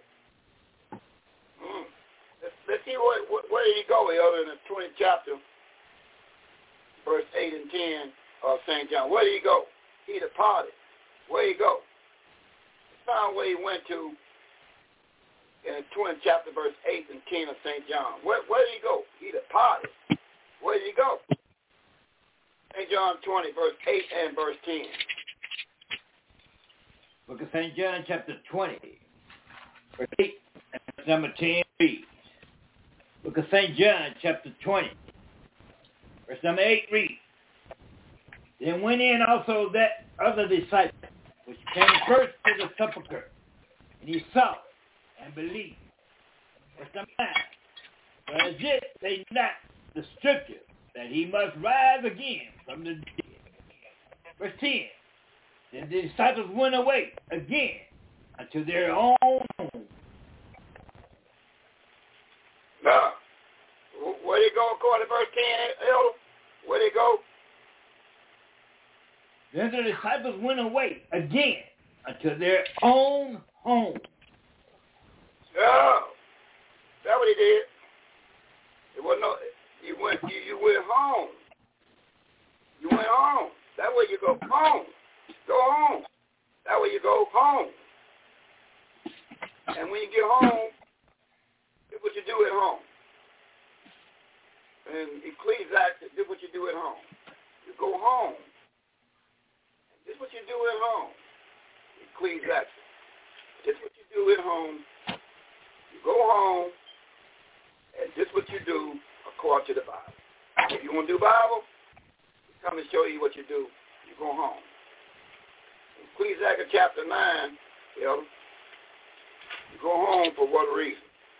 Let's see where did he go, Elder, in the 20th chapter, verse 8 and 10 of St. John. Where did he go? He departed. Where did he go? Found where he went to in the 20th chapter, verse 8 and 10 of St. John. Where did he go? He departed. Where did he go? St. John 20, verse 8 and verse 10. Book of St. John, chapter 20, verse 8 and verse number 10 reads. Book of St. John, chapter 20, verse number 8 reads. Then went in also that other disciple, which came first to the sepulchre, and he saw it and believed. Verse number 9. For as yet they knew not the scripture that he must rise again from the dead. Verse 10. Then the disciples went away again unto their own home. Now, where did he go according to verse 10, Elder? Where did he go? Then the disciples went away again unto their own home. Yeah, that's what he did. It wasn't no. You went home. You went home. That way you go home. Go home. That way you go home. And when you get home, do what you do at home. And Ecclesiastes, do what you do at home. You go home. This is what you do at home. Ecclesiastes. This is what you do at home. You go home, and this is what you do according to the Bible. If you want to do Bible, come and show you what you do. You go home. Ecclesiastes chapter 9, you go home for what reason?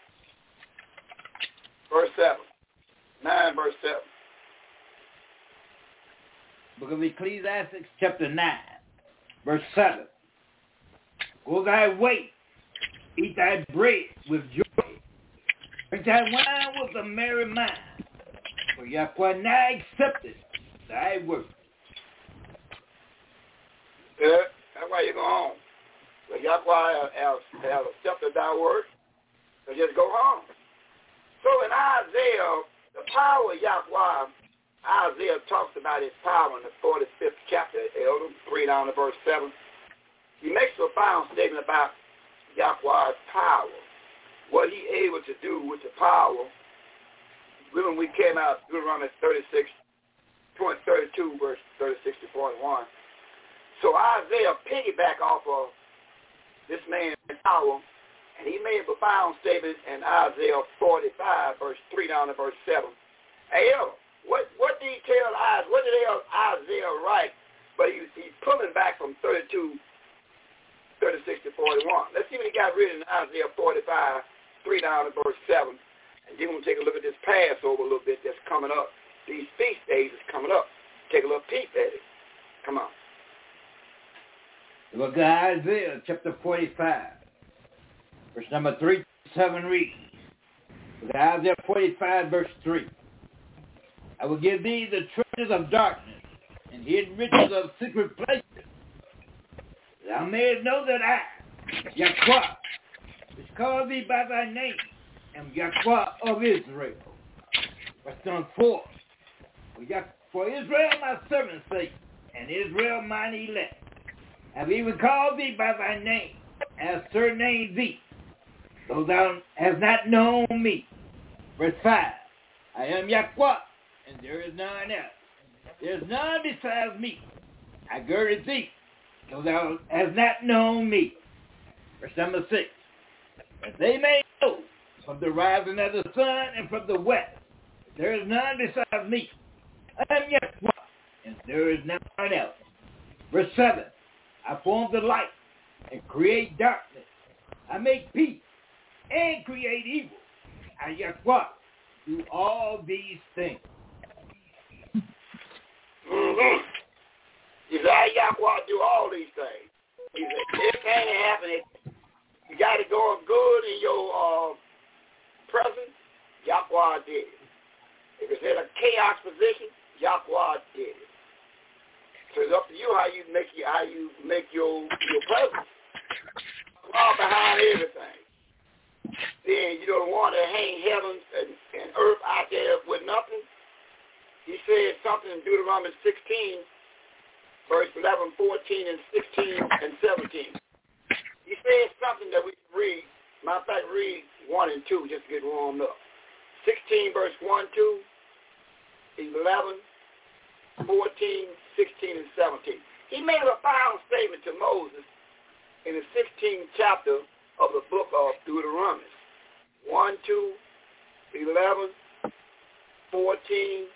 Verse 7. 9 verse 7. Book of Ecclesiastes chapter 9, verse 7. Go thy way, eat thy bread with joy, drink thy wine with a merry mind, for Yahweh now accepteth thy work. Yeah, that's why you go home. But Yahweh has accepted thy work, So just go home. So in Isaiah, the power of Yahweh, Isaiah talks about his power in the 45th chapter, Elder, 3 down to verse 7. He makes a profound statement about Yahweh's power, what he able to do with the power. When we came out, Deuteronomy 32, verse 36 to 41. So Isaiah piggyback off of this man's power, and he made a profound statement in Isaiah 45, verse 3 down to verse 7. Hey, what did Isaiah write? But he's pulling back from 32, 36 to 41. Let's see what he got written in Isaiah 45, 3 down to verse 7. And then we'll take a look at this Passover a little bit that's coming up. These feast days is coming up. Take a little peep at it. Come on. The book of Isaiah, chapter 45, verse number 3 to 7 reads. Isaiah 45, verse 3. I will give thee the treasures of darkness and hidden riches of secret places. Thou mayest know that I, Yahweh, which called thee by thy name, am Yahweh of Israel. Verse number 4. For Israel my servant's sake, and Israel mine elect, have even called thee by thy name, and have surnamed thee, though thou hast not known me. Verse 5. I am Yahweh, and there is none else. There is none besides me. I girded thee, though thou hast not known me. Verse number 6. That they may know from the rising of the sun and from the west, there is none besides me. I am Yahweh, and there is none else. Verse 7. I form the light and create darkness. I make peace and create evil. I, Yahweh, do all these things. Mm-hmm. You say, I, Yahweh, do all these things. He said, everything happening, you got it going good in your present, Yahweh did it. If it's in a chaos position, Yahweh did it. So it's up to you how you make your presence. All behind everything. Then you don't want to hang heaven and earth out there with nothing. He said something in Deuteronomy 16, verse 11, 14, and 16, and 17. He said something that we can read. Matter of fact, read 1 and 2 just to get warmed up. 16, verse 1, 2, 11, 14, 16, and 17. He made a profound statement to Moses in the 16th chapter of the book of Deuteronomy. 1, 2, 11, 14,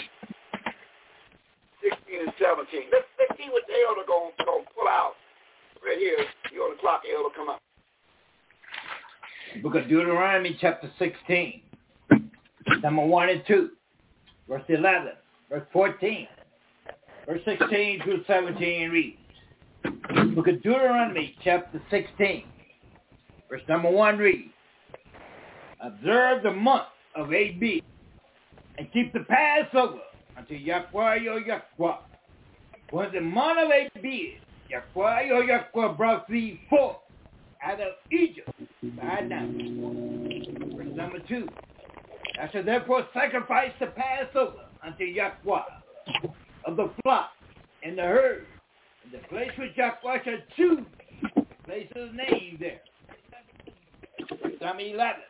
16, and 17. Let's see what the elder going to pull out right here. You're on the clock, elder, come up. Book of Deuteronomy, chapter 16, number 1 and 2, verse 11, verse 14, verse 16 through 17 reads. Book of Deuteronomy, chapter 16, verse number 1 reads. Observe the month of Abib, and keep the Passover unto Yahweh your Yahweh. For the month of Abib, Yahweh your Yahweh brought thee forth out of Egypt by night. Verse number 2. Thou shalt therefore sacrifice the Passover unto Yahweh of the flock and the herd, in the place which Yahweh shall choose, place his name there. Verse number 11.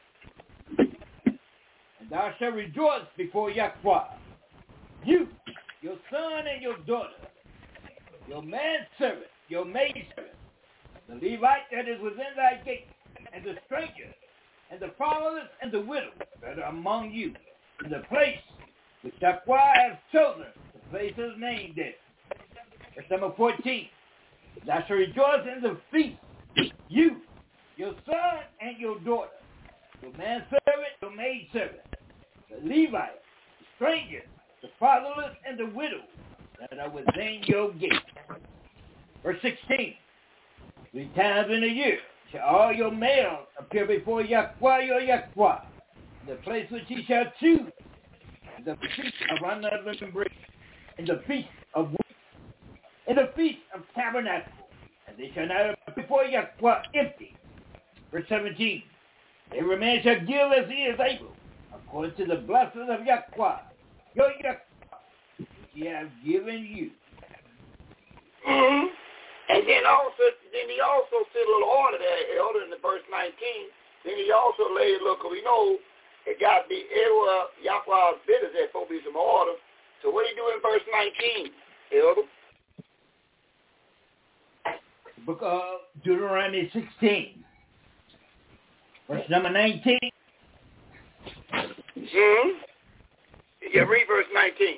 And thou shalt rejoice before Yahweh, you, your son and your daughter, your manservant, your maidservant, the Levite that is within thy gate, and the stranger, and the fatherless, and the widow that are among you, in the place which Yahweh hath chosen to place his name there. Verse number 14. Thou shalt rejoice in the feast, you, your son and your daughter, your manservant, your maidservant, the Levite, the stranger, the fatherless, and the widow that are within your gate. Verse 16. 3 times in a year shall all your males appear before Yahweh your Yahweh, in the place which he shall choose, in the feast of unleavened bread, in the feast of weeks, in the feast of tabernacles, and they shall not appear before Yahweh empty. Verse 17. Every man shall give as he is able, according to the blessings of Yahweh, your Yahweh, which he has given you. Mm-hmm. And then he also said a little order there, Elder, in the verse 19. Then he also laid, look, we know it got to be everywhere Yahweh's business, there's supposed to be some order. So what do you do in verse 19, Elder? The book of Deuteronomy 16, verse number 19. Mm-hmm. Yeah, read verse 19.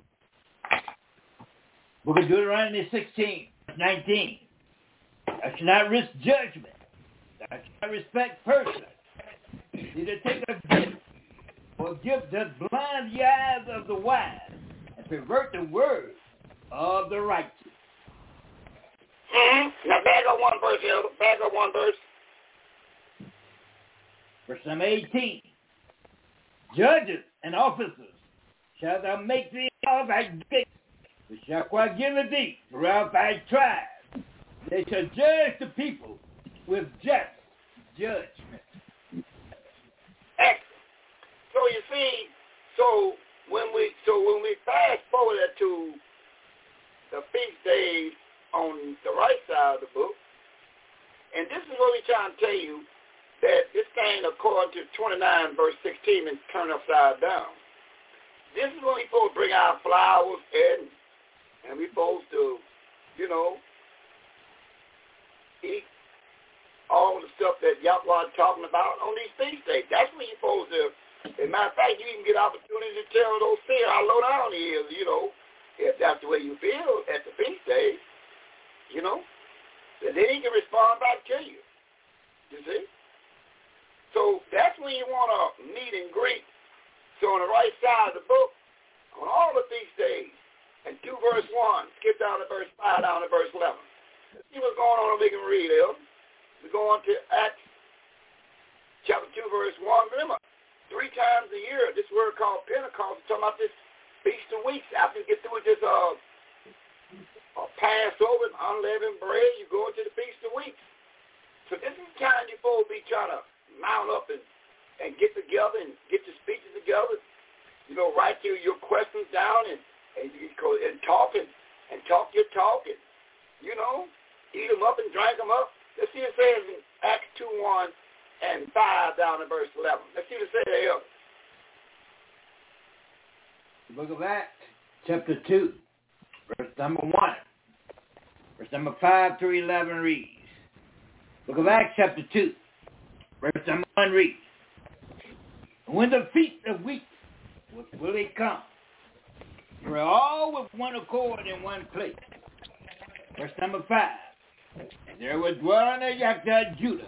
Book of Deuteronomy 16, verse 19. Thou shalt not risk judgment. Thou shalt not respect persons. Neither take a gift, or gift doth blind the eyes of the wise, and pervert the words of the righteous. Mm-hmm. Now back up one verse, Elder. Back up one verse. Verse number 18. Judges and officers shalt thou make thee all thy gates, which Yahweh giveth thee throughout thy tribes. They shall judge the people with just judgment. Excellent. So you see, when we fast forward to the feast days on the right side of the book, and this is what we're trying to tell you, that this thing according to 29 verse 16 and turn upside down. This is when we're supposed to bring our flowers and we're supposed to, eat all the stuff that Yahweh is talking about on these feast days. That's when you're supposed to. As a matter of fact, you even get opportunity to tell those seers how low down he is, if that's the way you feel at the feast days, and then he can respond back to you. You see? So that's when you want to meet and greet. So on the right side of the book, on all the feast days, and 2 verse 1, skip down to verse 5, down to verse 11. Let's see what's going on, we can read it. We go on to Acts chapter 2, verse 1. Remember, 3 times a year, this word called Pentecost is talking about this Feast of Weeks. After you get through with this Passover and unleavened bread, you go into the Feast of Weeks. So this is the time you're supposed to be trying to mount up and get together and get your speeches together, write your questions down and talk and talk your talk and, eat them up and drink them up. Let's see what it says in Acts 2:1 and 5 down to verse 11. Let's see what it says there. The book of Acts, chapter 2, verse number 1. Verse number 5 through 11 reads. Book of Acts, chapter 2, verse number 1 reads. When the Feast of Weeks was fully come, we were all with one accord in one place. Verse number 5. And there was dwelling in Yahweh Judah,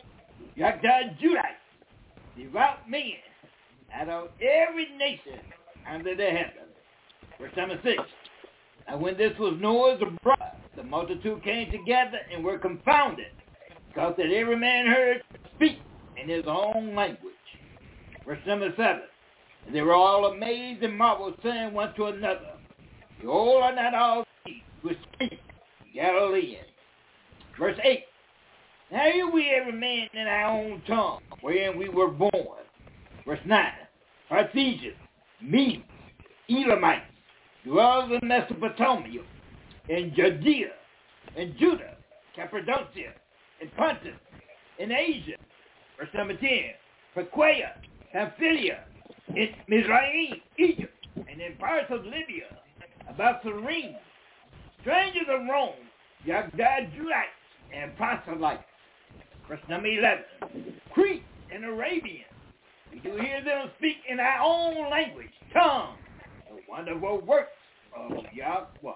devout men out of every nation under the heaven. Verse number 6. And when this was noised abroad, the multitude came together and were confounded, because that every man heard speak in his own language. Verse number 7. And they were all amazed and marveled, saying one to another, behold, are not all these which speak Galileans? Verse 8. Now hear we every man in our own tongue, wherein we were born. Verse 9. Parthians, Medes, Elamites, dwellers in Mesopotamia, in Judea, in Judah, Cappadocia, in Pontus, in Asia. Verse number 10. Phrygia, Pamphylia, in Mizraim, Egypt, and in parts of Libya, about Cyrene, strangers of Rome, Judahites, and proselytes. Verse number 11. Crete and Arabians, we do hear them speak in our own language, tongue, the wonderful works of Yahweh.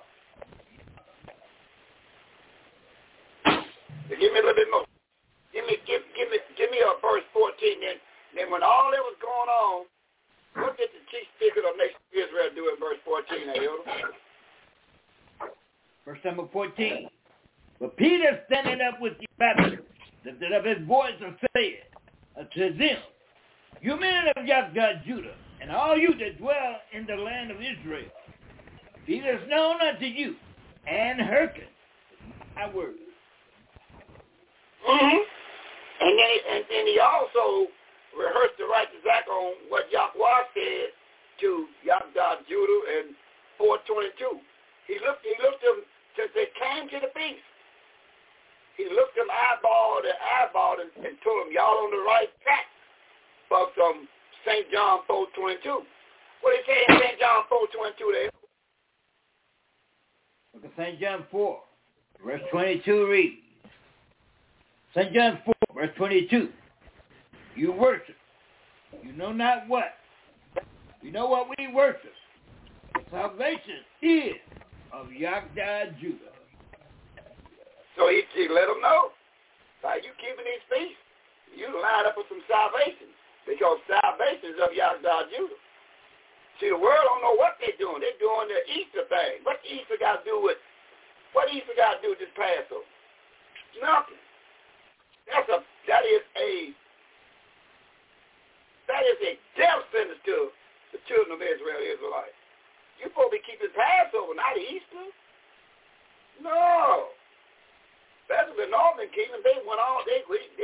Give me a little bit more. Give me a verse 14 then. Then when all that was going on, what did the chief speaker of the nation of Israel do in verse 14, Elder? Verse number 14. But Peter, standing up with the Baptists, lifted up his voice and said unto them, you men of Yahweh Judah, and all you that dwell in the land of Israel, be this known unto you, and hearken my word. Mm-hmm. And then he also rehearse the righteous act on what Yahweh said to Yahdah Judah in 4:22. He looked them since they came to the feast. He looked them eyeball to eyeball and told them, y'all on the right track for some St. John 4:22. What did he say in St. John 4:22 there? Look at St. John 4, verse 22 reads. St. John 4, verse 22. You worship. You know not what. You know what we worship. Salvation is of Yahdah Judah. So he let them know. By you keeping these feasts, you line up with some salvation. Because salvation is of Yahdah Judah. See, the world don't know what they're doing. They're doing the Easter thing. What Easter got to do with this Passover? Nothing. That is a death sentence to the children of Israel, Israelites. You're supposed to be keeping Passover, not Easter. No. That's the Northern Kingdom. They went all out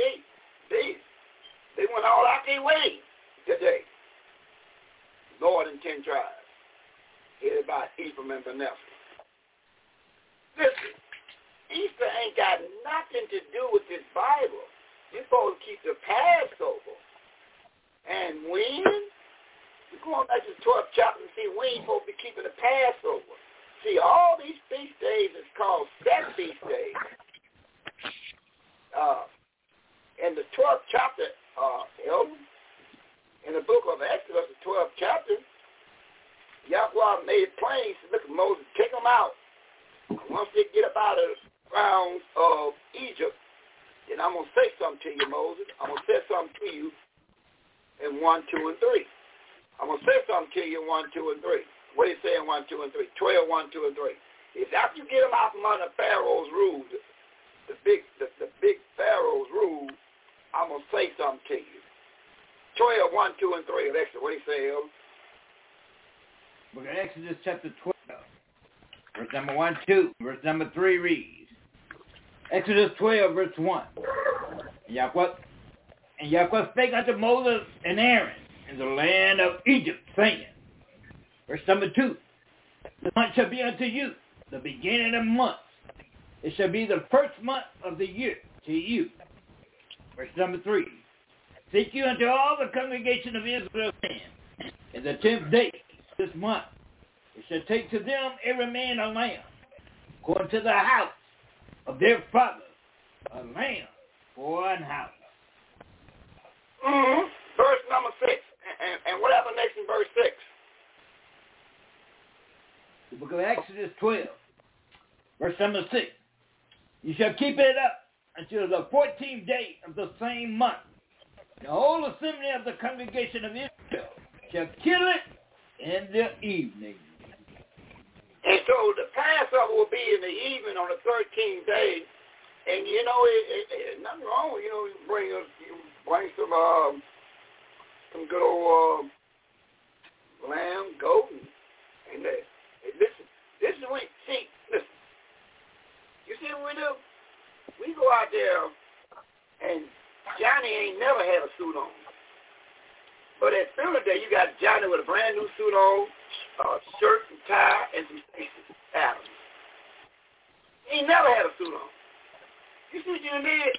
their way today. Northern 10 tribes, headed by Ephraim and Manasseh. Listen, Easter ain't got nothing to do with this Bible. You're supposed to keep the Passover. And when? You go on back to the 12th chapter and see we ain't supposed to be keeping the Passover. See, all these feast days is called set feast days. In the 12th chapter, in the book of Exodus, the 12th chapter, Yahweh made it plain. He said, look, Moses, take them out. Once they get up out of the grounds of Egypt, then I'm going to say something to you, Moses. I'm going to say something to you in 1, 2, and 3. I'm going to say something to you in 1, 2, and 3. What do you say in 1, 2, and 3? 12, 1, 2, and 3. If after you get them out from under Pharaoh's rule, the big Pharaoh's rule, I'm going to say something to you. 12, 1, 2, and 3 of Exodus. What do you say, Elder? Book of Exodus chapter 12, verse number 1, 2, verse number 3 reads. Exodus 12, verse 1. And Yahweh spake unto Moses and Aaron in the land of Egypt, saying, verse number 2, the month shall be unto you the beginning of months. It shall be the first month of the year to you. Verse number 3, seek you unto all the congregation of Israel in the 10th day this month. It shall take to them every man a lamb, according to the house of their father, a lamb for an house. Mm-hmm. Verse number 6. And what happened next in verse 6? The book of Exodus 12, verse number 6. You shall keep it up until the 14th day of the same month. The whole assembly of the congregation of Israel shall kill it in the evening. And so the Passover will be in the evening on the 13th day. And, you know, it nothing wrong. You know, you bring some good old lamb, goat, and listen. This is when, listen. You see what we do? We go out there, and Johnny ain't never had a suit on. But at Philadelphia, you got Johnny with a brand new suit on, shirt and tie, and some Stacey Adams. He ain't never had a suit on. You see what you did?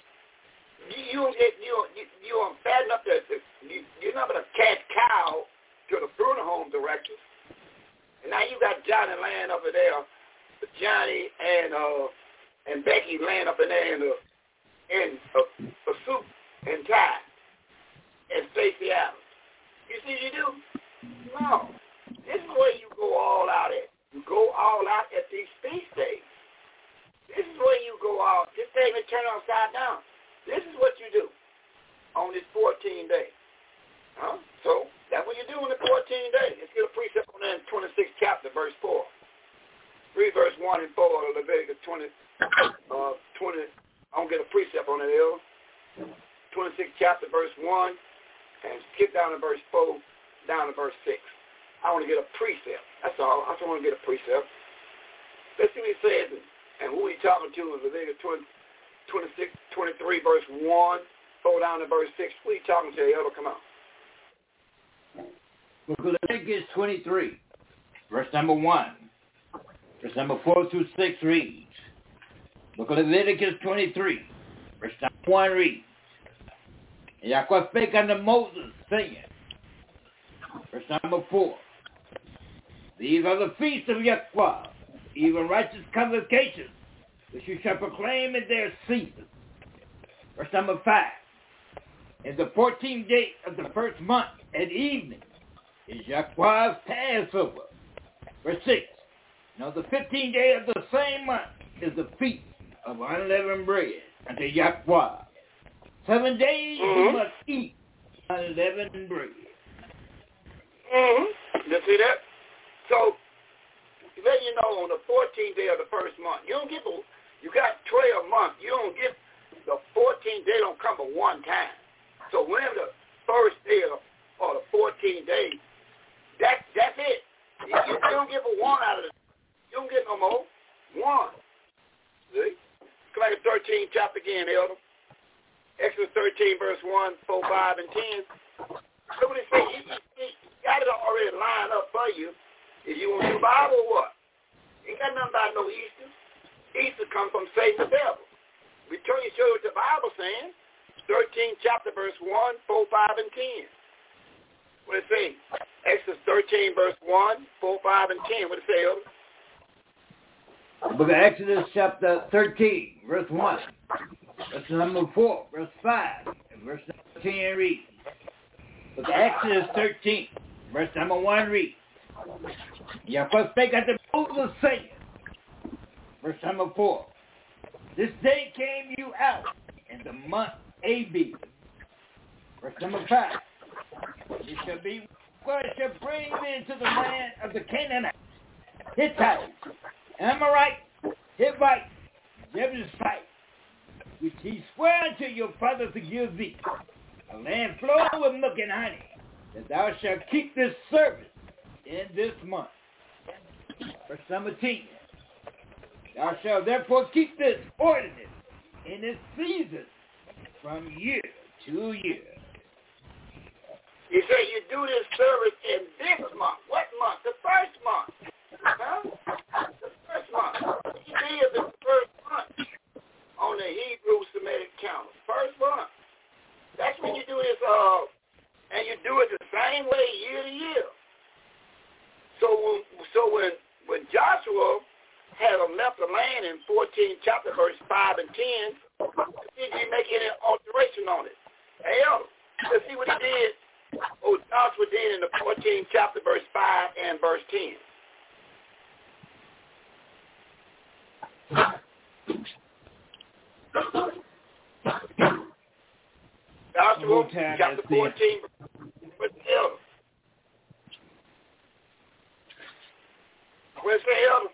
You unfatten up you number the cash cow to the funeral home directors, and now you got Johnny laying up in there, Johnny and Becky laying up in there in a suit and tie, and Stacey Adams. You see what you do? No. This is where you go all out at. You go all out at these feast days. This is where you go out. This thing is turned upside down. This is what you do on this 14th day. So that's what you do on the 14th day. Let's get a precept on that in 26th chapter, verse 4. Read verse 1 and 4 of Leviticus 20. I'm going to get a precept on it, L. 26th chapter, verse 1, and skip down to verse 4, down to verse 6. I want to get a precept. That's all. I just want to get a precept. Let's see what he says and who he's talking to in Leviticus 26, 23, verse 1 4 down to verse 6. What are you talking to, Elder? Come on. Book of Leviticus 23, verse number 1. Verse number 4 through 6 reads. Book of Leviticus 23, verse number 1 reads. And Yahweh spake unto Moses, saying, verse number 4. These are the feasts of Yahweh, even righteous convocations, which you shall proclaim in their season. Verse number 5. In the 14th day of the first month at evening is Yahweh's Passover. Verse 6. Now the 15th day of the same month is the feast of unleavened bread unto Yahweh. 7 days you must eat unleavened bread. You see that? So, let you know on the 14th day of the first month, you got 12 months, you don't get the 14th day don't come but one time. So whenever the first day or the 14th day, that's it. You don't get but one out of it. You don't get no more. One. See? Come back to 13th chapter again, Elder. Exodus 13, verse 1, 4, 5, and 10. Look what it says. You got it already lined up for you. If you want to do Bible or what? Ain't got nothing about no Easter. Easter comes from Satan the devil. We show you what the Bible saying. 13th chapter, verse 1, 4, 5, and 10. What it say? Exodus 13, verse 1, 4, 5, and 10. What it say, Elder? The book of Exodus chapter 13, verse 1. Verse number 4, verse 5, and verse number 10 reads. Book of Exodus 13, verse number 1 reads. Yahweh spake unto Moses, saying, verse number 4, this day came you out in the month Abib. Verse number 5, it shall be where it shall bring thee into the land of the Canaanites, Hittites, Amorites, Hivites, Jebusites, which he sware unto your fathers to give thee, a land flowing with milk and honey, that thou shalt keep this service in this month. Verse number 10. Thou shalt therefore keep this ordinance in its season from year to year. You say you do this service in this month. What month? The first month. Huh? The first month. It is the first month on the Hebrew Semitic calendar. First month. That's when you do this, and you do it the same way year to year. So when Joshua had them left the land in 14th chapter, verse 5 and 10, did he make any alteration on it? Hey, let's see what he did. Oh, Joshua did in the 14th chapter, verse 5 and verse 10. Joshua chapter 14, verse 11. Where's the elder?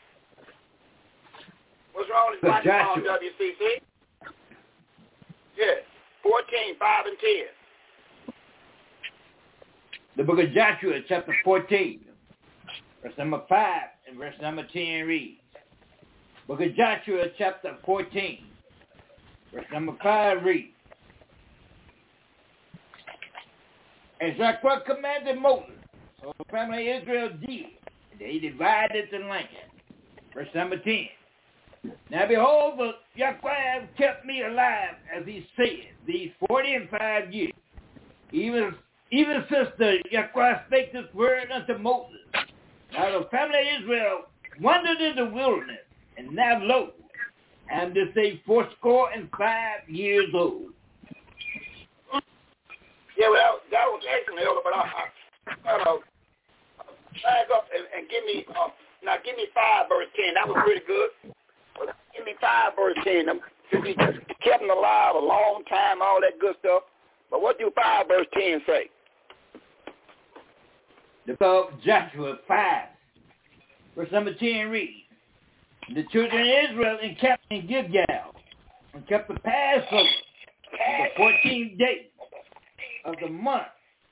What's wrong with his microphone, WCC? Yeah, 14, 5, and 10. The book of Joshua, chapter 14, verse number 5 and verse number 10 reads. Book of Joshua, chapter 14, verse number 5 reads. As Yahweh commanded Moses, so the family of Israel did, and they divided the land. Verse number 10. Now behold, Yahweh has kept me alive, as he said, these 45 years, even since the Yahweh spake this word unto Moses. Now the family of Israel wandered in the wilderness, and now lo, I am this day 85 years old. Yeah, well, that was excellent, Elder, but I back up and give me 5 verse 10. That was pretty good. But give me 5 verse 10. Since he kept him alive a long time, all that good stuff. But what do 5 verse 10 say? The book of Joshua 5, verse number 10 reads, the children of Israel encamped in Gilgal and kept the Passover the 14th day of the month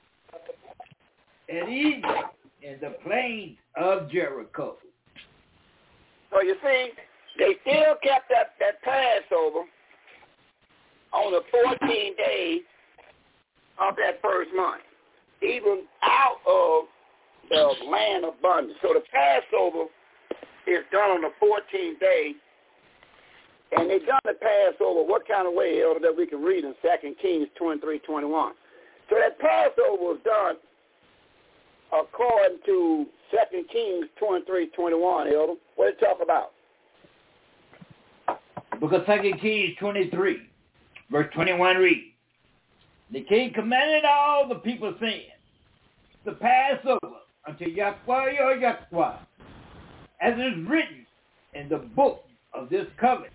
at evening in the plains of Jericho. So you see, they still kept that Passover on the 14th day of that first month, even out of the land of abundance. So the Passover is done on the 14th day, and they done the Passover what kind of way, Elder, that we can read in 2 Kings 23:21. So that Passover was done according to 2 Kings 23:21, Elder. What did it talk about? The book of 2 Kings 23, verse 21 reads, the king commanded all the people, saying, the Passover unto Yahweh your Yahweh, as is written in the book of this covenant.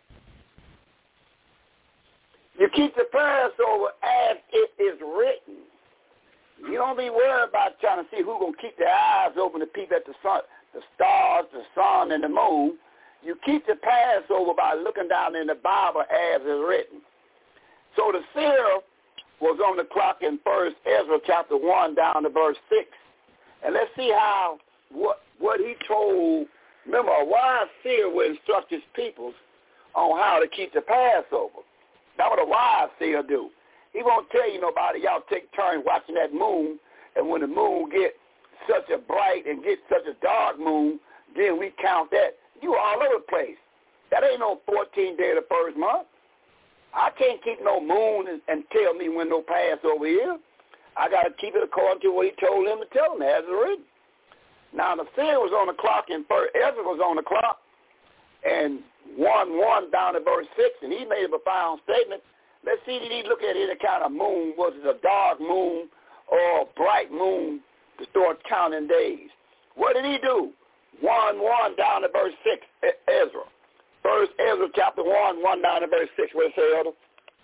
You keep the Passover as it is written. You don't be worried about trying to see who's going to keep their eyes open to peep at the sun, the stars, the sun, and the moon. You keep the Passover by looking down in the Bible as is written. So the seer was on the clock in 1 Ezra chapter 1 down to verse 6. And let's see how, what he told. Remember, a wise seer will instruct his peoples on how to keep the Passover. That's what a wise seer do. He won't tell you nobody, y'all take turns watching that moon, and when the moon gets such a bright and gets such a dark moon, then we count that. You all over the place. That ain't no 14th day of the first month. I can't keep no moon and tell me when no Passover is. I got to keep it according to what he told them to tell them, as it's written. Now, the seer was on the clock, and Ezra was on the clock, and 1:1 down to verse 6, and he made a profound statement. Let's see, did he look at any kind of moon? Was it a dark moon or a bright moon to start counting days? What did he do? 1:1 down to verse 6, Ezra. First Ezra chapter 1 down to verse 6. What did it say, Elder?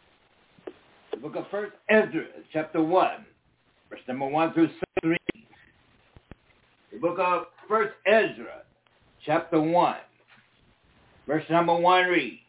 The book of 1 Ezra chapter 1, verse number 1 through 7. The book of 1 Ezra chapter 1, verse number 1 reads,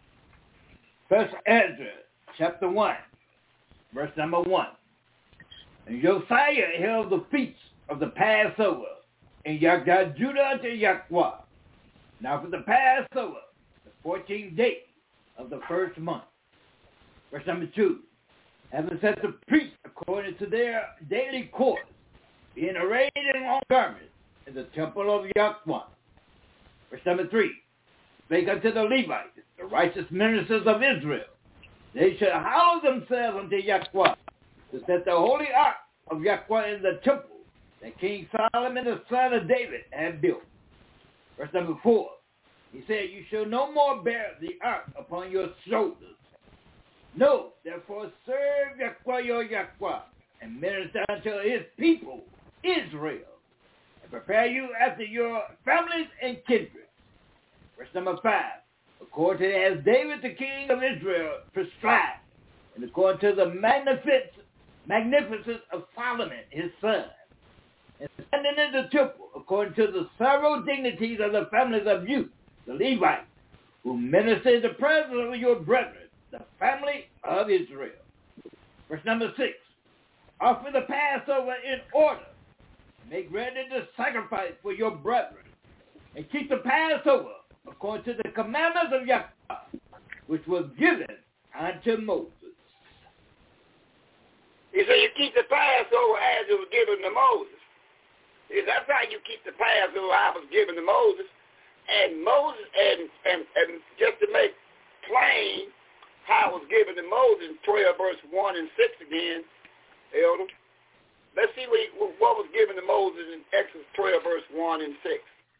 1 Ezra chapter 1, verse number 1. And Josiah held the feast of the Passover in Judah unto Yahweh. Now for the Passover, the 14th day of the first month. Verse number 2. Having set the priests according to their daily course, being arrayed in long garments in the temple of Yahweh. Verse number 3. Spake unto the Levites, the righteous ministers of Israel, they shall hallow themselves unto Yahweh, to set the holy ark of Yahweh in the temple that King Solomon the son of David had built. Verse number 4. He said, you shall no more bear the ark upon your shoulders. No, therefore serve Yahweh your Yahweh, and minister unto his people, Israel, and prepare you after your families and kindred. Verse number 5. According to as David the king of Israel prescribed, and according to the magnificence of Solomon his son, and standing in the temple, according to the several dignities of the families of you, the Levites, who minister in the presence of your brethren, the family of Israel. Verse number 6. Offer the Passover in order. Make ready the sacrifice for your brethren. And keep the Passover according to the commandments of Yahweh, which was given unto Moses. He said you keep the Passover as it was given to Moses. That's how you keep the Passover as it was given to Moses. And Moses, and just to make plain how it was given to Moses, 12 verse 1 and 6 again, Elder. Let's see what was given to Moses in Exodus 12 verse 1 and 6.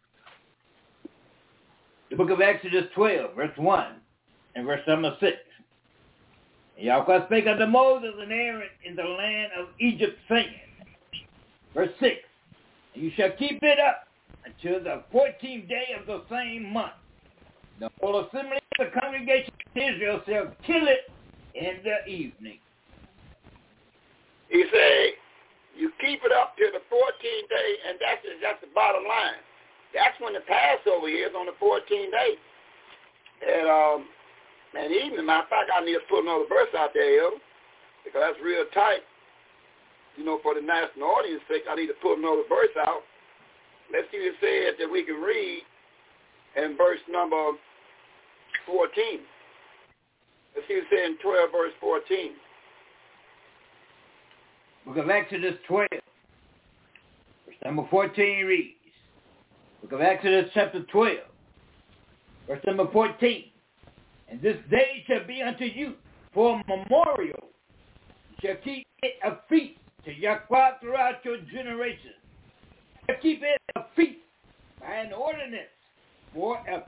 The book of Exodus 12, verse 1 and verse number 6. And Yahweh spake unto Moses and Aaron in the land of Egypt, saying, verse 6, and you shall keep it up until the 14th day of the same month. The whole assembly of the congregation of Israel shall kill it in the evening. He said, you keep it up till the 14th day, and that's the bottom line. That's when the Passover is, on the 14th day. And evening, matter of fact, I need to put another verse out there, Elder, because that's real tight. You know, for the national audience sake, I need to put another verse out. Let's see what it says that we can read in verse number 14. Let's see what it says in 12, verse 14. Book of Exodus 12, verse number 14 reads, Book of Exodus chapter 12, verse number 14. And this day shall be unto you for a memorial. You shall keep it a feast to Yahweh throughout your generations. You shall keep it a feast by an ordinance forever.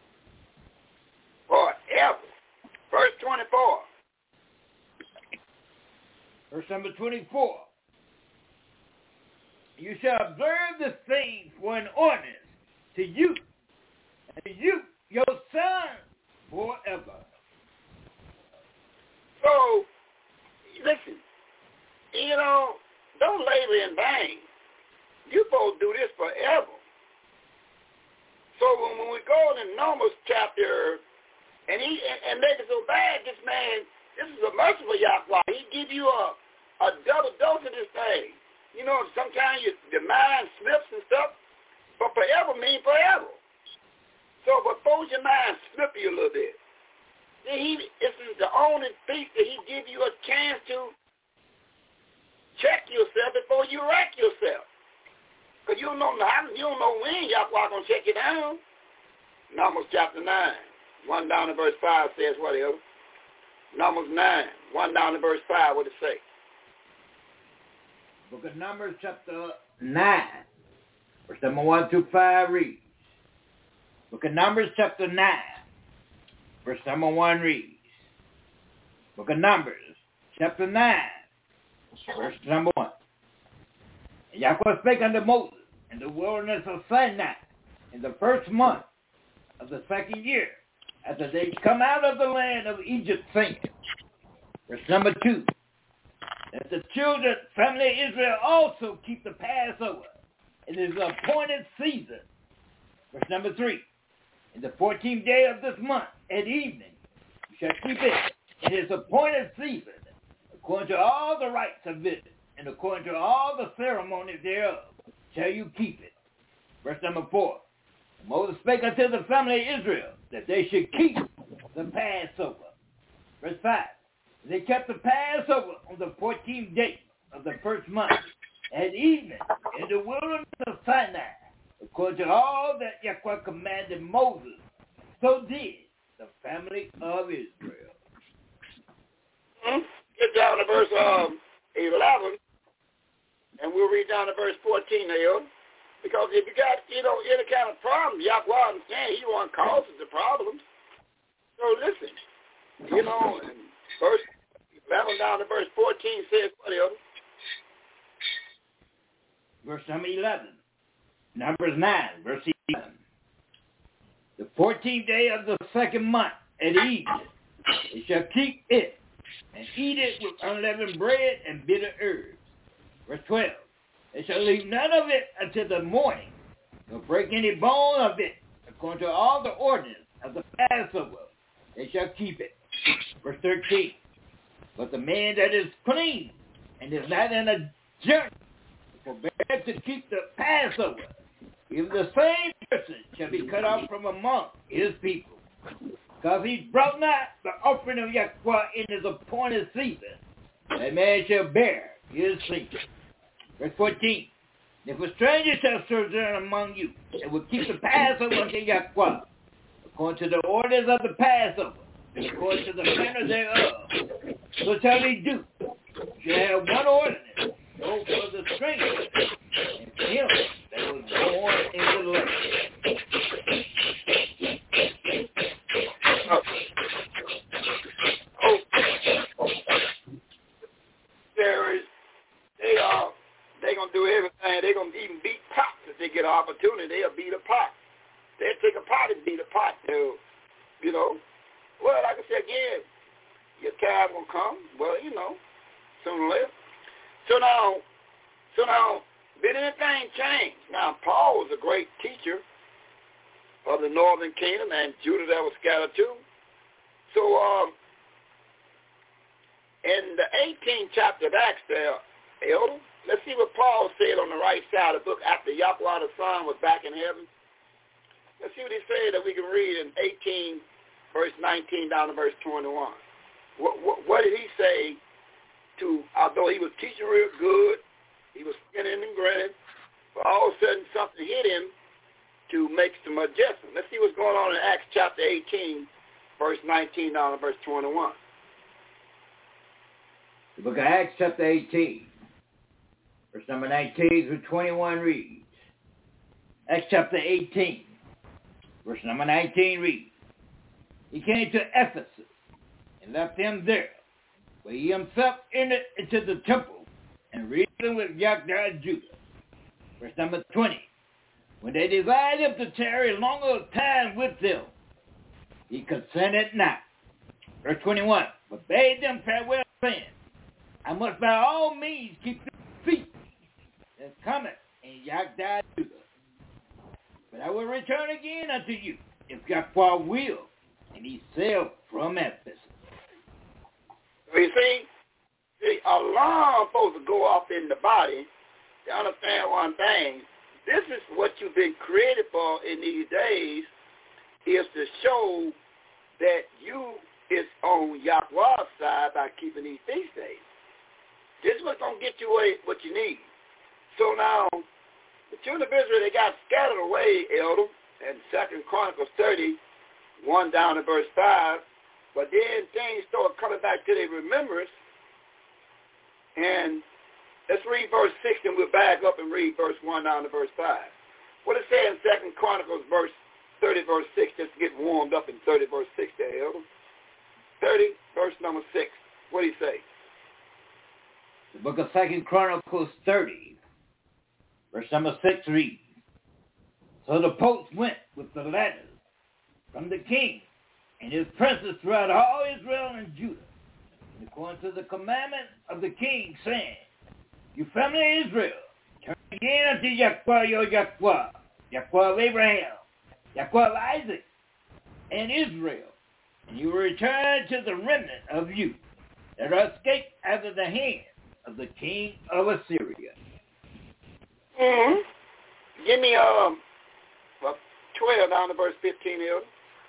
Forever. Verse 24. Verse number 24. You shall observe this thing for an ordinance to you and to you, your son, forever. So, listen, don't labor in vain. You're supposed to do this forever. So when we go to Numbers chapter, and make it so bad, this man, this is a merciful Yahweh. He give you a double dose of this thing. Sometimes the mind slips and stuff, but forever means forever. So before your mind slip you a little bit, this is the only piece that he give you a chance to check yourself before you wreck yourself. Because you don't know when Yahweh going to check you down. Numbers chapter 9, 1 down to verse 5 says what else? Numbers 9, 1 down to verse 5, what it say? Book of Numbers chapter 9, verse number 1 through 5 reads. Book of Numbers chapter 9, verse number 1 reads. Book of Numbers chapter 9, verse number 1. And Yahweh spake unto Moses in the wilderness of Sinai in the first month of the second year, after they come out of the land of Egypt, saying, verse number 2, that the children, family of Israel, also keep the Passover. It is the appointed season. Verse number 3, in the 14th day of this month at evening, you shall keep it in its appointed season, according to all the rites of it, and according to all the ceremonies thereof, shall you keep it. Verse number 4, Moses spake unto the family of Israel that they should keep the Passover. Verse 5, they kept the Passover on the 14th day of the first month at evening in the wilderness of Sinai, according to all that Yahweh commanded Moses. So did the family of Israel. Get down to verse 11, and we'll read down to verse 14 there. Because if you got, any kind of problem, Yahweh understands he one causes the problems. So listen, and verse 11 down to verse 14 says what else? Verse number 11. Numbers 9, verse 11. The 14th day of the second month at evening, they shall keep it and eat it with unleavened bread and bitter herbs. Verse 12. They shall leave none of it until the morning, nor break any bone of it, according to all the ordinance of the Passover. They shall keep it. Verse 13. But the man that is clean and is not in a journey forbear to keep the Passover, even the same person shall be cut off from among his people, because he brought not the offering of Yahweh in his appointed season. That man shall bear his sin. Verse 14. If a stranger shall sojourn among you, and will keep the Passover unto Yahweh, according to the orders of the Passover, and according to the manner thereof, so shall he do. You shall have one ordinance, no for the stranger, and for him that was born in the land. They're going to do everything. They're going to even beat pots if they get an opportunity. They'll beat a pot. They'll take a pot and beat a pot. Well, like I said again, your time will come. Well, sooner or later. So now, did anything change? Now, Paul was a great teacher of the northern kingdom, and Judah that was scattered too. So, in the 18th chapter of Acts there, Elder, let's see what Paul said on the right side of the book after Yahweh the Son was back in heaven. Let's see what he said that we can read in 18, verse 19 down to verse 21. What did he say to, although he was teaching real good, he was spinning and grinning, but all of a sudden something hit him to make some adjustment. Let's see what's going on in Acts chapter 18, verse 19 down to verse 21. The book of Acts chapter 18, verse number 19 through 21 reads, Acts chapter 18, verse number 19 reads, he came to Ephesus and left them there, where he himself entered into the temple and reasoned with Yagda Judah. Verse number 20, when they desired him to tarry longer time with them, he consented not. Verse 21, but bade them farewell, saying, I must by all means keep the feast that cometh in Yagda Judah. But I will return again unto you, if Yahweh will. And he sailed from Ephesus. You see, the alarm supposed to go off in the body to understand one thing. This is what you've been created for in these days, is to show that you is on Yahweh's side by keeping these feast days. This is what's going to get you what you need. So now, the children of Israel, they got scattered away, Elder, in 2 Chronicles 30, 1 down to verse 5. But then things started coming back to their remembrance. And let's read verse 6, and we'll back up and read verse 1 down to verse 5. What it says in 2 Chronicles verse 30, verse 6, just to get warmed up in 30, verse 6 there, Elder. 30, verse number 6. What do you say? The book of 2 Chronicles 30, verse number 6 reads, so the popes went with the letters from the king and his princes throughout all Israel and Judah, and according to the commandment of the king, saying, you family of Israel, turn again unto Yahweh your Yahweh, Yahweh of Abraham, Yahweh of Isaac, and Israel, and you will return to the remnant of you that are escaped out of the hand of the king of Assyria. Mm-hmm. Give me 12 down to verse 15, Elder.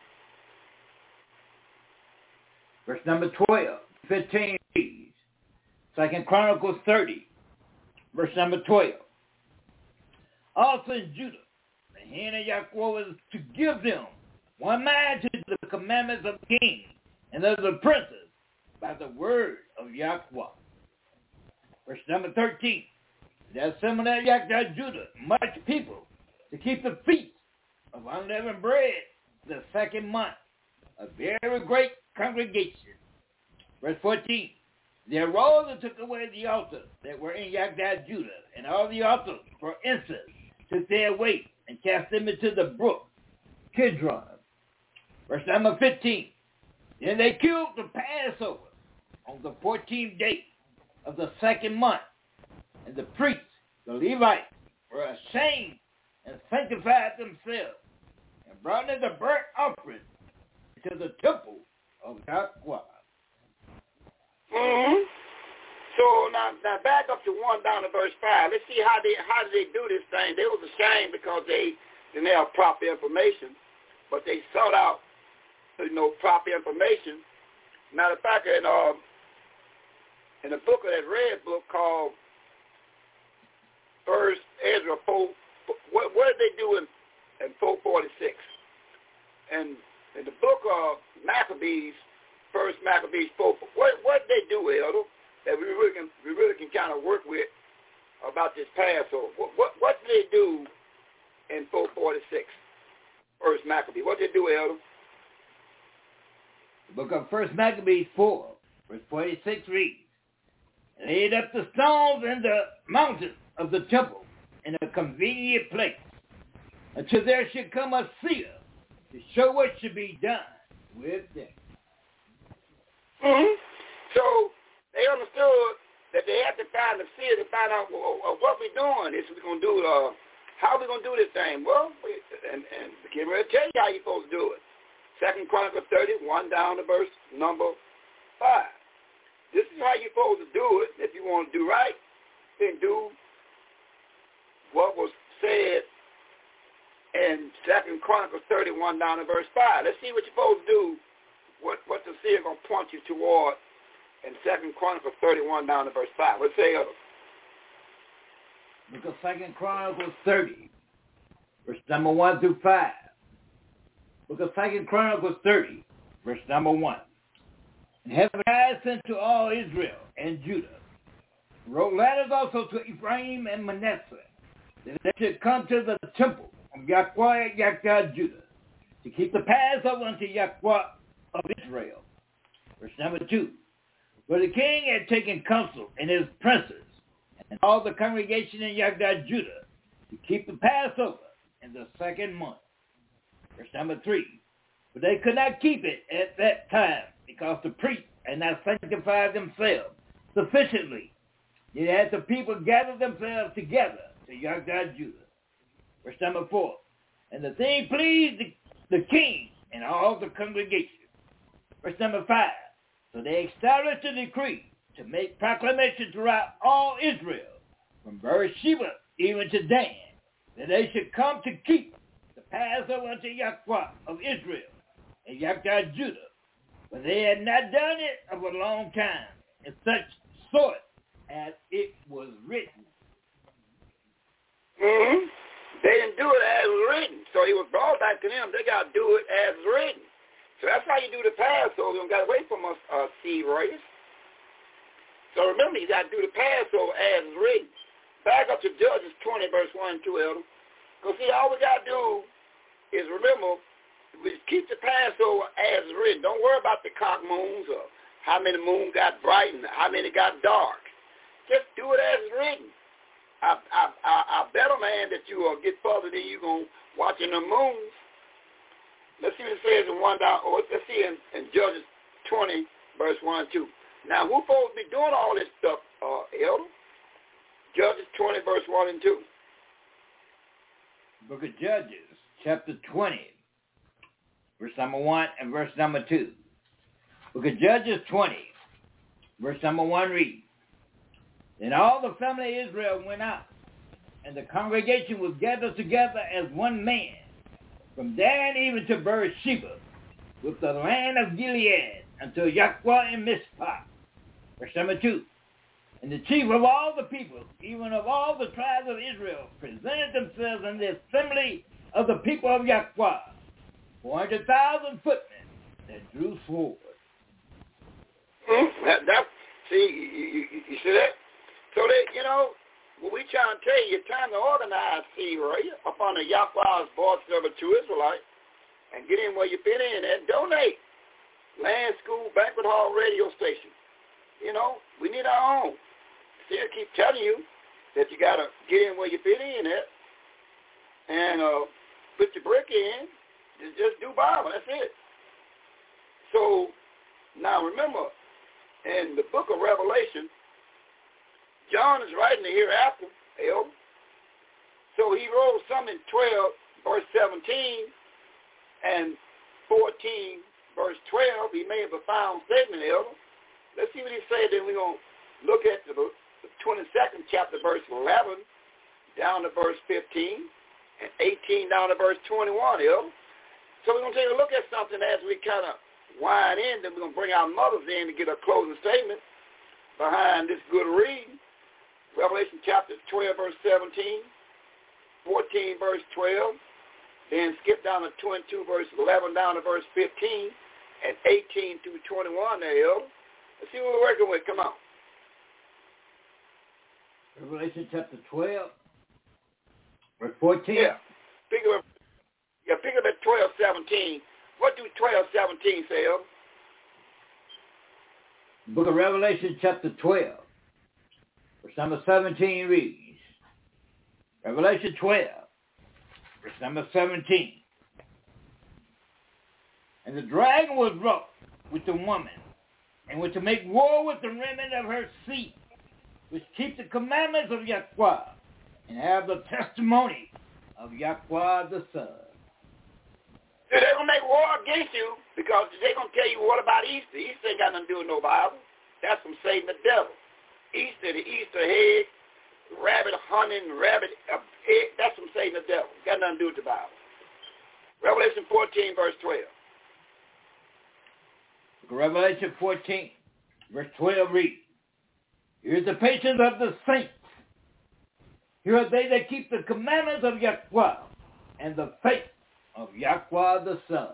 Verse number 12, 15 reads, 2 Chronicles 30, verse number 12. Also in Judah, the hand of Yahweh was to give them one mind to the commandments of the king and of the princes by the word of Yahweh. Verse number 13. There assembled at Yahweh Judah much people to keep the feast of unleavened bread the second month, a very great congregation. Verse 14. They arose and took away the altars that were in Yahweh Judah, and all the altars for incense took they away and cast them into the brook Kidron. Verse number 15. Then they killed the Passover on the 14th day of the second month, and the priests, the Levites, were ashamed and sanctified themselves, and brought in the burnt offering to the temple of Yahweh. Mm-hmm. So now back up to 1 down to verse 5. Let's see how did they do this thing. They was ashamed because they didn't have proper information, but they sought out, proper information. Matter of fact, in the book of that red book called First Ezra 4, what did they do in 446? And in the book of Maccabees, First Maccabees 4, what did they do, Elder, that we really can kind of work with about this Passover? What did they do in 446? First Maccabees, what did they do, Elder? The book of First Maccabees 4, verse 46 reads, laid up the stones in the mountains of the temple in a convenient place, until there should come a seer to show what should be done with them. Mm-hmm. So they understood that they had to find a seer to find out what we're doing. This we're going to do. How we going to do this thing? Well, and get ready to tell you how you're supposed to do it. 2 Chronicles 30, 1 down to verse number 5. This is how you're supposed to do it. If you want to do right, then do what was said in 2 Chronicles 31 down to verse 5. Let's see what you're supposed to do what the seer going to point you toward in 2 Chronicles 31 down to verse 5. Let's say Book of 2 Chronicles 30, verse number 1 through 5. Book of 2 Chronicles 30, verse number 1. And Hezekiah sent to all Israel and Judah, wrote letters also to Ephraim and Manasseh, that they should come to the temple of Yahweh at Yahweh Judah, to keep the Passover unto Yahweh of Israel. Verse number 2. For the king had taken counsel and his princes and all the congregation in Yahweh Judah to keep the Passover in the 2nd month. Verse number 3. But they could not keep it at that time, because the priests had not sanctified themselves sufficiently. Yet as the people gathered themselves together to Yahweh Judah. Verse number 4. And the thing pleased the king and all the congregation. Verse number 5. So they established a decree to make proclamation throughout all Israel, from Beersheba even to Dan, that they should come to keep the Passover unto Yahweh of Israel and Yahweh Judah. But they had not done it of a long time, in such sort as it was written. Mm-hmm. They didn't do it as written. So he was brought back to them. They got to do it as written. So that's how you do the Passover. You got to wait for us, seed race. So remember, you got to do the Passover as written. Back up to Judges 20, verse 1 and 2, Elder. Because see, all we got to do is remember, we keep the Passover as written. Don't worry about the cock moons or how many moons got bright and how many got dark. Just do it as written. I bet a man that you will get further than you going watching the moons. Let's see what it says in let's see in Judges 20, verse 1 and 2. Now, who's supposed to be doing all this stuff, Elder? Judges 20, verse 1 and 2. Book of Judges, chapter 20, verse number 1 and verse number 2. Book of Judges 20, verse number 1 reads, Then all the family of Israel went out, and the congregation was gathered together as one man, from Dan even to Beersheba, with the land of Gilead, until Yahweh and Mizpah. Verse number 2. And the chief of all the people, even of all the tribes of Israel, presented themselves in the assembly of the people of Yahweh, 400,000 footmen that drew swords. See, you see that? So that, what we trying to tell you, it's time to organize, see, right, up on the Yahweh's voice of a true Israelite, and get in where you fit in and donate. Land, school, banquet hall, radio station. We need our own. Still keep telling you that you got to get in where you fit in at and put your brick in. Just do Bible. That's it. So now remember, in the book of Revelation, John is writing the hereafter, Elder. So he wrote some in 12, verse 17, and 14, verse 12. He made a profound statement, Elder. Let's see what he said, then we're going to look at the 22nd chapter, verse 11, down to verse 15, and 18 down to verse 21, Elder. So we're going to take a look at something as we kind of wind in, then we're going to bring our mothers in to get a closing statement behind this good reading. Revelation chapter 12, verse 17, 14, verse 12, then skip down to 22, verse 11, down to verse 15, and 18 through 21 there, Elder. Let's see what we're working with. Come on. Revelation chapter 12, verse 14. Yeah. Pick up at 12:17. What do 12:17 say, Elder? Book of Revelation chapter 12, verse number 17 reads, Revelation 12, verse number 17. And the dragon was wroth with the woman, and was to make war with the remnant of her seed, which keep the commandments of Yahweh, and have the testimony of Yahweh the Son. They're going to make war against you, because they're going to tell you, what about Easter? Easter ain't got nothing to do with no Bible. That's from Satan the devil. Easter, the Easter egg, rabbit hunting, egg, that's from Satan the devil. Got nothing to do with the Bible. Revelation 14, verse 12. Revelation 14, verse 12 reads, Here is the patience of the saints. Here are they that keep the commandments of Yahweh and the faith of Yahweh the Son.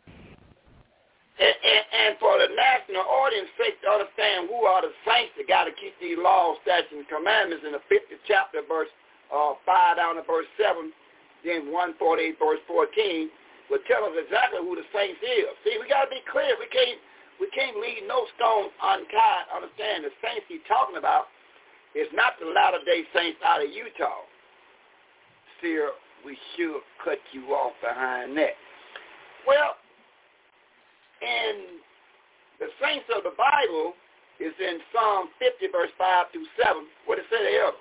And for the national audience sake to understand who are the saints that got to keep these laws, statutes, and commandments in the 50th chapter, verse 5 down to verse 7, then 148, verse 14, will tell us exactly who the saints is. See, we got to be clear. We can't leave no stone untied. Understand, the saints he's talking about is not the Latter-day Saints out of Utah. Seer, we should cut you off behind that. Well, and the saints of the Bible is in Psalm 50, verse 5 through 7. What it say there?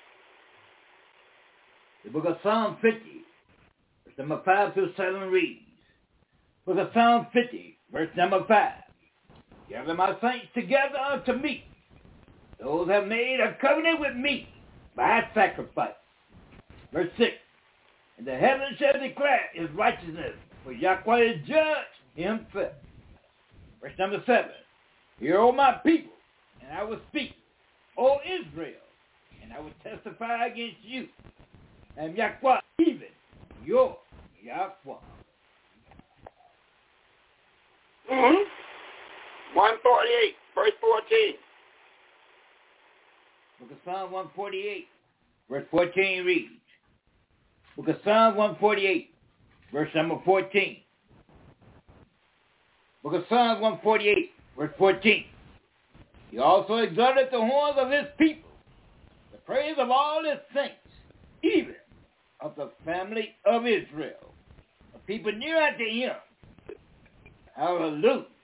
The book of Psalm 50, verse number 5 through 7 reads, Book of Psalm 50, verse number 5. Gather my saints together unto me. Those have made a covenant with me by sacrifice. Verse 6. And the heavens shall declare his righteousness, for Yahweh is judge himself. Verse number 7. Hear, O my people, and I will speak, O Israel, and I will testify against you. And Yahweh, even your Yahweh. 148, verse 14. Book of Psalm 148, verse 14 reads. Book of Psalm 148, verse number 14. Book of Psalm 148, verse 14. He also exalted the horns of his people, the praise of all his saints, even of the family of Israel, a people near unto him. Hallelujah.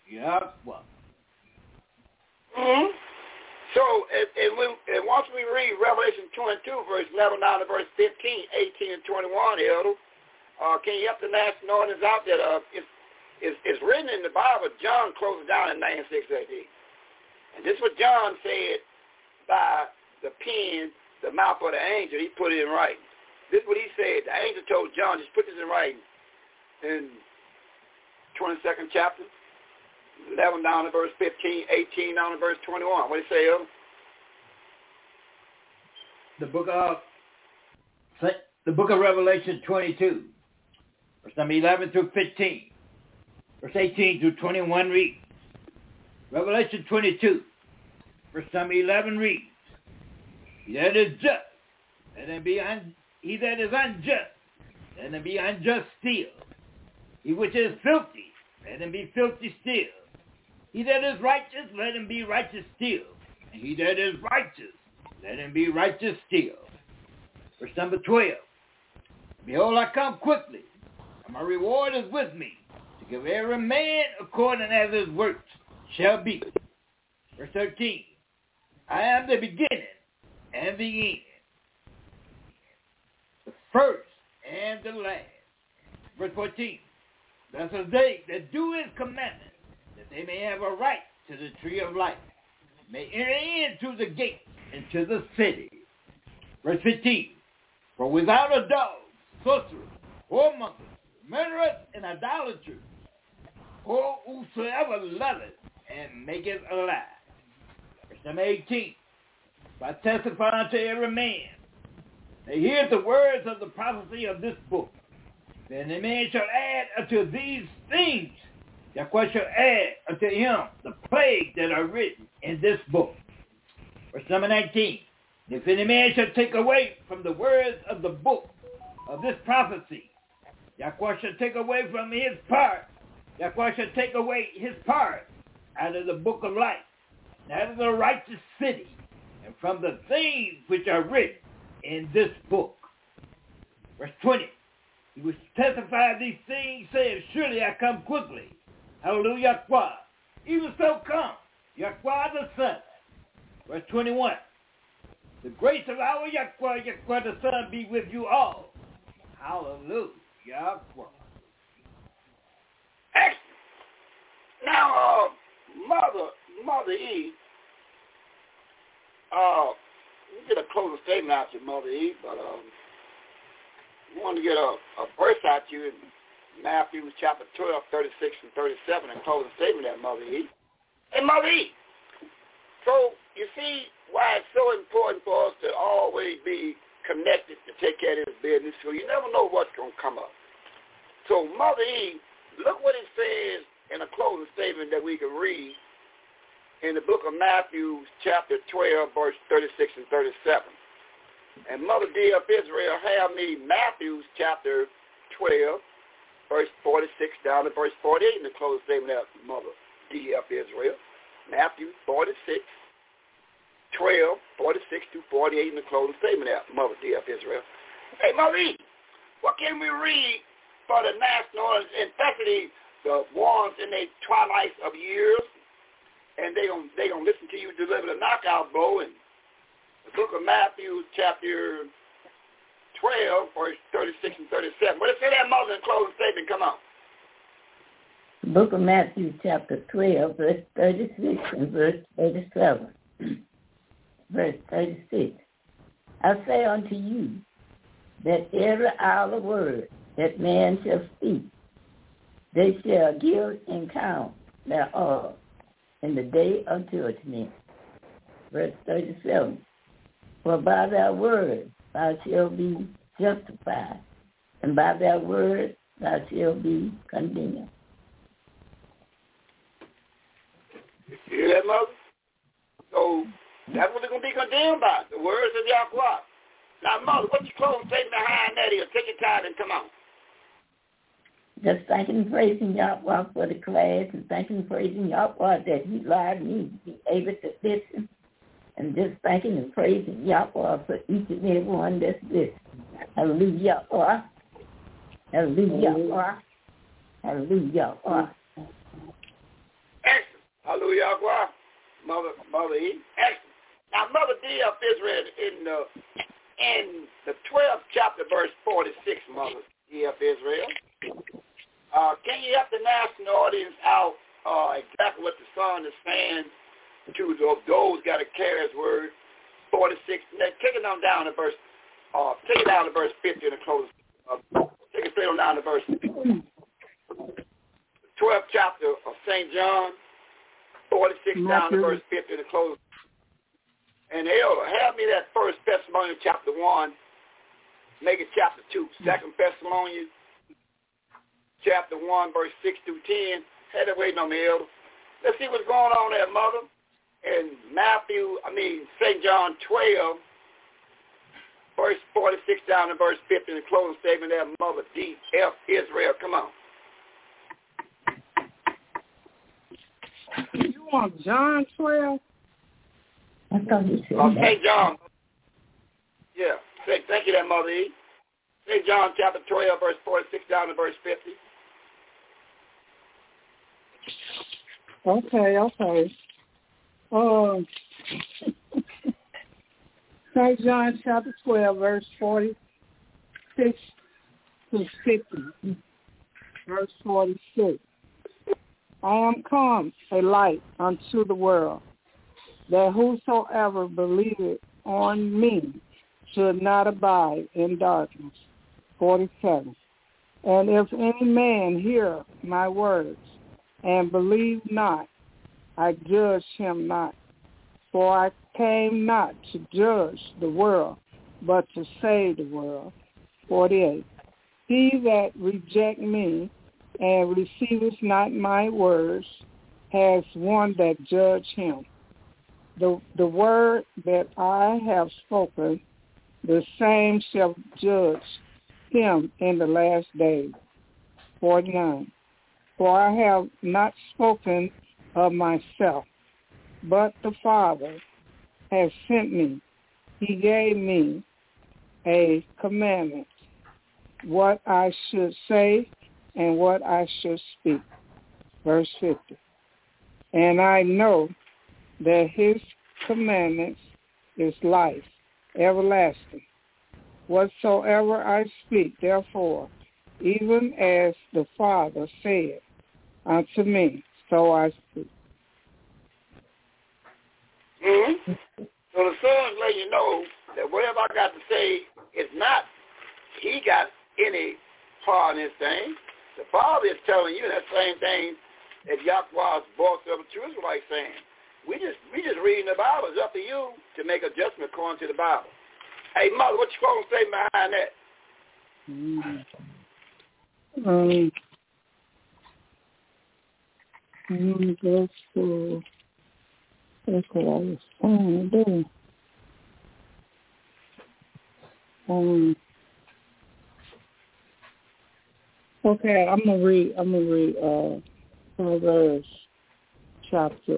So, and once we read Revelation 22, verse 11 down to verse 15, 18, and 21, Elder, can you help the national audience out that it's written in the Bible, John closed it down in 96 AD. And this is what John said by the pen, the mouth of the angel. He put it in writing. This is what he said. The angel told John, just put this in writing. In 22nd chapter, 11 down to verse 15, 18 down to verse 21. What do you say, Elder? The book of Revelation 22, verse number 11 through 15, verse 18 through 21 reads. Revelation 22, verse number 11 reads, He that is just, let him be he that is unjust, let him be unjust still. He which is filthy, let him be filthy still. He that is righteous, let him be righteous still. And he that is righteous, let him be righteous still. Verse number 12. Behold, I come quickly, and my reward is with me, to give every man according as his works shall be. Verse 13. I am the beginning and the end, the first and the last. Verse 14. Blessed are they that do his commandments, that they may have a right to the tree of life, may enter into the gates, into the city. Verse 15. For without a dog, sorcerer, whoremonger, murderers, and idolaters, or whosoever loveth and maketh a lie. Verse number 18. By testifying to every man, they hear the words of the prophecy of this book. Then the man shall add unto these things, Yahweh shall add unto him the plagues that are written in this book. Verse number 19. If any man shall take away from the words of the book of this prophecy, Yahweh shall take away from his part, Yahweh shall take away his part out of the book of life, and out of the righteous city, and from the things which are written in this book. Verse 20. He which testified these things said, Surely I come quickly. Hallelujah, Yahweh. Even so come, Yahweh the Son. Verse 21. The grace of our Yahweh, Yahweh the Son, be with you all. Hallelujah, Yahweh. Excellent. Now, Mother E, we get a closing statement out to Mother E, but we want to get a verse out to you in Matthew chapter 12, 36 and 37, and closing statement at Mother E. Hey, Mother E. So, you see why it's so important for us to always be connected to take care of this business, so you never know what's going to come up. So, Mother E, look what it says in a closing statement that we can read in the book of Matthew, chapter 12, verse 36 and 37. And Mother D of Israel, have me Matthew, chapter 12, verse 46 down to verse 48 in the closing statement of Mother D of Israel. Matthew 46, 12, 46 to 48 in the closing statement of Mother D of Israel. Hey, Mother E, what can we read for the national, especially the ones in their twilight of years, and they gonna listen to you deliver the knockout blow in the book of Matthew, chapter 12, verse 36 and 37. What it say that, Mother, in closing statement? Come on. The book of Matthew, chapter 12, verse 36 and verse 37. Verse 36. I say unto you that every idle word that man shall speak, they shall give account thereof in the day of judgment. Verse 37. For by thy word thou shalt be justified, and by thy word thou shalt be condemned. You hear that, Mother? So that's what they're going to be condemned by, the words of Yahweh. Now, Mother, what's your closing statement behind that is? Take your time and come on. Just thanking and praising Yahweh for the class, and thanking and praising Yahweh that he allowed me to be able to listen, and just thanking and praising Yahweh for each and every one that's listening. Hallelujah. Hallelujah. Hallelujah. Excellent. Hallelujah. Mother E. Excellent. Now, Mother D of Israel, in the 12th chapter, verse 46, Mother D of Israel, can you help the national audience out exactly what the song is saying to those got to carry his word? 46. Take it on down to verse. Take it down to verse 50 in the close. Take it straight on down to verse 12th chapter of St. John, 46 down to verse 50 in the close. And Elder, have me that First Thessalonians chapter 1, make it chapter 2. Second Thessalonians chapter 1, verse 6 through 10. Had it waiting on me, Elder. Let's see what's going on there, Mother. In St. John 12, verse 46 down to verse 50 in the closing statement there, Mother D. F. Israel. Come on. You want John 12? I thought you said St. John. Yeah. Thank you, that Mother E. St. John chapter 12, verse 46 down to verse 50. Okay. St. John chapter 12, verse 46 to 50. Verse 46. I am come a light unto the world, that whosoever believeth on me should not abide in darkness. 47. And if any man hear my words and believe not, I judge him not. For I came not to judge the world, but to save the world. 48. He that reject me and receiveth not my words has one that judge him. The word that I have spoken, the same shall judge him in the last day. 49. For I have not spoken of myself, but the Father has sent me. He gave me a commandment, what I should say and what I should speak. Verse 50. And I know that his commandments is life, everlasting. Whatsoever I speak, therefore, even as the Father said unto me, so I speak. Mm-hmm. So the son's letting you know that whatever I got to say is not he got any part in this thing. The Father is telling you that same thing as Yahweh's voice of the truth, like saying, we just reading the Bible. It's up to you to make adjustment according to the Bible. Hey, Mother, what you going to say behind that? That's what I was trying to do. Okay, I'm gonna read Proverbs chapter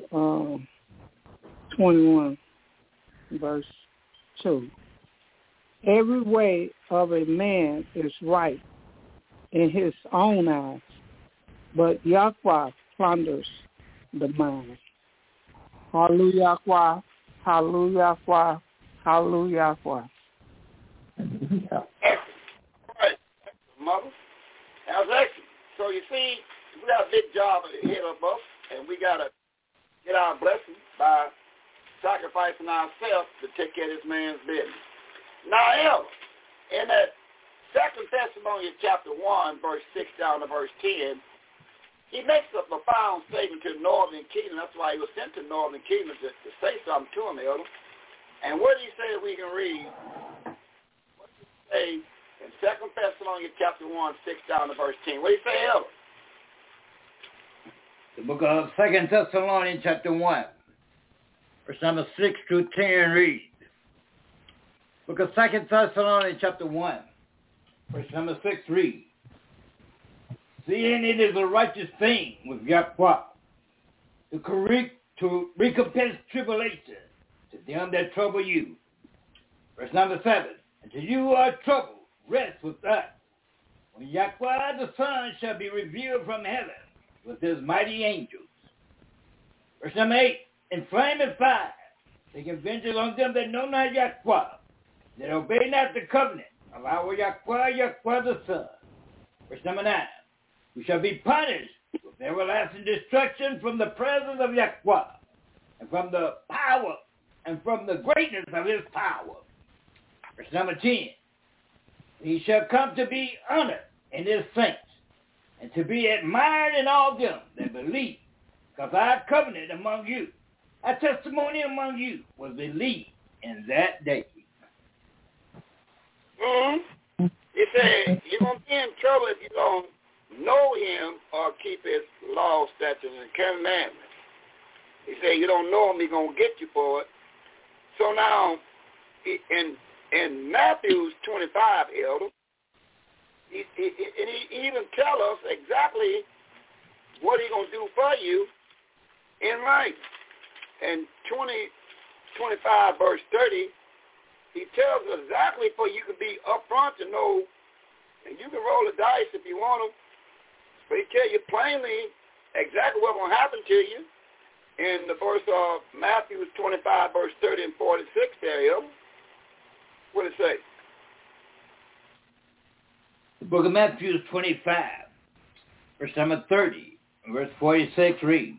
21, verse 2. Every way of a man is right in his own eyes, but Yahweh plunders the mind. Hallelujah, hallelujah, hallelujah. Right, Mother. That was excellent. So you see, we got a big job ahead of us, and we got to get our blessing by sacrificing ourselves to take care of this man's business. Now, Elder, in that 2 Thessalonians chapter 1, verse 6 down to verse 10, he makes a profound statement to the northern kingdom. That's why he was sent to northern kingdom to say something to him, Elder. And what did he say we can read? What did he say in 2 Thessalonians chapter 1, 6 down to verse 10? What did he say, Elder? The book of 2 Thessalonians chapter 1, verse number 6 through 10 reads. Book of 2 Thessalonians chapter 1, verse number 6 reads. Seeing it is a righteous thing with Yahweh to recompense tribulation to them that trouble you. Verse number 7. Until you are troubled, rest with us. When Yahweh the Son shall be revealed from heaven with his mighty angels. Verse number 8. In flaming fire, taking vengeance on them that know not Yahweh, that obey not the covenant of our Yahweh the Son. Verse number 9. We shall be punished with everlasting destruction from the presence of Yahweh, and from the power, and from the greatness of his power. Verse number 10. He shall come to be honored in his saints, and to be admired in all them that believe, because our covenant among you, our testimony among you, was believed in that day. He said, you're going to be in trouble if you don't know him or keep his law, statutes, and commandments. He said, you don't know him, he's going to get you for it. So now, in Matthew 25, Elder, he even tell us exactly what he's going to do for you in writing. In 25, verse 30, he tells us exactly for you can be upfront to know, and you can roll the dice if you want to, but he tell you plainly exactly what's going to happen to you in the verse of Matthew 25, verse 30 and 46 there, what does it say? The book of Matthew 25, verse number 30, verse 46 reads,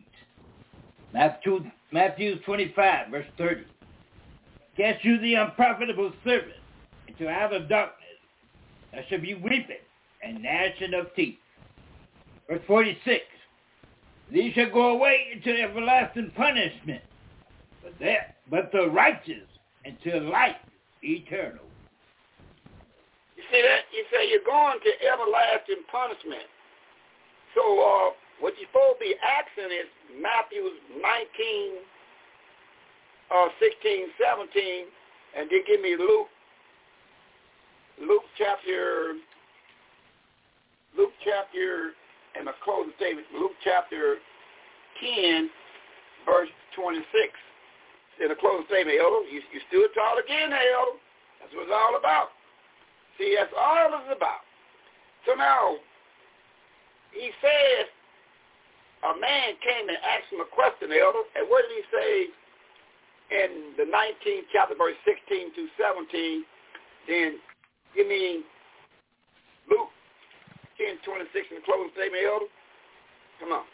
Matthew 25, verse 30. Cast you the unprofitable servant into outer darkness. There shall be weeping and gnashing of teeth. Verse 46. These shall go away into everlasting punishment, but the righteous into life eternal. You see that? You say you're going to everlasting punishment. So what you're supposed to be asking is Matthew 19, 16, 17, and then give me Luke chapter, and a closing statement, Luke chapter 10, verse 26. In a closing statement, Elder, you stood tall again, Elder. That's what it's all about. See, that's all it's about. So now, he says, a man came and asked him a question, Elder, and what did he say in the 19th chapter, verse 16 to 17? Then give me Luke 10:26 in the closing statement, Elder. Come on.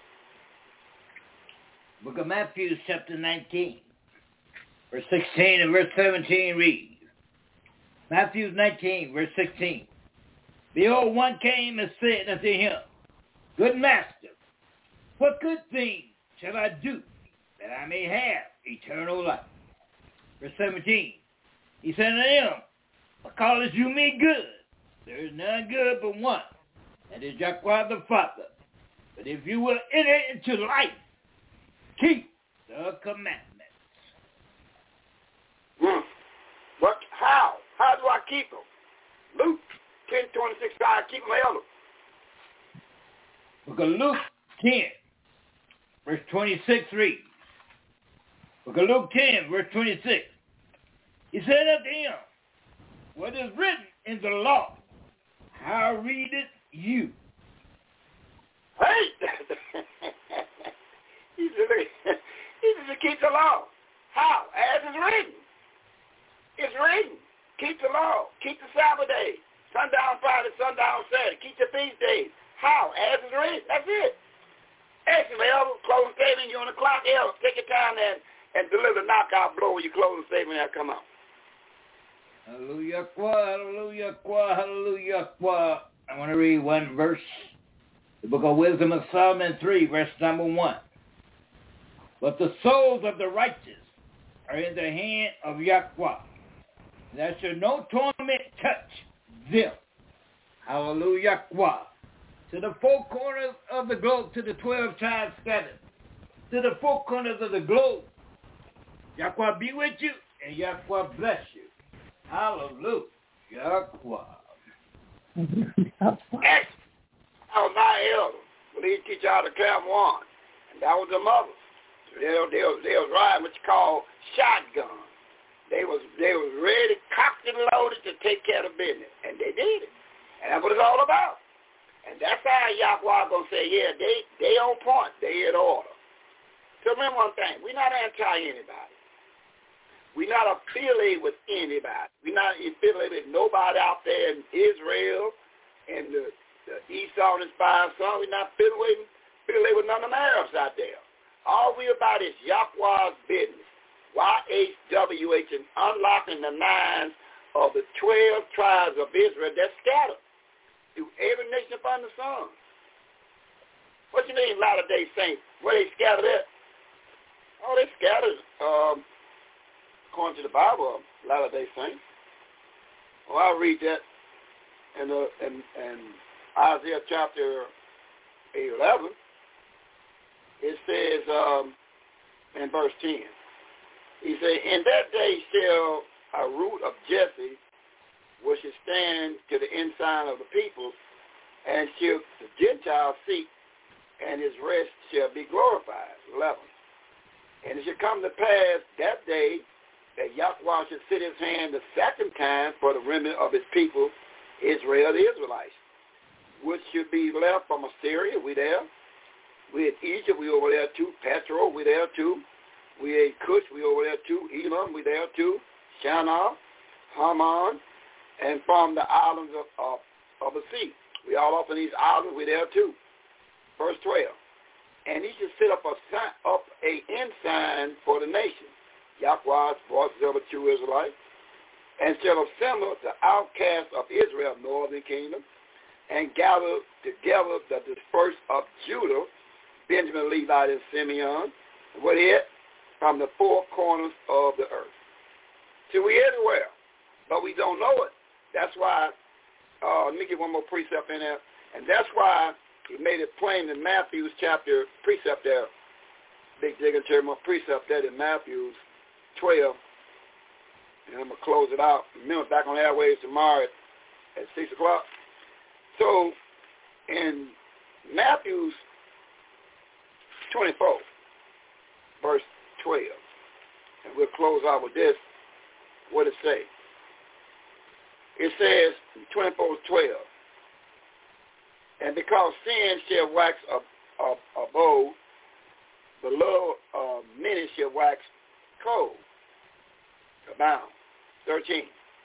Book of Matthew, chapter 19, verse 16 and verse 17 reads. Matthew 19, verse 16. Behold, one came and said unto him, Good master, what good thing shall I do that I may have eternal life? Verse 17, he said unto them, because you me good, there is none good but one, that is Yahweh the Father. But if you will enter into life, keep the commandments. What? How? How do I keep them? Luke 10:26, I keep them, elder. Book of Luke 10, verse 26 reads. Book of Luke 10, verse 26. He said unto him, what is written in the law? How readeth you? Hey! he said to keep the law. How? As is written. It's written. Keep the law. Keep the Sabbath day. Sundown Friday, sundown Saturday. Keep the feast days. How? As is written. That's it. Excellent, elder. Closing statement. You're on the clock, elder. Take your time and deliver the knockout blow when you closing statement that come out. Hallelujah, hallelujah, hallelujah. I want to read one verse. The book of Wisdom of Solomon 3, verse number 1. But the souls of the righteous are in the hand of Yahweh. That shall no torment touch them. Hallelujah. To the four corners of the globe, to the 12 tribes scattered. To the four corners of the globe. Yahweh be with you, and Yahweh bless you. Hallelujah. Yahweh. Excellent. That was my elder. Well, he teach you how to climb one. And that was the mothers. They was riding what you call shotgun. They was ready, cocked and loaded to take care of business. And they did it. And that's what it's all about. And that's how Yahweh going to say, yeah, they on point. They in order. So remember one thing. We're not anti-anybody. We're not affiliated with anybody. We're not affiliated with nobody out there in Israel and the Esau and his 5 sons. We're not affiliated with none of the Arabs out there. All we about is Yahweh's business. YHWH, and unlocking the minds of the 12 tribes of Israel that scattered through every nation upon the sun. What you mean, Latter-day Saints? Where they scattered at? Oh, they scattered, according to the Bible, Latter-day Saints. Well, I'll read that in Isaiah chapter 11. It says in verse 10, he said, in that day shall a root of Jesse, which shall stand to the ensign of the people, and shall the Gentiles seek, and his rest shall be glorified. 11. And it shall come to pass that day that Yahweh shall set his hand the second time for the remnant of his people, Israel, the Israelites, which should be left from Assyria. We there. We at Egypt. We over there too. Petra. We there too. We at Cush. We over there too. Elam. We there too. Shinar, Haman, and from the islands of the sea. We all up in these islands. We there too. Verse 12. And he should set up a ensign for the nation, Yahweh's voices of the true Israelites, and shall assemble the outcasts of Israel, northern kingdom, and gather together the dispersed of Judah, Benjamin, Levi, and Simeon, what is from the four corners of the earth. See, we everywhere, but we don't know it. That's why, let me get one more precept in there, and that's why he made it plain in Matthew's chapter, precept there, Big Digger Chairman, precept there in Matthew's 12, and I'm going to close it out. Remember, back on airways tomorrow at 6 o'clock. So, in Matthew's 24, verse 12, and we'll close out with this, what it say? It says, 24:12, and because sin shall wax abode, the love of many shall wax cold. Abound. 13.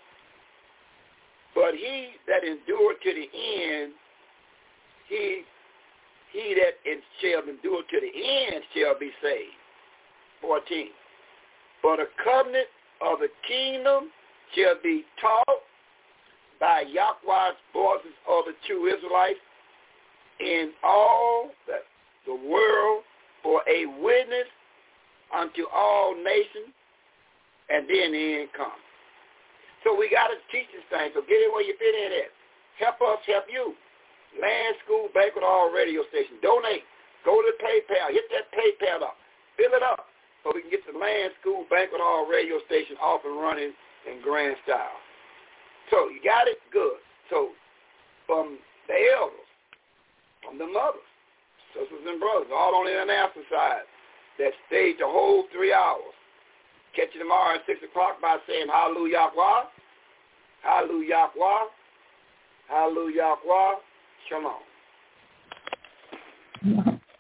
But he that endured to the end, he that shall endure to the end shall be saved. 14. For the covenant of the kingdom shall be taught by Yahweh's voices of the true Israelites in all the world for a witness unto all nations, and then the end comes. So we got to teach this thing. So get in where you fit in at. Help us, help you. Land School Banquet Hall radio station. Donate. Go to PayPal. Hit that PayPal up. Fill it up so we can get the Land School Banquet Hall radio station off and running in grand style. So you got it? Good. So from the elders, from the mothers, sisters and brothers, all on the international side, that stayed the whole 3 hours. Catch you tomorrow at 6 o'clock by saying Hallelujah, Hallelujah, Hallelujah, Shalom.